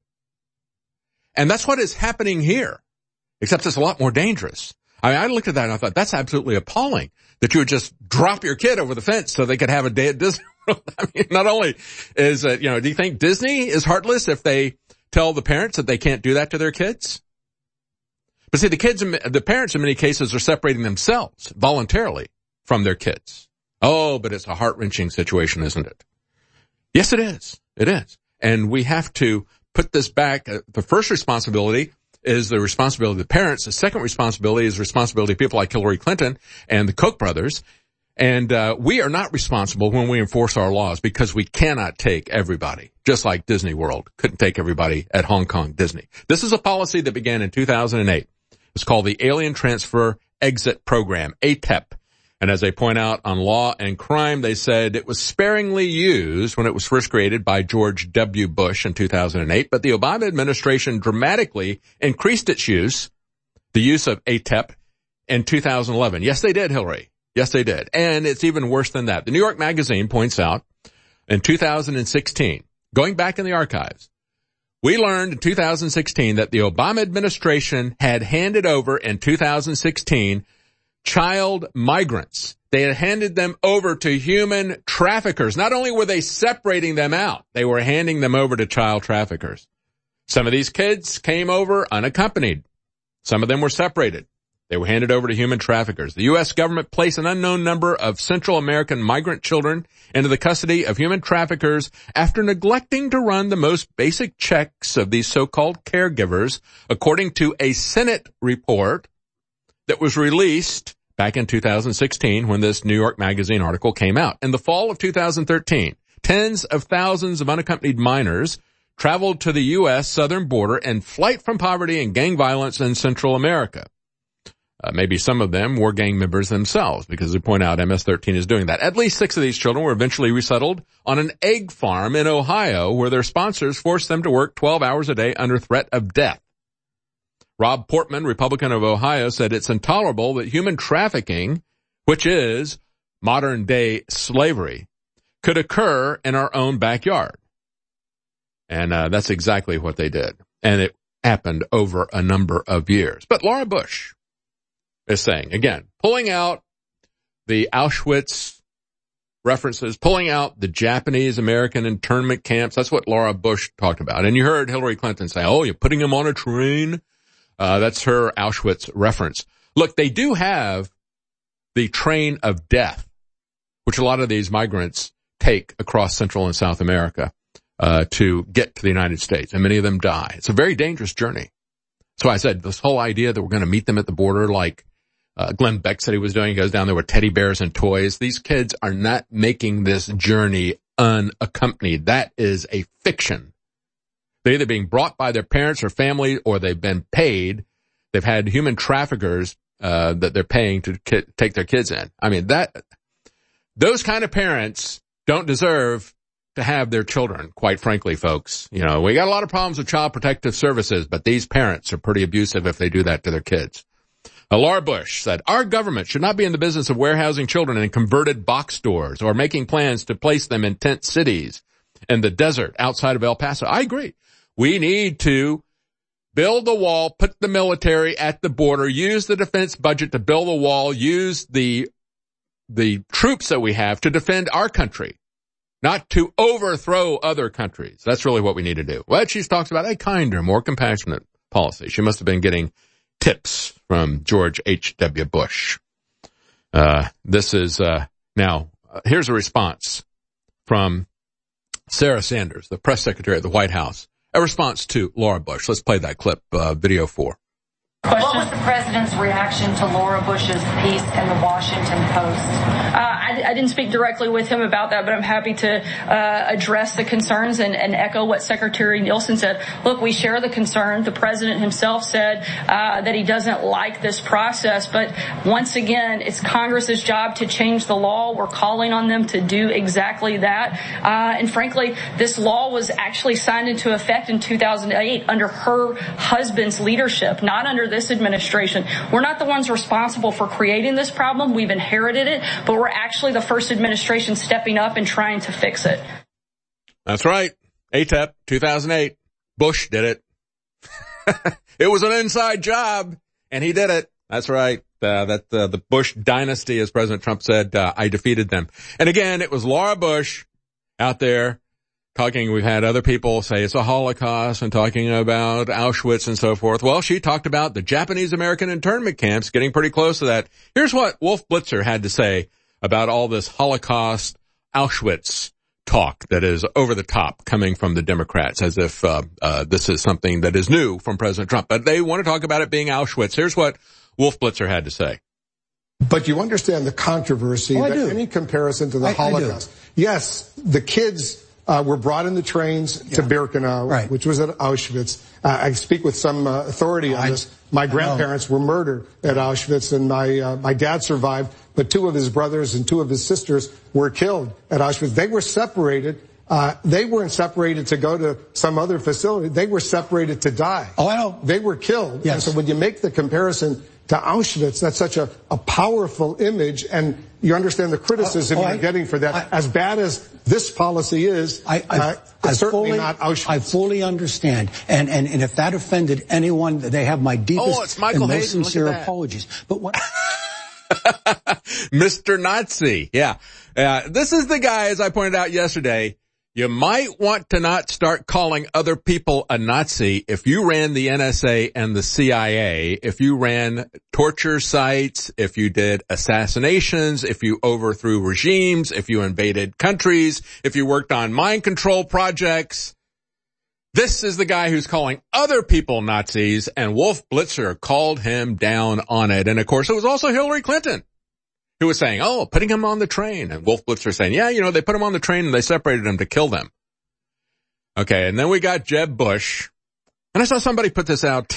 And that's what is happening here, except it's a lot more dangerous. I mean, I looked at that and I thought, that's absolutely appalling that you would just drop your kid over the fence so they could have a day at Disney World. I mean, not only is it, you know, do you think Disney is heartless if they tell the parents that they can't do that to their kids? But see, the kids, the parents in many cases are separating themselves voluntarily from their kids. Oh, but it's a heart-wrenching situation, isn't it? Yes, it is. It is. And we have to put this back. Uh, the first responsibility is the responsibility of the parents. The second responsibility is the responsibility of people like Hillary Clinton and the Koch brothers. And uh we are not responsible when we enforce our laws because we cannot take everybody, just like Disney World couldn't take everybody at Hong Kong Disney. This is a policy that began in two thousand eight. It's called the Alien Transfer Exit Program, A T E P. And as they point out on Law and Crime, they said it was sparingly used when it was first created by George W. Bush in two thousand eight, but the Obama administration dramatically increased its use, the use of A T E P, in two thousand eleven. Yes, they did, Hillary. Yes, they did. And it's even worse than that. The New York Magazine points out in two thousand sixteen, going back in the archives, we learned in two thousand sixteen that the Obama administration had handed over in two thousand sixteen child migrants. They had handed them over to human traffickers. Not only were they separating them out, they were handing them over to child traffickers. Some of these kids came over unaccompanied. Some of them were separated. They were handed over to human traffickers. The U S government placed an unknown number of Central American migrant children into the custody of human traffickers after neglecting to run the most basic checks of these so-called caregivers, according to a Senate report that was released back in two thousand sixteen when this New York Magazine article came out. In the fall of two thousand thirteen, tens of thousands of unaccompanied minors traveled to the U S southern border in flight from poverty and gang violence in Central America. Uh, maybe some of them were gang members themselves, because they point out M S thirteen is doing that. At least six of these children were eventually resettled on an egg farm in Ohio, where their sponsors forced them to work twelve hours a day under threat of death. Rob Portman, Republican of Ohio, said it's intolerable that human trafficking, which is modern-day slavery, could occur in our own backyard. And uh, that's exactly what they did. And it happened over a number of years. But Laura Bush is saying, again, pulling out the Auschwitz references, pulling out the Japanese American internment camps. That's what Laura Bush talked about. And you heard Hillary Clinton say, oh, you're putting them on a train. Uh, that's her Auschwitz reference. Look, they do have the train of death, which a lot of these migrants take across Central and South America uh, to get to the United States. And many of them die. It's a very dangerous journey. So I said this whole idea that we're going to meet them at the border like Uh, Glenn Beck said he was doing. He goes down there with teddy bears and toys. These kids are not making this journey unaccompanied. That is a fiction. They're either being brought by their parents or family, or they've been paid. They've had human traffickers uh, that they're paying to ki- take their kids in. I mean, that those kind of parents don't deserve to have their children, quite frankly, folks. You know, we got a lot of problems with child protective services, but these parents are pretty abusive if they do that to their kids. Laura Bush said, our government should not be in the business of warehousing children in converted box stores or making plans to place them in tent cities in the desert outside of El Paso. I agree. We need to build the wall, put the military at the border, use the defense budget to build the wall, use the, the troops that we have to defend our country, not to overthrow other countries. That's really what we need to do. Well, she talks about a kinder, more compassionate policy. She must have been getting tips from George H W. Bush. Uh, this is, uh, now, uh, here's a response from Sarah Sanders, the press secretary of the White House, a response to Laura Bush. Let's play that clip, uh, video four. What was the president's reaction to Laura Bush's piece in the Washington Post? Uh, I, I didn't speak directly with him about that, but I'm happy to uh, address the concerns and, and echo what Secretary Nielsen said. Look, we share the concern. The president himself said uh, that he doesn't like this process, but once again, it's Congress's job to change the law. We're calling on them to do exactly that. Uh, and frankly, this law was actually signed into effect in two thousand eight under her husband's leadership, not under this administration. We're not the ones responsible for creating this problem. We've inherited it, but we're actually the first administration stepping up and trying to fix it. That's right. A T E P, two thousand eight. Bush did it. It was an inside job, and he did it. That's right. Uh, that uh, the Bush dynasty, as President Trump said, uh, I defeated them. And again, it was Laura Bush out there talking. We've had other people say it's a Holocaust and talking about Auschwitz and so forth. Well, she talked about the Japanese American internment camps, getting pretty close to that. Here's what Wolf Blitzer had to say about all this Holocaust, Auschwitz talk that is over the top coming from the Democrats, as if uh, uh this is something that is new from President Trump. But they want to talk about it being Auschwitz. Here's what Wolf Blitzer had to say. But you understand the controversy oh, that any comparison to the I, Holocaust. I yes, the kids uh, were brought in the trains yeah. to Birkenau, right. which was at Auschwitz. Uh, I speak with some uh, authority on I, this. My grandparents were murdered at Auschwitz, and my uh, my dad survived, but two of his brothers and two of his sisters were killed at Auschwitz. They were separated. Uh, they weren't separated to go to some other facility. They were separated to die. Oh, I know. They were killed. Yes. And so when you make the comparison to Auschwitz, that's such a, a powerful image, and you understand the criticism oh, oh, you're I, getting for that. I, as bad as this policy is, I, I, uh, it's I certainly fully, not Auschwitz. I fully understand. And, and, and if that offended anyone, they have my deepest oh, it's Michael and most Hayden. sincere apologies. But what... Mister Nazi. Yeah. Uh, this is the guy, as I pointed out yesterday, you might want to not start calling other people a Nazi if you ran the N S A and the C I A, if you ran torture sites, if you did assassinations, if you overthrew regimes, if you invaded countries, if you worked on mind control projects. This is the guy who's calling other people Nazis, and Wolf Blitzer called him down on it. And of course, it was also Hillary Clinton who was saying, oh, putting him on the train. And Wolf Blitzer saying, yeah, you know, they put him on the train and they separated him to kill them. Okay, and then we got Jeb Bush. And I saw somebody put this out.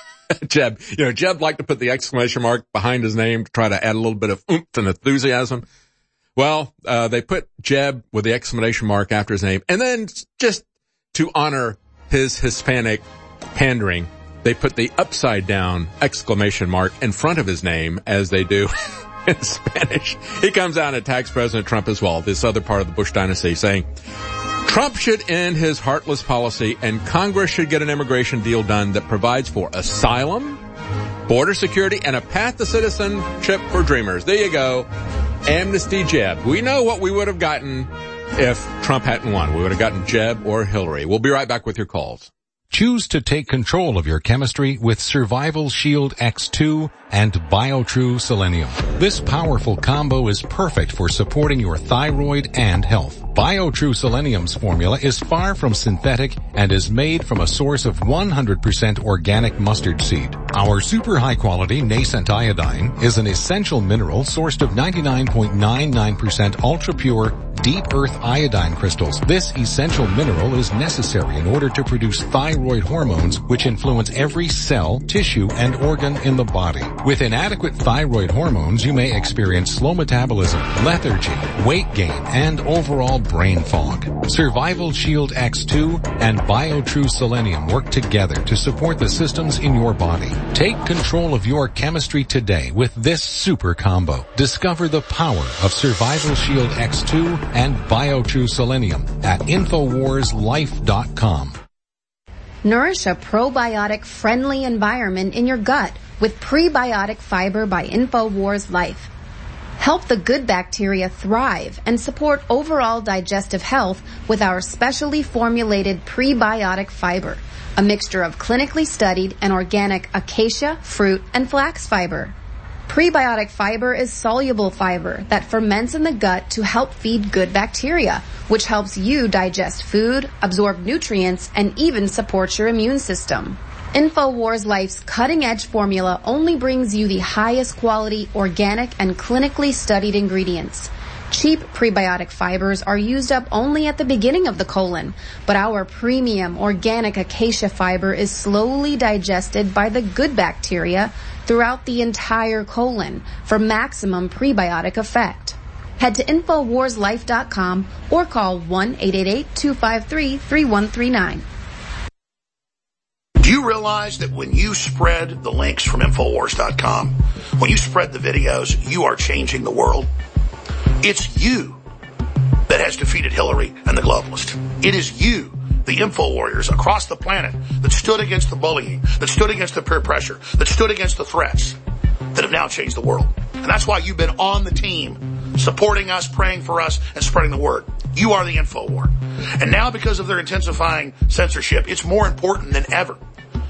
Jeb, you know, Jeb liked to put the exclamation mark behind his name to try to add a little bit of oomph and enthusiasm. Well, uh, they put Jeb with the exclamation mark after his name. And then just to honor his Hispanic pandering, they put the upside down exclamation mark in front of his name, as they do in Spanish. He comes out and attacks President Trump as well, this other part of the Bush dynasty, saying Trump should end his heartless policy and Congress should get an immigration deal done that provides for asylum, border security, and a path to citizenship for dreamers. There you go. Amnesty Jeb. We know what we would have gotten if Trump hadn't won. We would have gotten Jeb or Hillary. We'll be right back with your calls. Choose to take control of your chemistry with Survival Shield X two and BioTrue Selenium. This powerful combo is perfect for supporting your thyroid and health. BioTrue Selenium's formula is far from synthetic and is made from a source of one hundred percent organic mustard seed. Our super high quality nascent iodine is an essential mineral sourced of ninety-nine point nine nine percent ultra pure deep earth iodine crystals. This essential mineral is necessary in order to produce thyroid hormones, which influence every cell, tissue, and organ in the body. With inadequate thyroid hormones, you may experience slow metabolism, lethargy, weight gain, and overall brain fog. Survival Shield X two and BioTrue Selenium work together to support the systems in your body. Take control of your chemistry today with this super combo. Discover the power of Survival Shield X two and BioTrue Selenium at Infowars Life dot com. Nourish a probiotic-friendly environment in your gut with Prebiotic Fiber by InfoWars Life. Help the good bacteria thrive and support overall digestive health with our specially formulated prebiotic fiber, a mixture of clinically studied and organic acacia, fruit, and flax fiber. Prebiotic fiber is soluble fiber that ferments in the gut to help feed good bacteria, which helps you digest food, absorb nutrients, and even support your immune system. InfoWars Life's cutting-edge formula only brings you the highest quality, organic, and clinically studied ingredients. Cheap prebiotic fibers are used up only at the beginning of the colon, but our premium organic acacia fiber is slowly digested by the good bacteria throughout the entire colon for maximum prebiotic effect. Head to Infowars Life dot com or call one eight eight eight, two five three, three one three nine. Do you realize that when you spread the links from Infowars dot com, when you spread the videos, you are changing the world? It's you that has defeated Hillary and the globalists. It is you, the info warriors across the planet, that stood against the bullying, that stood against the peer pressure, that stood against the threats, that have now changed the world. And that's why you've been on the team, supporting us, praying for us, and spreading the word. You are the info war. And now, because of their intensifying censorship, it's more important than ever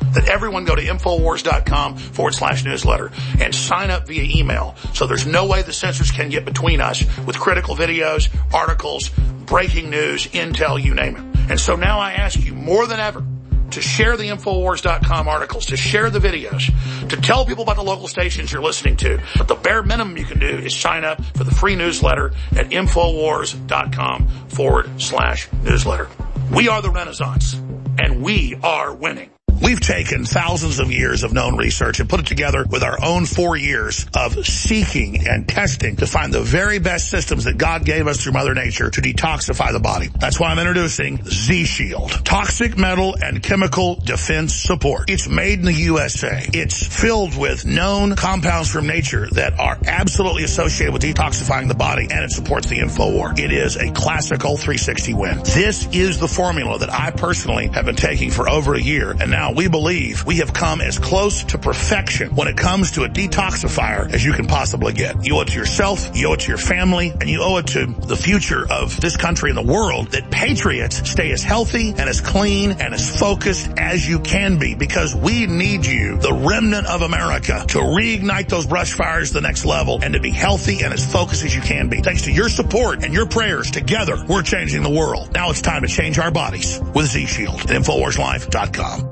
that everyone go to Infowars.com forward slash newsletter and sign up via email. So there's no way the censors can get between us with critical videos, articles, breaking news, intel, you name it. And so now I ask you more than ever to share the Infowars dot com articles, to share the videos, to tell people about the local stations you're listening to. But the bare minimum you can do is sign up for the free newsletter at Infowars.com forward slash newsletter. We are the Renaissance, and we are winning. We've taken thousands of years of known research and put it together with our own four years of seeking and testing to find the very best systems that God gave us through Mother Nature to detoxify the body. That's why I'm introducing Z-Shield. Toxic metal and chemical defense support. It's made in the U S A. It's filled with known compounds from nature that are absolutely associated with detoxifying the body, and it supports the InfoWar. It is a classical three sixty win. This is the formula that I personally have been taking for over a year, and now we believe we have come as close to perfection when it comes to a detoxifier as you can possibly get. You owe it to yourself, you owe it to your family, and you owe it to the future of this country and the world that patriots stay as healthy and as clean and as focused as you can be, because we need you, the remnant of America, to reignite those brush fires to the next level and to be healthy and as focused as you can be. Thanks to your support and your prayers, together we're changing the world. Now it's time to change our bodies with Z-Shield at Infowars Life dot com.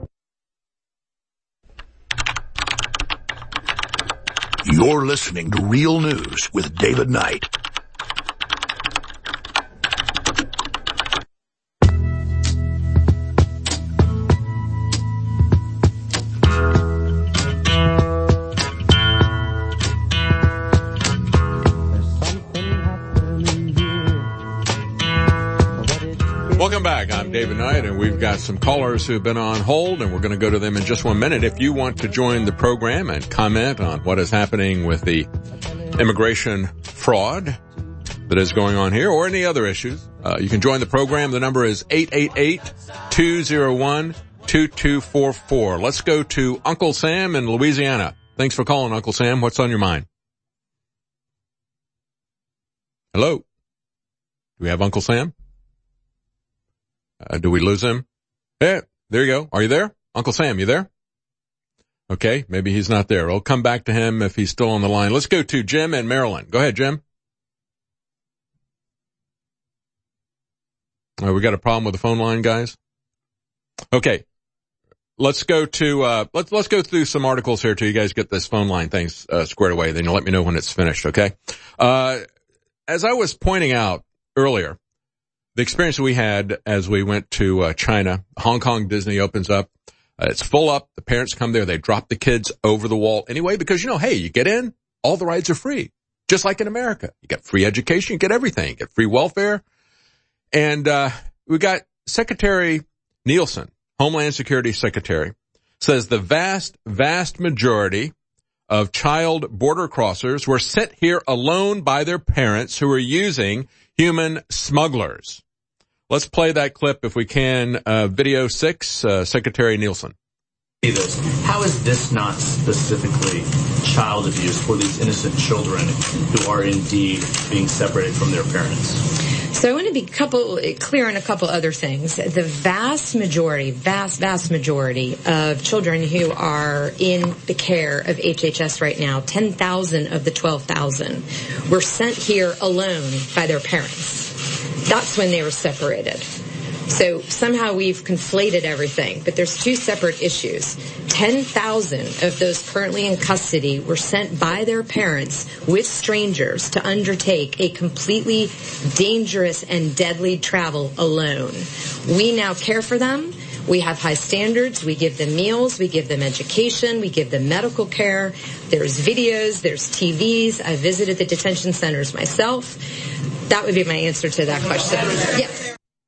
You're listening to Real News with David Knight. Welcome back. I'm David Knight, and we've got some callers who've been on hold, and we're going to go to them in just one minute. If you want to join the program and comment on what is happening with the immigration fraud that is going on here or any other issues, uh, you can join the program. The number is eight eight eight, two oh one, two two four four. Let's go to Uncle Sam in Louisiana. Thanks for calling, Uncle Sam. What's on your mind? Hello? Do we have Uncle Sam? Uh, do we lose him? Yeah, there you go. Are you there? Uncle Sam, you there? Okay, maybe he's not there. We'll come back to him if he's still on the line. Let's go to Jim in Maryland. Go ahead, Jim. Uh, we got a problem with the phone line, guys? Okay. Let's go to, uh, let's, let's go through some articles here till you guys get this phone line thing, uh, squared away. Then you'll let me know when it's finished, okay? Uh, as I was pointing out earlier, the experience we had as we went to uh, China, Hong Kong Disney opens up. Uh, it's full up. The parents come there. They drop the kids over the wall anyway because, you know, hey, you get in, all the rides are free. Just like in America. You get free education, you get everything. You get free welfare. And uh we got Secretary Nielsen, Homeland Security Secretary, says the vast, vast majority of child border crossers were sent here alone by their parents who were using human smugglers. Let's play that clip if we can. Uh, video six, uh, Secretary Nielsen. How is this not specifically child abuse for these innocent children who are indeed being separated from their parents? So I want to be couple, clear on a couple other things. The vast majority, vast, vast majority of children who are in the care of H H S right now, ten thousand of the twelve thousand, were sent here alone by their parents. That's when they were separated. So somehow we've conflated everything, but there's two separate issues. ten thousand of those currently in custody were sent by their parents with strangers to undertake a completely dangerous and deadly travel alone. We now care for them. We have high standards. We give them meals. We give them education. We give them medical care. There's videos. There's T Vs. I visited the detention centers myself. That would be my answer to that question. Yeah.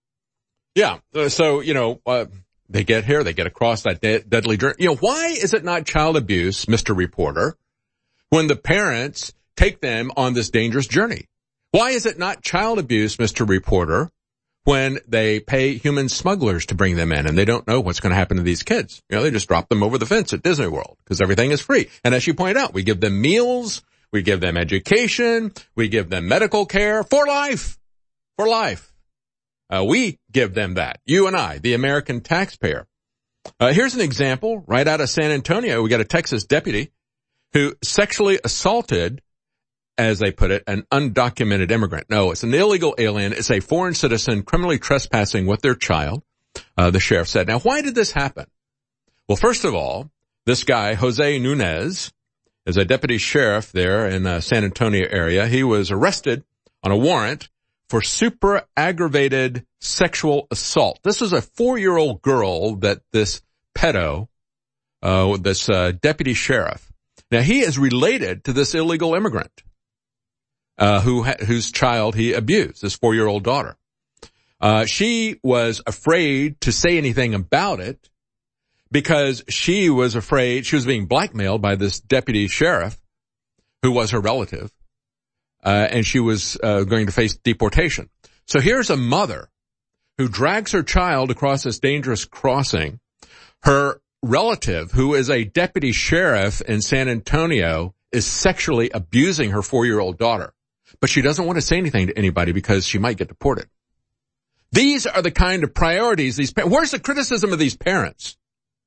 Yeah. So, you know, uh, they get here, they get across that de- deadly journey. You know, why is it not child abuse, Mister Reporter, when the parents take them on this dangerous journey? Why is it not child abuse, Mister Reporter, when they pay human smugglers to bring them in and they don't know what's going to happen to these kids? You know, they just drop them over the fence at Disney World because everything is free. And as you pointed out, we give them meals, we give them education, we give them medical care for life, for life. Uh, we give them that. You and I, the American taxpayer. Uh, here's an example right out of San Antonio. We got a Texas deputy who sexually assaulted, as they put it, an undocumented immigrant. No, it's an illegal alien. It's a foreign citizen criminally trespassing with their child, uh, the sheriff said. Now, why did this happen? Well, first of all, this guy, Jose Nunez, is a deputy sheriff there in the San Antonio area. He was arrested on a warrant for super aggravated sexual assault. This was a four-year-old girl that this pedo, uh, this uh, deputy sheriff. Now, he is related to this illegal immigrant, uh, who ha- whose child he abused, this four-year-old daughter. Uh, she was afraid to say anything about it because she was afraid she was being blackmailed by this deputy sheriff who was her relative. Uh, and she was uh, going to face deportation. So here's a mother who drags her child across this dangerous crossing. Her relative, who is a deputy sheriff in San Antonio, is sexually abusing her four-year-old daughter. But she doesn't want to say anything to anybody because she might get deported. These are the kind of priorities these parents. Where's the criticism of these parents?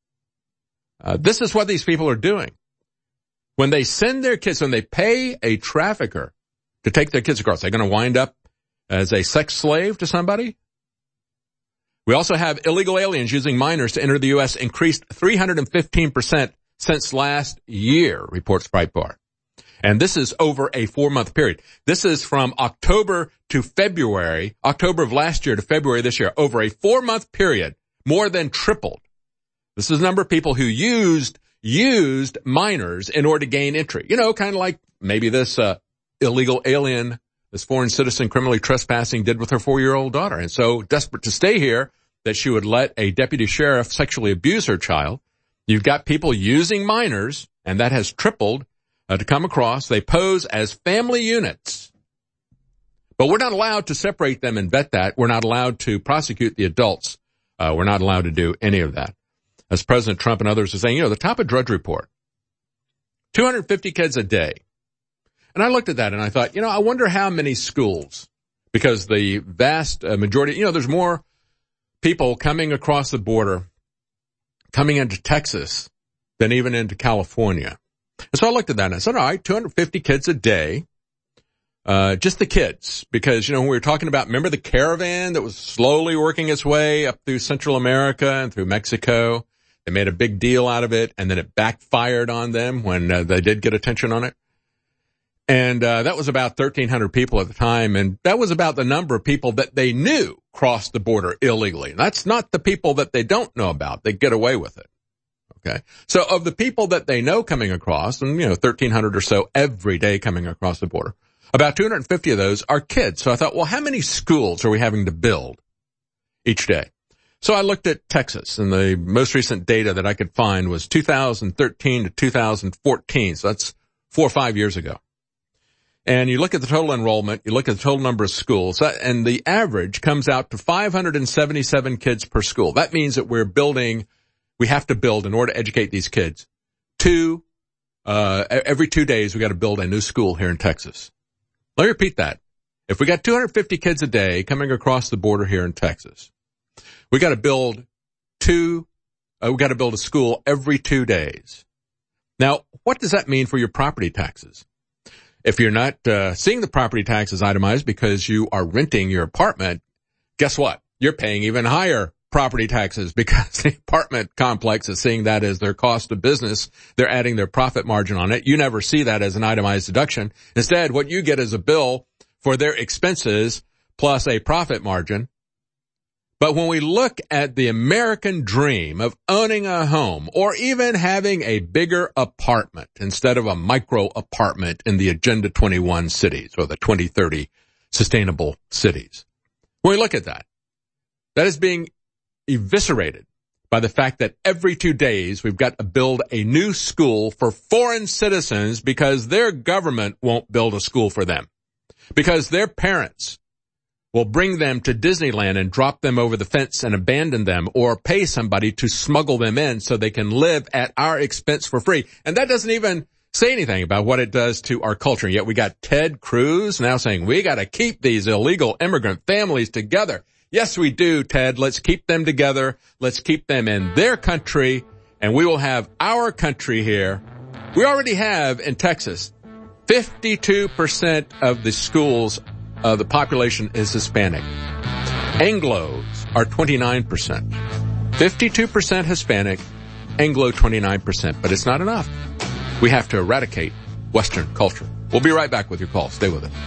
Uh, this is what these people are doing. When they send their kids, when they pay a trafficker to take their kids across, they're going to wind up as a sex slave to somebody. We also have illegal aliens using minors to enter the U S increased three hundred fifteen percent since last year, reports Breitbart. And this is over a four-month period. This is from October to February, October of last year to February this year, over a four-month period, more than tripled. This is the number of people who used, used minors in order to gain entry. You know, kind of like maybe this, uh, illegal alien, this foreign citizen criminally trespassing did with her four-year-old daughter. And so desperate to stay here that she would let a deputy sheriff sexually abuse her child. You've got people using minors, and that has tripled uh, to come across. They pose as family units. But we're not allowed to separate them and vet that. We're not allowed to prosecute the adults. Uh, we're not allowed to do any of that. As President Trump and others are saying, you know, the top of Drudge Report, two hundred fifty kids a day. And I looked at that and I thought, you know, I wonder how many schools, because the vast uh, majority, you know, there's more people coming across the border, coming into Texas than even into California. And so I looked at that and I said, all right, two hundred fifty kids a day, uh, just the kids, because, you know, when we were talking about, remember the caravan that was slowly working its way up through Central America and through Mexico? They made a big deal out of it and then it backfired on them when uh, they did get attention on it. And uh, that was about thirteen hundred people at the time, and that was about the number of people that they knew crossed the border illegally. That's not the people that they don't know about. They get away with it. Okay? So of the people that they know coming across, and, you know, thirteen hundred or so every day coming across the border, about two hundred fifty of those are kids. So I thought, well, how many schools are we having to build each day? So I looked at Texas, and the most recent data that I could find was two thousand thirteen to two thousand fourteen. So that's four or five years ago. And you look at the total enrollment, you look at the total number of schools, and the average comes out to five hundred seventy-seven kids per school. That means that we're building, we have to build in order to educate these kids. Two, uh, every two days we got to build a new school here in Texas. Let me repeat that. If we got two hundred fifty kids a day coming across the border here in Texas, we got to build two, uh, we got to build a school every two days. Now, what does that mean for your property taxes? If you're not uh, seeing the property taxes itemized because you are renting your apartment, guess what? You're paying even higher property taxes because the apartment complex is seeing that as their cost of business. They're adding their profit margin on it. You never see that as an itemized deduction. Instead, what you get is a bill for their expenses plus a profit margin. But when we look at the American dream of owning a home or even having a bigger apartment instead of a micro apartment in the Agenda twenty-one cities or the twenty thirty sustainable cities, when we look at that, that is being eviscerated by the fact that every two days we've got to build a new school for foreign citizens because their government won't build a school for them, because their parents will bring them to Disneyland and drop them over the fence and abandon them, or pay somebody to smuggle them in so they can live at our expense for free. And that doesn't even say anything about what it does to our culture. Yet we got Ted Cruz now saying we got to keep these illegal immigrant families together. Yes, we do, Ted. Let's keep them together. Let's keep them in their country, and we will have our country here. We already have in Texas, fifty-two percent of the schools, uh, the population is Hispanic. Anglos are twenty-nine percent. fifty-two percent Hispanic, Anglo twenty-nine percent. But it's not enough. We have to eradicate Western culture. We'll be right back with your call. Stay with it.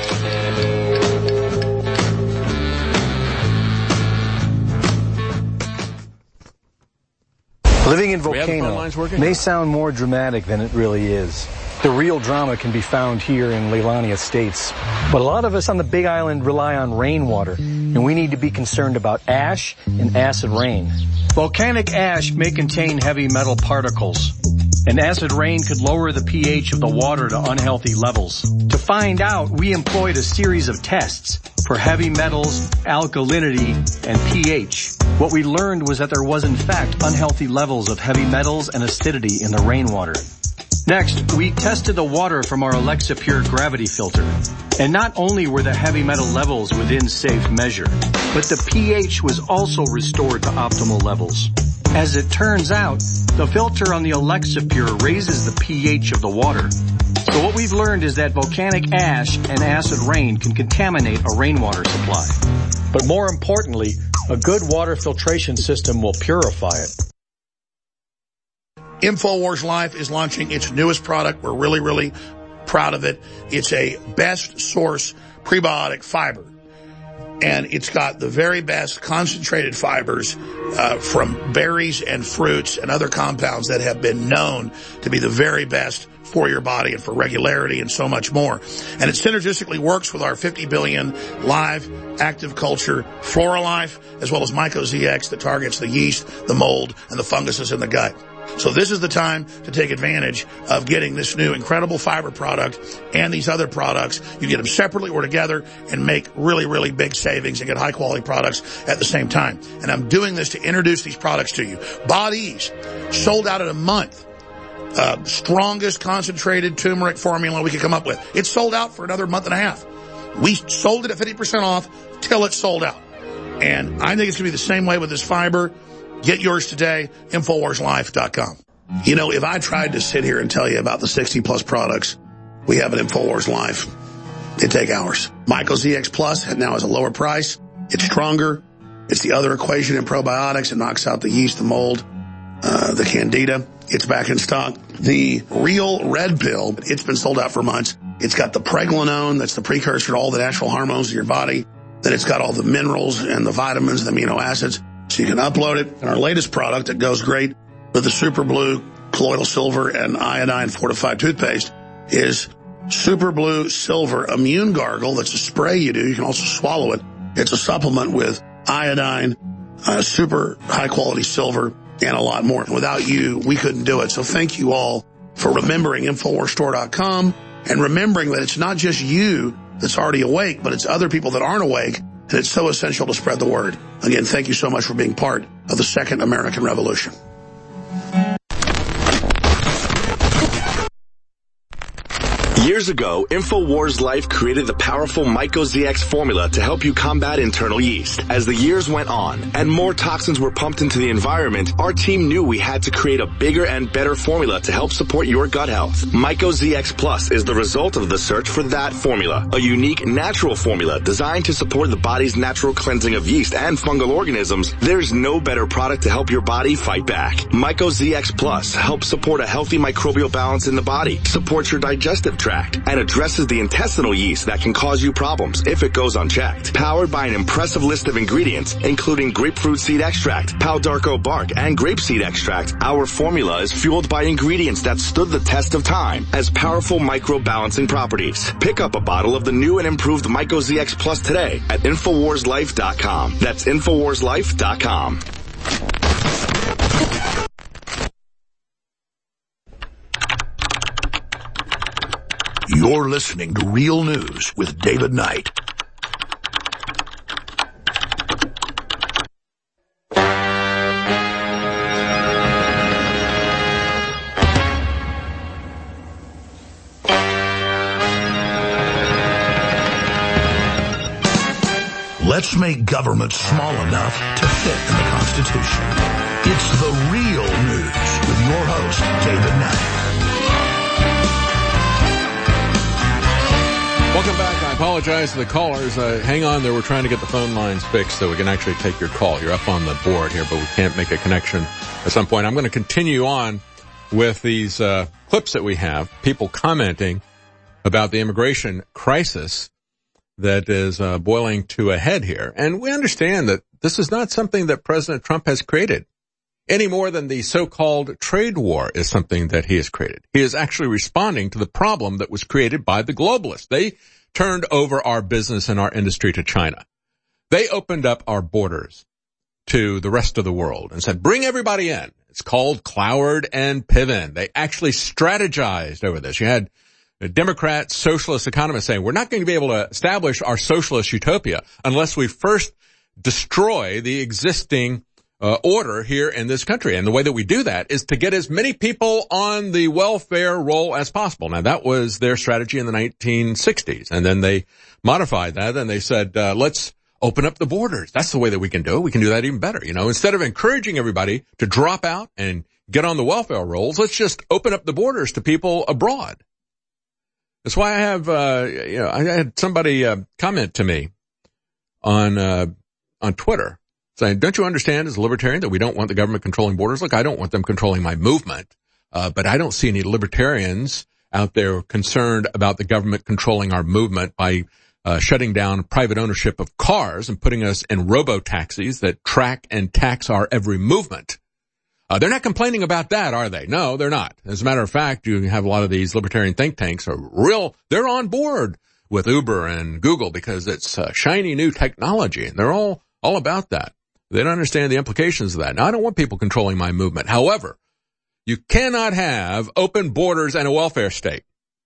Living in Volcano may sound more dramatic than it really is. The real drama can be found here in Leilani Estates. But a lot of us on the Big Island rely on rainwater, and we need to be concerned about ash and acid rain. Volcanic ash may contain heavy metal particles, and acid rain could lower the pH of the water to unhealthy levels. To find out, we employed a series of tests for heavy metals, alkalinity, and pH. What we learned was that there was in fact unhealthy levels of heavy metals and acidity in the rainwater. Next, we tested the water from our Alexa Pure gravity filter. And not only were the heavy metal levels within safe measure, but the pH was also restored to optimal levels. As it turns out, the filter on the Alexa Pure raises the pH of the water. So what we've learned is that volcanic ash and acid rain can contaminate a rainwater supply. But more importantly, a good water filtration system will purify it. InfoWars Life is launching its newest product. We're really, really proud of it. It's a best source prebiotic fiber. And it's got the very best concentrated fibers uh, from berries and fruits and other compounds that have been known to be the very best for your body and for regularity and so much more. And it synergistically works with our fifty billion live active culture FloraLife, as well as MycoZX that targets the yeast, the mold, and the funguses in the gut. So this is the time to take advantage of getting this new incredible fiber product and these other products. You get them separately or together and make really, really big savings and get high quality products at the same time. And I'm doing this to introduce these products to you. Bodease, sold out in a month. Uh, strongest concentrated turmeric formula we could come up with. It's sold out for another month and a half. We sold it at fifty percent off till it's sold out. And I think it's going to be the same way with this fiber. Get yours today, Infowars Life dot com. You know, if I tried to sit here and tell you about the sixty plus products we have at Infowars Life, it'd take hours. MycoZX Plus now has a lower price. It's stronger. It's the other equation in probiotics. It knocks out the yeast, the mold, uh, the candida. It's back in stock. The Real Red Pill, it's been sold out for months. It's got the pregnenolone, that's the precursor to all the natural hormones in your body. Then it's got all the minerals and the vitamins and the amino acids. So you can upload it. And our latest product that goes great with the Super Blue Colloidal Silver and Iodine Fortified Toothpaste is Super Blue Silver Immune Gargle. That's a spray you do. You can also swallow it. It's a supplement with iodine, uh, super high quality silver, and a lot more. Without you, we couldn't do it. So thank you all for remembering Infowars Store dot com and remembering that it's not just you that's already awake, but it's other people that aren't awake. And it's so essential to spread the word. Again, thank you so much for being part of the Second American Revolution. Years ago, InfoWars Life created the powerful MycoZX formula to help you combat internal yeast. As the years went on and more toxins were pumped into the environment, our team knew we had to create a bigger and better formula to help support your gut health. MycoZX Plus is the result of the search for that formula, a unique natural formula designed to support the body's natural cleansing of yeast and fungal organisms. There's no better product to help your body fight back. MycoZX Plus helps support a healthy microbial balance in the body, supports your digestive tract, and addresses the intestinal yeast that can cause you problems if it goes unchecked. Powered by an impressive list of ingredients, including grapefruit seed extract, Pau d'Arco bark, and grapeseed extract, our formula is fueled by ingredients that stood the test of time as powerful microbalancing properties. Pick up a bottle of the new and improved MycoZX Plus today at Infowars Life dot com. That's Infowars Life dot com. You're listening to Real News with David Knight. Let's make government small enough to fit in the Constitution. It's The Real News with your host, David Knight. Welcome back. I apologize to the callers. Uh, hang on there. We're trying to get the phone lines fixed so we can actually take your call. You're up on the board here, but we can't make a connection at some point. I'm going to continue on with these uh, clips that we have, people commenting about the immigration crisis that is uh, boiling to a head here. And we understand that this is not something that President Trump has created any more than the so-called trade war is something that he has created. He is actually responding to the problem that was created by the globalists. They turned over our business and our industry to China. They opened up our borders to the rest of the world and said, bring everybody in. It's called Cloward and Piven. They actually strategized over this. You had Democrats, socialist economists saying, we're not going to be able to establish our socialist utopia unless we first destroy the existing uh, order here in this country. And the way that we do that is to get as many people on the welfare roll as possible. Now, that was their strategy in the nineteen sixties. And then they modified that and they said, uh, let's open up the borders. That's the way that we can do it. We can do that even better. You know, instead of encouraging everybody to drop out and get on the welfare rolls, let's just open up the borders to people abroad. That's why I have, uh, you know, I had somebody, uh, comment to me on, uh, on Twitter saying, don't you understand as a libertarian that we don't want the government controlling borders? Look, I don't want them controlling my movement, uh, but I don't see any libertarians out there concerned about the government controlling our movement by, uh, shutting down private ownership of cars and putting us in robo-taxis that track and tax our every movement. Uh, they're not complaining about that, are they? No, they're not. As a matter of fact, you have a lot of these libertarian think tanks are real, they're on board with Uber and Google because it's uh, shiny new technology, and they're all, all about that. They don't understand the implications of that. Now, I don't want people controlling my movement. However, you cannot have open borders and a welfare state.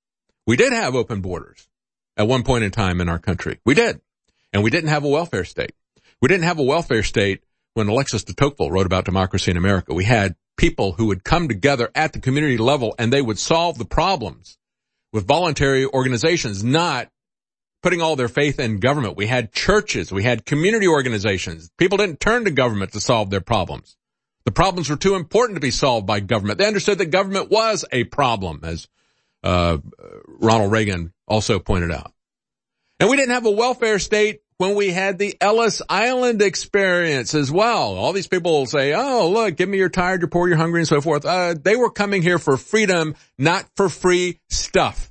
We did have open borders at one point in time in our country. We did. And we didn't have a welfare state. We didn't have a welfare state when Alexis de Tocqueville wrote about democracy in America. We had people who would come together at the community level and they would solve the problems with voluntary organizations, not putting all their faith in government. We had churches. We had community organizations. People didn't turn to government to solve their problems. The problems were too important to be solved by government. They understood that government was a problem, as uh Ronald Reagan also pointed out. And we didn't have a welfare state when we had the Ellis Island experience as well. All these people will say, oh, look, give me you're tired, you're poor, you're hungry, and so forth. Uh, they were coming here for freedom, not for free stuff.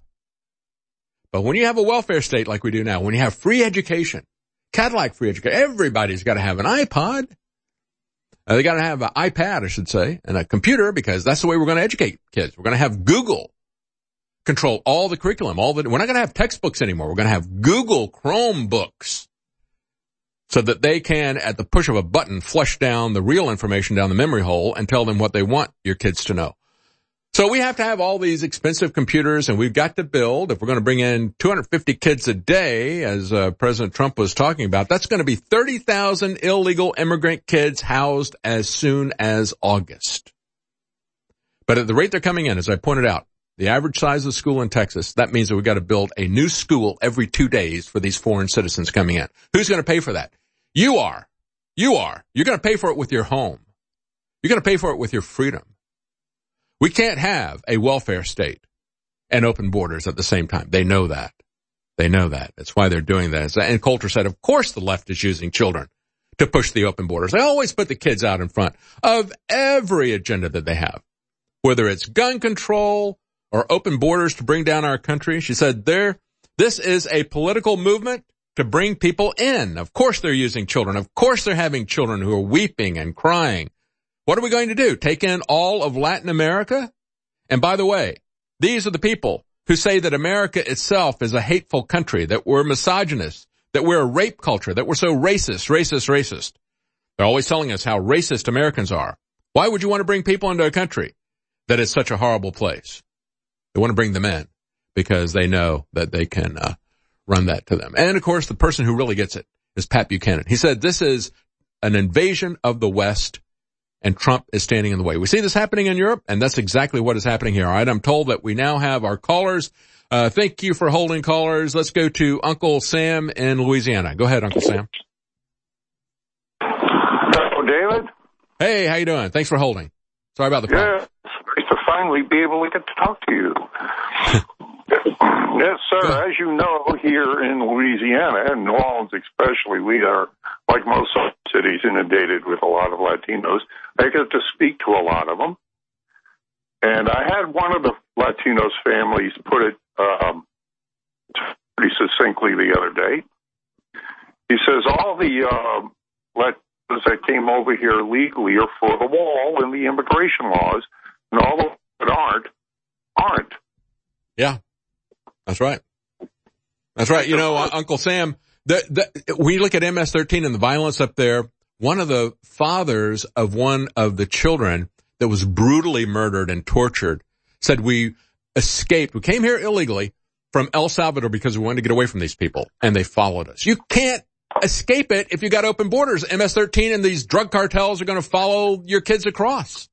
But when you have a welfare state like we do now, when you have free education, Cadillac free education, everybody's got to have an iPod. Uh, they got to have an iPad, I should say, and a computer, because that's the way we're going to educate kids. We're going to have Google control all the curriculum. All the, we're not going to have textbooks anymore. We're going to have Google Chromebooks, so that they can, at the push of a button, flush down the real information down the memory hole and tell them what they want your kids to know. So we have to have all these expensive computers, and we've got to build, if we're going to bring in two hundred fifty kids a day, as uh, President Trump was talking about, that's going to be thirty thousand illegal immigrant kids housed as soon as August. But at the rate they're coming in, as I pointed out, the average size of the school in Texas, that means that we've got to build a new school every two days for these foreign citizens coming in. Who's going to pay for that? You are. You are. You're going to pay for it with your home. You're going to pay for it with your freedom. We can't have a welfare state and open borders at the same time. They know that. They know that. That's why they're doing that. And Coulter said, of course the left is using children to push the open borders. They always put the kids out in front of every agenda that they have, whether it's gun control or open borders to bring down our country. She said, there, this is a political movement to bring people in. Of course they're using children. Of course they're having children who are weeping and crying. What are we going to do? Take in all of Latin America? And by the way, these are the people who say that America itself is a hateful country, that we're misogynist, that we're a rape culture, that we're so racist, racist, racist. They're always telling us how racist Americans are. Why would you want to bring people into a country that is such a horrible place? They want to bring them in because they know that they can uh, run that to them. And, of course, the person who really gets it is Pat Buchanan. He said this is an invasion of the West, and Trump is standing in the way. We see this happening in Europe, and that's exactly what is happening here. All right, I'm told that we now have our callers. Uh, thank you for holding callers. Let's go to Uncle Sam in Louisiana. Go ahead, Uncle Sam. David. Hey, how you doing? Thanks for holding. Sorry about the problem. Yeah, it's nice to finally be able to get to talk to you. Yes, sir. As you know, here in Louisiana, and New Orleans especially, we are, like most cities, inundated with a lot of Latinos. I get to speak to a lot of them. And I had one of the Latinos families put it um, pretty succinctly the other day. He says all the uh, Latinos that came over here legally are for the wall and the immigration laws, and all of that aren't, aren't. Yeah, that's right. That's right. You know, uh, Uncle Sam, the, the, we look at M S thirteen and the violence up there. One of the fathers of one of the children that was brutally murdered and tortured said we escaped. We came here illegally from El Salvador because we wanted to get away from these people, and they followed us. You can't escape it if you got open borders. M S thirteen and these drug cartels are going to follow your kids across.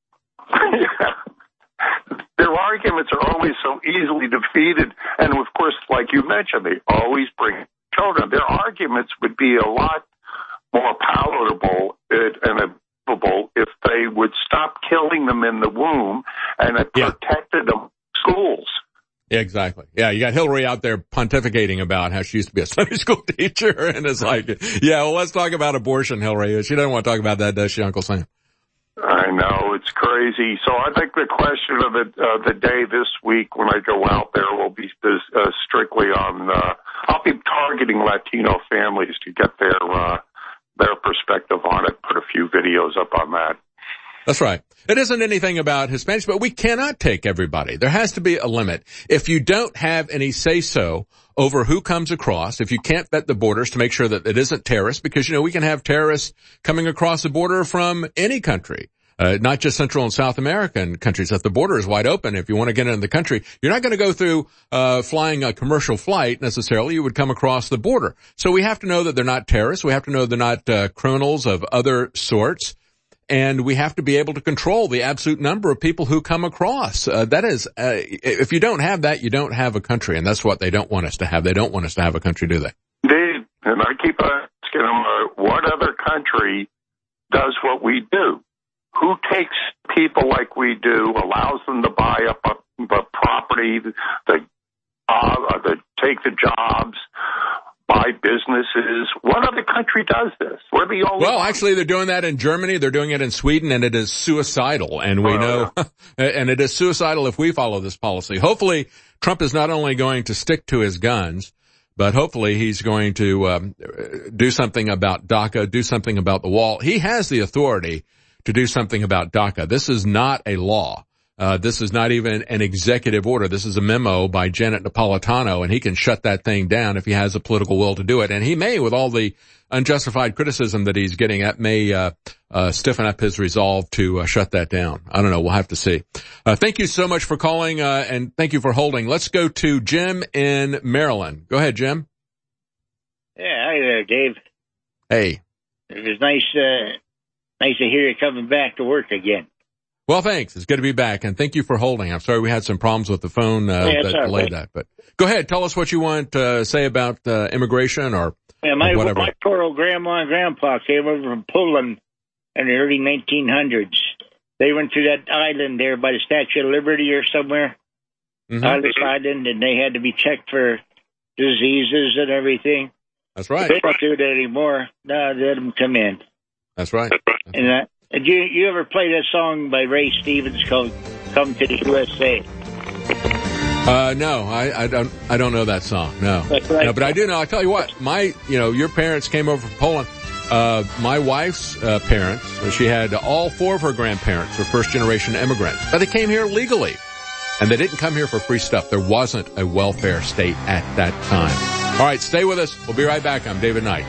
Yeah. Their arguments are always so easily defeated, and of course, like you mentioned, they always bring children. Their arguments would be a lot more palatable and if they would stop killing them in the womb and it yeah. protected them schools. Yeah, exactly. Yeah, you got Hillary out there pontificating about how she used to be a Sunday school teacher, and it's like, yeah, well, let's talk about abortion, Hillary. She doesn't want to talk about that, does she, Uncle Sam? I know, it's crazy. So I think the question of the, uh, the day this week when I go out there will be uh, strictly on, uh, I'll be targeting Latino families to get their, uh, their perspective on it, put a few videos up on that. That's right. It isn't anything about Hispanics, but we cannot take everybody. There has to be a limit. If you don't have any say-so over who comes across, if you can't vet the borders to make sure that it isn't terrorists, because, you know, we can have terrorists coming across the border from any country, uh, not just Central and South American countries. If the border is wide open, if you want to get into the country, you're not going to go through uh flying a commercial flight necessarily. You would come across the border. So we have to know that they're not terrorists. We have to know they're not uh, criminals of other sorts. And we have to be able to control the absolute number of people who come across. Uh, that is, uh, if you don't have that, you don't have a country. And that's what they don't want us to have. They don't want us to have a country, do they? Indeed. And I keep asking them, uh, what other country does what we do? Who takes people like we do, allows them to buy up a, a property, the, uh, the, take the jobs, buy businesses? What other country does this? We're the only Well, one. actually, they're doing that in Germany. They're doing it in Sweden, and it is suicidal. And we uh, know, and it is suicidal if we follow this policy. Hopefully, Trump is not only going to stick to his guns, but hopefully he's going to um, do something about DACA, do something about the wall. He has the authority to do something about DACA. This is not a law. Uh, this is not even an executive order. This is a memo by Janet Napolitano, and he can shut that thing down if he has a political will to do it. And he may, with all the unjustified criticism that he's getting at, may uh, uh stiffen up his resolve to uh, shut that down. I don't know. We'll have to see. Uh, thank you so much for calling, uh, and thank you for holding. Let's go to Jim in Maryland. Go ahead, Jim. Yeah, hi there, Dave. Hey. It was nice, uh, nice to hear you coming back to work again. Well, thanks. It's good to be back, and thank you for holding. I'm sorry we had some problems with the phone uh, yeah, that delayed that. But go ahead. Tell us what you want to say about uh, immigration or, yeah, my, or whatever. My poor old grandma and grandpa came over from Poland in the early nineteen hundreds. They went to that island there by the Statue of Liberty or somewhere, mm-hmm. Ellis Island, and they had to be checked for diseases and everything. That's right. They don't do that anymore. No, they let them come in. That's right. That's and uh, Did you, you ever play that song by Ray Stevens called "Come to the U S A"? Uh, no, I, I don't, I don't know that song. No, That's right. no, but I do know. I tell you what, my, you know, your parents came over from Poland. Uh, my wife's uh, parents, she had all four of her grandparents were first generation immigrants, but they came here legally, and they didn't come here for free stuff. There wasn't a welfare state at that time. All right, stay with us. We'll be right back. I'm David Knight.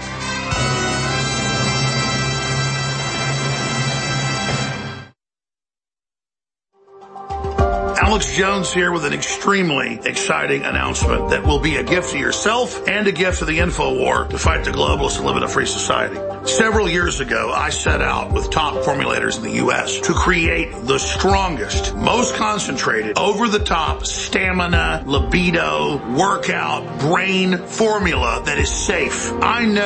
Alex Jones here with an extremely exciting announcement that will be a gift to yourself and a gift to the InfoWar to fight the globalists and live in a free society. Several years ago, I set out with top formulators in the U S to create the strongest, most concentrated, over-the-top stamina, libido, workout, brain formula that is safe. I know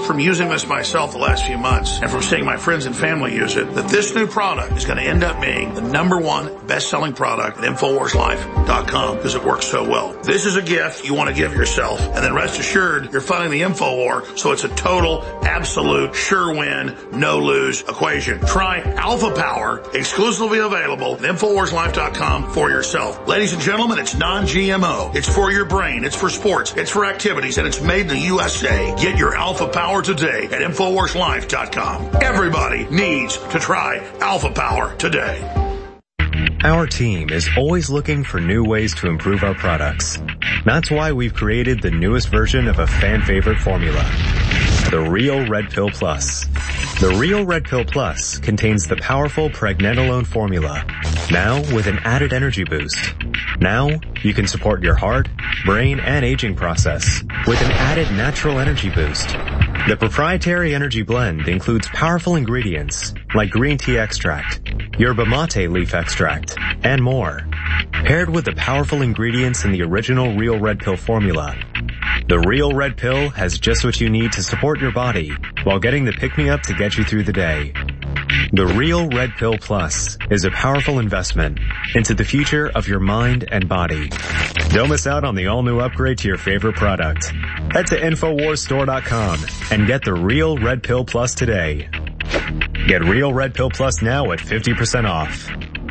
from using this myself the last few months and from seeing my friends and family use it that this new product is going to end up being the number one best-selling product at Infowars Life dot com because it works so well. This is a gift you want to give yourself, and then rest assured you're funding the InfoWar, so it's a total, absolute, sure win, no-lose equation. Try Alpha Power, exclusively available at Infowars Life dot com for yourself. Ladies and gentlemen, it's non-G M O. It's for your brain. It's for sports. It's for activities, and it's made in the U S A. Get your Alpha Power today at Infowars Life dot com. Everybody needs to try Alpha Power today. Our team is always looking for new ways to improve our products. That's why we've created the newest version of a fan-favorite formula, the Real Red Pill Plus. The Real Red Pill Plus contains the powerful pregnenolone formula, now with an added energy boost. Now, you can support your heart, brain, and aging process with an added natural energy boost. The proprietary energy blend includes powerful ingredients like green tea extract, yerba mate leaf extract, and more. Paired with the powerful ingredients in the original Real Red Pill formula, the Real Red Pill has just what you need to support your body while getting the pick-me-up to get you through the day. The Real Red Pill Plus is a powerful investment into the future of your mind and body. Don't miss out on the all-new upgrade to your favorite product. Head to Infowars Store dot com and get the Real Red Pill Plus today. Get Real Red Pill Plus now at fifty percent off.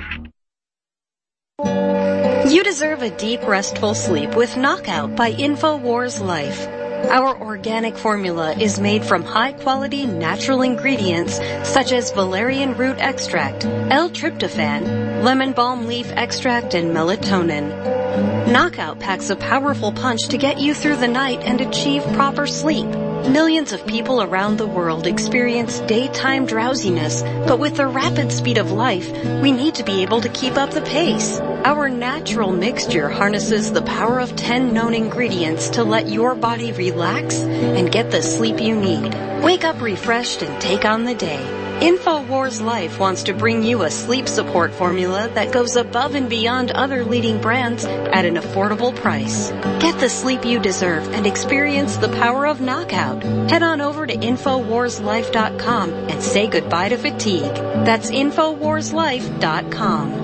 You deserve a deep, restful sleep with Knockout by Infowars Life. Our organic formula is made from high-quality natural ingredients such as valerian root extract, L-tryptophan, lemon balm leaf extract, and melatonin. Knockout packs a powerful punch to get you through the night and achieve proper sleep. Millions of people around the world experience daytime drowsiness, but with the rapid speed of life, we need to be able to keep up the pace. Our natural mixture harnesses the power of ten known ingredients to let your body relax and get the sleep you need. Wake up refreshed and take on the day. Infowars Life wants to bring you a sleep support formula that goes above and beyond other leading brands at an affordable price. Get the sleep you deserve and experience the power of Knockout. Head on over to Infowars Life dot com and say goodbye to fatigue. That's Infowars Life dot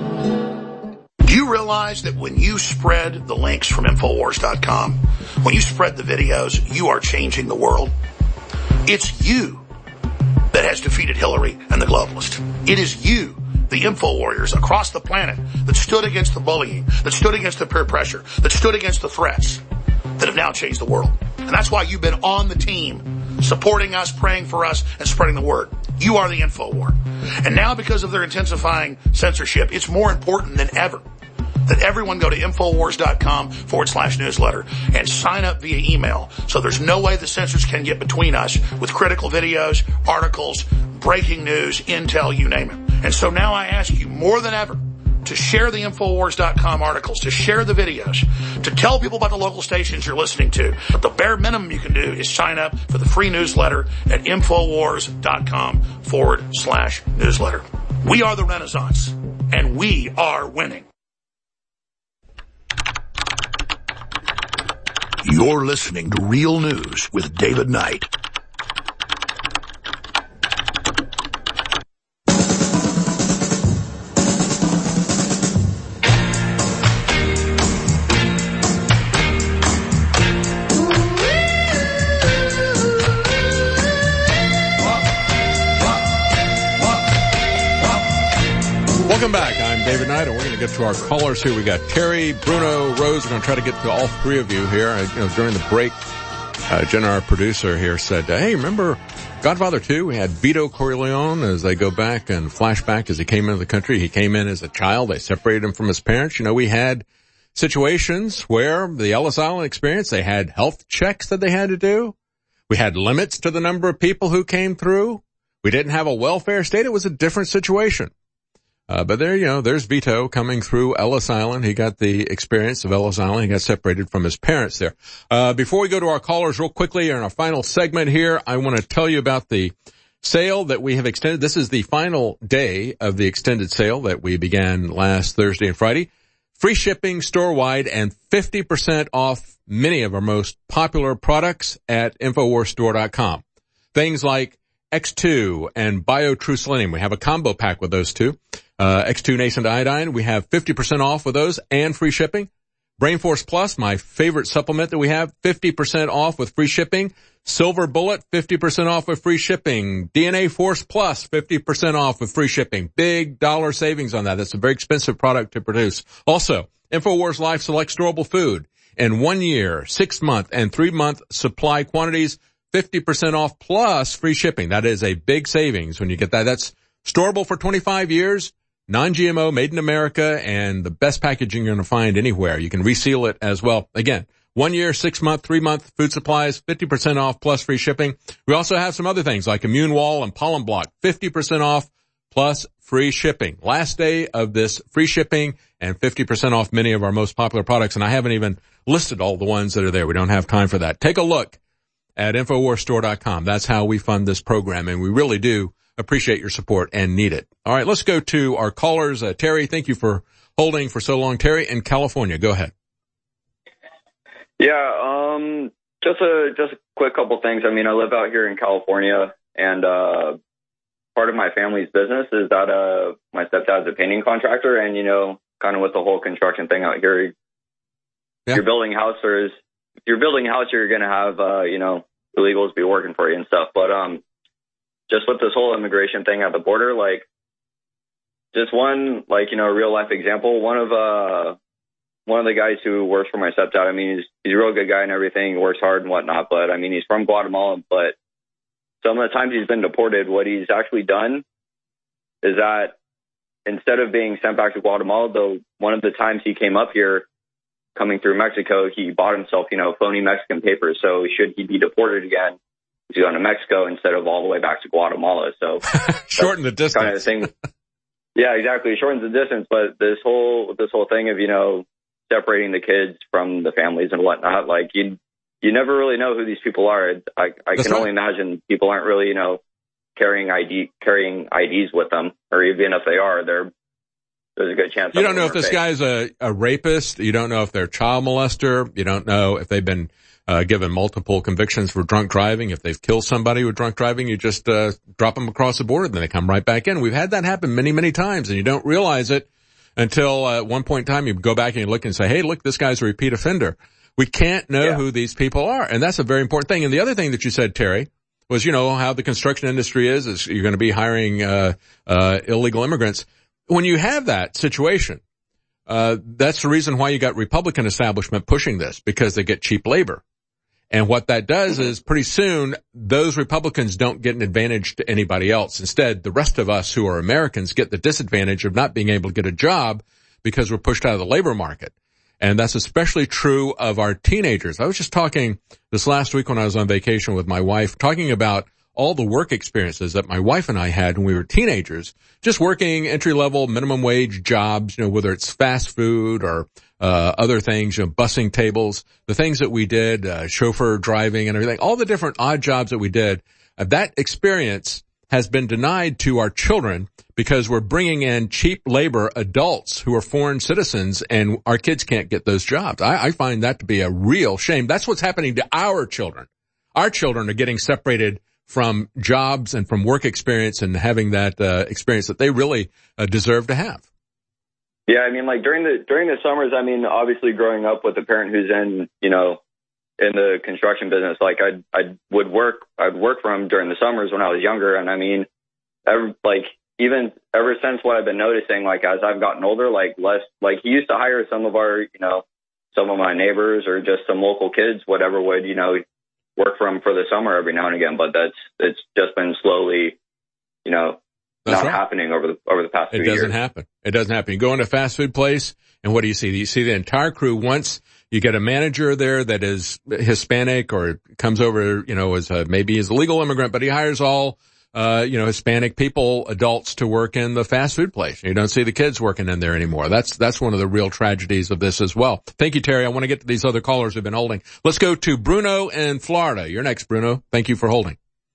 com. Do you realize that when you spread the links from Infowars dot com, when you spread the videos, you are changing the world? It's you that has defeated Hillary and the globalists. It is you, the info warriors across the planet, that stood against the bullying, that stood against the peer pressure, that stood against the threats, that have now changed the world. And that's why you've been on the team, supporting us, praying for us, and spreading the word. You are the info war. And now, because of their intensifying censorship, it's more important than ever that everyone go to Infowars.com forward slash newsletter and sign up via email. So there's no way the censors can get between us with critical videos, articles, breaking news, intel, you name it. And so now I ask you more than ever to share the Infowars dot com articles, to share the videos, to tell people about the local stations you're listening to. But the bare minimum you can do is sign up for the free newsletter at Infowars.com forward slash newsletter. We are the Renaissance, and we are winning. You're listening to Real News with David Knight. Welcome back. I'm David Knight, and we're going to get to our callers here. We got Terry, Bruno, Rose. We're going to try to get to all three of you here. You know, during the break, uh, Jenna, our producer here, said, hey, remember Godfather two? We had Vito Corleone as they go back and flashback as he came into the country. He came in as a child. They separated him from his parents. You know, we had situations where the Ellis Island experience, they had health checks that they had to do. We had limits to the number of people who came through. We didn't have a welfare state. It was a different situation. Uh, but there, you know, there's Vito coming through Ellis Island. He got the experience of Ellis Island. He got separated from his parents there. Uh, before we go to our callers real quickly in our final segment here, I want to tell you about the sale that we have extended. This is the final day of the extended sale that we began last Thursday and Friday. Free shipping store-wide and fifty percent off many of our most popular products at Infowars Store dot com. things like X two and BioTrue Selenium. We have a combo pack with those two. Uh, X two Nascent Iodine, we have fifty percent off with those and free shipping. BrainForce Plus, my favorite supplement that we have, fifty percent off with free shipping. Silver Bullet, fifty percent off with free shipping. D N A Force Plus, fifty percent off with free shipping. Big dollar savings on that. That's a very expensive product to produce. Also, InfoWars Life Select Storable Food. In one year, six month, and three month supply quantities, fifty percent off plus free shipping. That is a big savings when you get that. That's storable for twenty-five years. Non-G M O, made in America, and the best packaging you're going to find anywhere. You can reseal it as well. Again, one year, six month, three month food supplies, fifty percent off plus free shipping. We also have some other things like Immune Wall and Pollen Block, fifty percent off plus free shipping. Last day of this free shipping and fifty percent off many of our most popular products. And I haven't even listed all the ones that are there. We don't have time for that. Take a look at Infowars Store dot com. That's how we fund this program, and we really do appreciate your support and need it. All right, let's go to our callers. Uh, Terry, thank you for holding for so long. Terry in California, go ahead. Yeah, um, just a just a quick couple things. I mean, I live out here in California, and uh, part of my family's business is that uh, my stepdad's a painting contractor, and you know, kind of with the whole construction thing out here, yeah. you're building houses. If you're building a house, you're going to have uh, you know, illegals be working for you and stuff. But um. just with this whole immigration thing at the border, like, just one, like, you know, real life example, one of, uh, one of the guys who works for my stepdad, I mean, he's, he's a real good guy and everything, he works hard and whatnot, but I mean, he's from Guatemala, but some of the times he's been deported, what he's actually done is that instead of being sent back to Guatemala, though, one of the times he came up here, coming through Mexico, he bought himself, you know, phony Mexican papers, so should he be deported again, he's going to Mexico instead of all the way back to Guatemala. So shorten the distance. Kind of thing. Yeah, exactly. It shortens the distance. But this whole this whole thing of, you know, separating the kids from the families and whatnot, like you you never really know who these people are. I I can right. only imagine people aren't really, you know, carrying I D carrying I Ds with them, or even if they are, they're there's a good chance. You don't know if this guy's a, a rapist. You don't know if they're a child molester. You don't know if they've been Uh, given multiple convictions for drunk driving. If they've killed somebody with drunk driving, you just, uh, drop them across the border, then they come right back in. We've had that happen many, many times, and you don't realize it until, uh, at one point in time you go back and you look and say, hey, look, this guy's a repeat offender. We can't know yeah. who these people are, and that's a very important thing. And the other thing that you said, Terry, was, you know, how the construction industry is, is you're going to be hiring, uh, uh, illegal immigrants. When you have that situation, uh, that's the reason why you got Republican establishment pushing this, because they get cheap labor. And what that does is pretty soon those Republicans don't get an advantage to anybody else. Instead, the rest of us who are Americans get the disadvantage of not being able to get a job because we're pushed out of the labor market. And that's especially true of our teenagers. I was just talking this last week when I was on vacation with my wife, talking about all the work experiences that my wife and I had when we were teenagers, just working entry-level minimum wage jobs, you know, whether it's fast food or uh other things, you know, bussing tables, the things that we did, uh chauffeur driving and everything, all the different odd jobs that we did. Uh, that experience has been denied to our children because we're bringing in cheap labor adults who are foreign citizens, and our kids can't get those jobs. I, I find that to be a real shame. That's what's happening to our children. Our children are getting separated from jobs and from work experience and having that uh experience that they really uh, deserve to have. Yeah, I mean, like during the during the summers, I mean, obviously growing up with a parent who's in, you know, in the construction business, like I I would work I'd work for him during the summers when I was younger, and I mean, ever, like even ever since what I've been noticing, like as I've gotten older, like less like he used to hire some of our, you know, some of my neighbors or just some local kids, whatever, would, you know, work for him for the summer every now and again, but that's it's just been slowly, you know. That's not right. happening over the over the past few years. It doesn't happen. It doesn't happen. You go into a fast food place, and what do you see? You see the entire crew. Once you get a manager there that is Hispanic or comes over, you know, as a, maybe as a legal immigrant, but he hires all, uh, you know, Hispanic people, adults to work in the fast food place. You don't see the kids working in there anymore. That's that's one of the real tragedies of this as well. Thank you, Terry. I want to get to these other callers who've been holding. Let's go to Bruno in Florida. You're next, Bruno. Thank you for holding.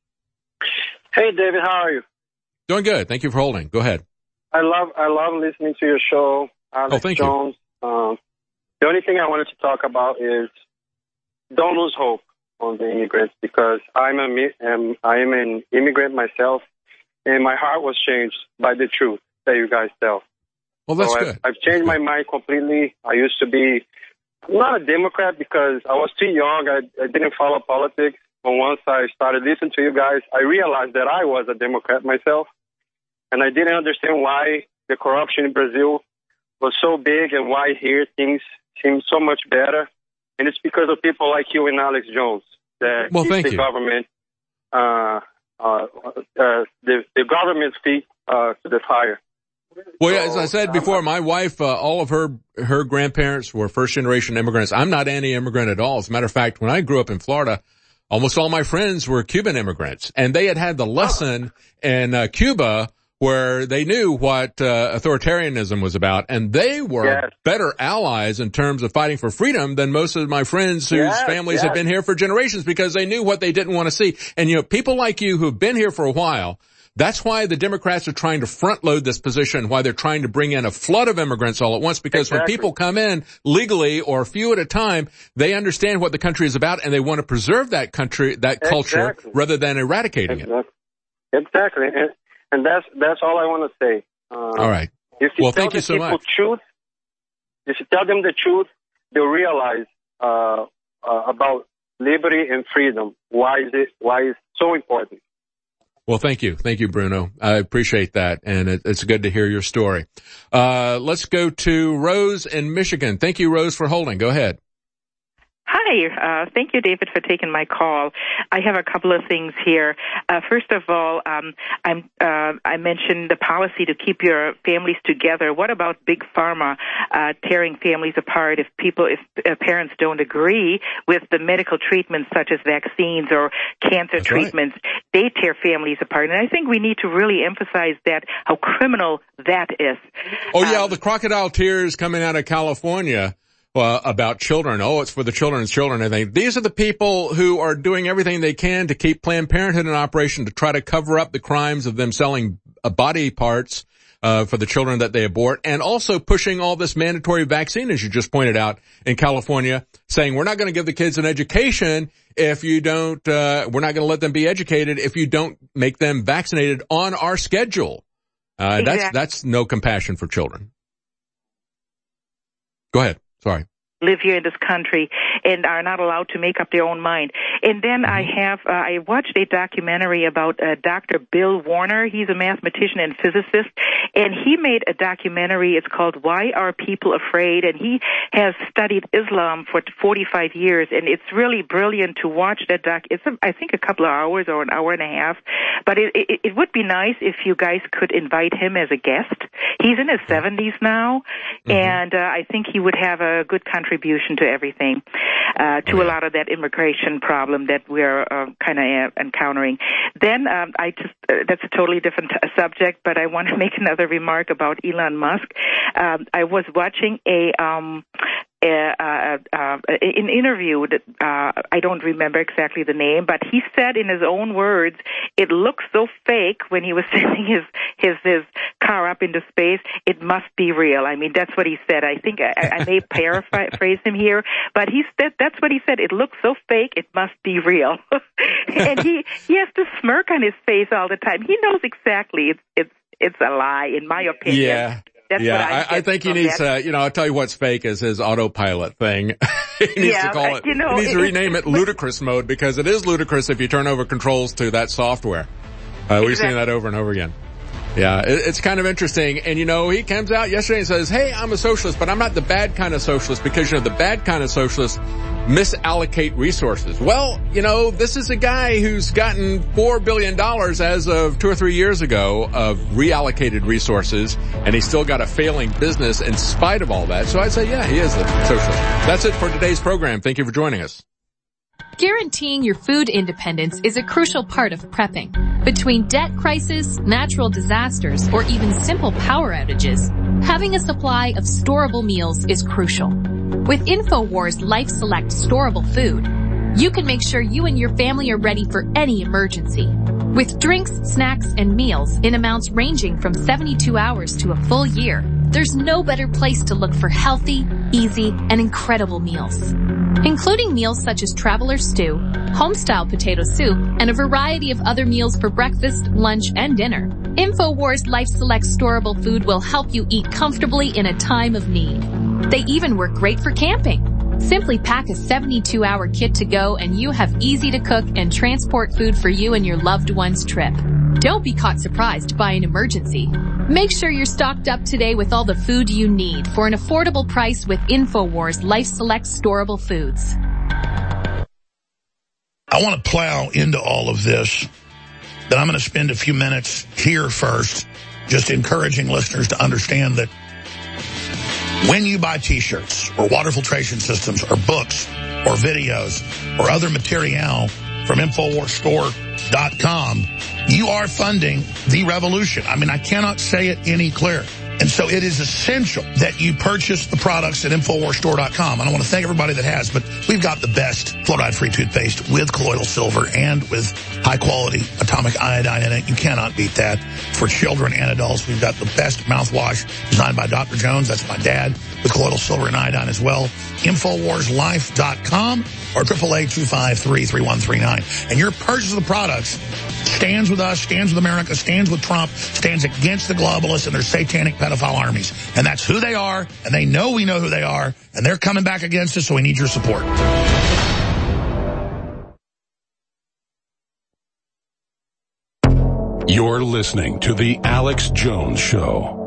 Hey, David. How are you? Doing good. Thank you for holding. Go ahead. I love I love listening to your show, Alex oh, thank Jones. You. Um, the only thing I wanted to talk about is don't lose hope. on the immigrants because I'm a um, I am an immigrant myself, and my heart was changed by the truth that you guys tell. Well, that's so good. I've, I've changed my mind completely. I used to be not a Democrat because I was too young. I, I didn't follow politics. But once I started listening to you guys, I realized that I was a Democrat myself, and I didn't understand why the corruption in Brazil was so big and why here things seem so much better. And it's because of people like you and Alex Jones that well, keep thank the you. government, uh, uh, uh, the, the government's feet uh, to the fire. Well, yeah, as I said before, my wife, uh, all of her her grandparents were first-generation immigrants. I'm not anti-immigrant at all. As a matter of fact, when I grew up in Florida, almost all my friends were Cuban immigrants, and they had had the lesson in uh, Cuba where they knew what uh, authoritarianism was about, and they were yes. better allies in terms of fighting for freedom than most of my friends whose yes, families yes. had been here for generations because they knew what they didn't want to see. And, you know, people like you who've been here for a while, that's why the Democrats are trying to front load this position, why they're trying to bring in a flood of immigrants all at once, because exactly. when people come in legally or a few at a time, they understand what the country is about and they want to preserve that country, that culture, exactly. rather than eradicating exactly. it. Exactly. And, and that's, that's all I want to say. Uh, all right. If you well, tell thank the you so people much. Truth, if you tell them the truth, they'll realize, uh, uh, about liberty and freedom. Why is it, why is so important? Well, thank you. Thank you, Bruno. I appreciate that, and it, it's good to hear your story. Uh, let's go to Rose in Michigan. Thank you, Rose, for holding. Go ahead. Hi. Uh, thank you, David, for taking my call. I have a couple of things here. Uh, first of all, um, I'm, uh, I mentioned the policy to keep your families together. What about Big Pharma uh, tearing families apart if people, if uh, parents don't agree with the medical treatments such as vaccines or cancer That's treatments? Right. They tear families apart. And I think we need to really emphasize that, how criminal that is. Oh, yeah, um, all the crocodile tears coming out of California. Uh, about children. Oh, it's for the children's children. I think these are the people who are doing everything they can to keep Planned Parenthood in operation to try to cover up the crimes of them selling uh, body parts uh, for the children that they abort, and also pushing all this mandatory vaccine, as you just pointed out, in California, saying we're not going to give the kids an education if you don't, uh, we're not going to let them be educated if you don't make them vaccinated on our schedule. Uh, exactly. that's, that's no compassion for children. Go ahead. Sorry. Live here in this country and are not allowed to make up their own mind. And then I have, uh, I watched a documentary about uh, Doctor Bill Warner. He's a mathematician and physicist, and he made a documentary. It's called Why Are People Afraid? And he has studied Islam for forty-five years, and it's really brilliant to watch that doc. It's, a, I think, a couple of hours or an hour and a half, but it, it, it would be nice if you guys could invite him as a guest. He's in his seventies now, mm-hmm. and uh, I think he would have a good contribution to everything, uh, to oh, yeah. a lot of that immigration problem that we're uh, kind of uh, encountering. Then um, I just, uh, that's a totally different t- subject, but I want to make another remark about Elon Musk. Um, I was watching a, um, Uh, uh, uh, an interview that uh, I don't remember exactly the name, but he said in his own words, it looks so fake when he was sending his his his car up into space. It must be real. I mean, that's what he said. I think I, I may paraphrase him here, but he said that's what he said. It looks so fake. It must be real. And he he has to smirk on his face all the time. He knows exactly it's it's it's a lie, in my opinion. Yeah. That's yeah, I, I, I think he needs to, uh, you know, I'll tell you what's fake is his autopilot thing. he needs yeah, to call it, you know, he needs it, to rename it ludicrous mode, because it is ludicrous if you turn over controls to that software. Uh, we've exactly. seen that over and over again. Yeah, it, it's kind of interesting. And, you know, he comes out yesterday and says, hey, I'm a socialist, but I'm not the bad kind of socialist, because, you know, the bad kind of socialists misallocate resources. Well, you know, this is a guy who's gotten four billion dollars as of two or three years ago of reallocated resources, and he's still got a failing business in spite of all that. So I'd say, yeah, he is a socialist. That's it for today's program. Thank you for joining us. Guaranteeing your food independence is a crucial part of prepping. Between debt crisis, natural disasters, or even simple power outages, having a supply of storable meals is crucial. With InfoWars Life Select storable food, you can make sure you and your family are ready for any emergency. With drinks, snacks, and meals in amounts ranging from seventy-two hours to a full year, there's no better place to look for healthy, easy, and incredible meals. including meals such as traveler stew, homestyle potato soup, and a variety of other meals for breakfast, lunch, and dinner. InfoWars Life Select storable food will help you eat comfortably in a time of need. They even work great for camping. Simply pack a seventy-two hour kit to go and you have easy to cook and transport food for you and your loved one's trip. Don't be caught surprised by an emergency. Make sure you're stocked up today with all the food you need for an affordable price with InfoWars Life Select storable foods. I want to plow into all of this, but I'm going to spend a few minutes here first just encouraging listeners to understand that when you buy T-shirts or water filtration systems or books or videos or other material from Infowars Store dot com, you are funding the revolution. I mean, I cannot say it any clearer. And so it is essential that you purchase the products at Infowars Store dot com. And I want to thank everybody that has, but we've got the best fluoride-free toothpaste with colloidal silver and with high-quality atomic iodine in it. You cannot beat that. For children and adults, we've got the best mouthwash designed by Doctor Jones. That's my dad, with colloidal silver and iodine as well. Infowars Life dot com or triple A two five three, three one three nine. And your purchase of the products stands with us, stands with America, stands with Trump, stands against the globalists and their satanic pedophile armies. And that's who they are, and they know we know who they are, and they're coming back against us, so we need your support. You're listening to The Alex Jones Show.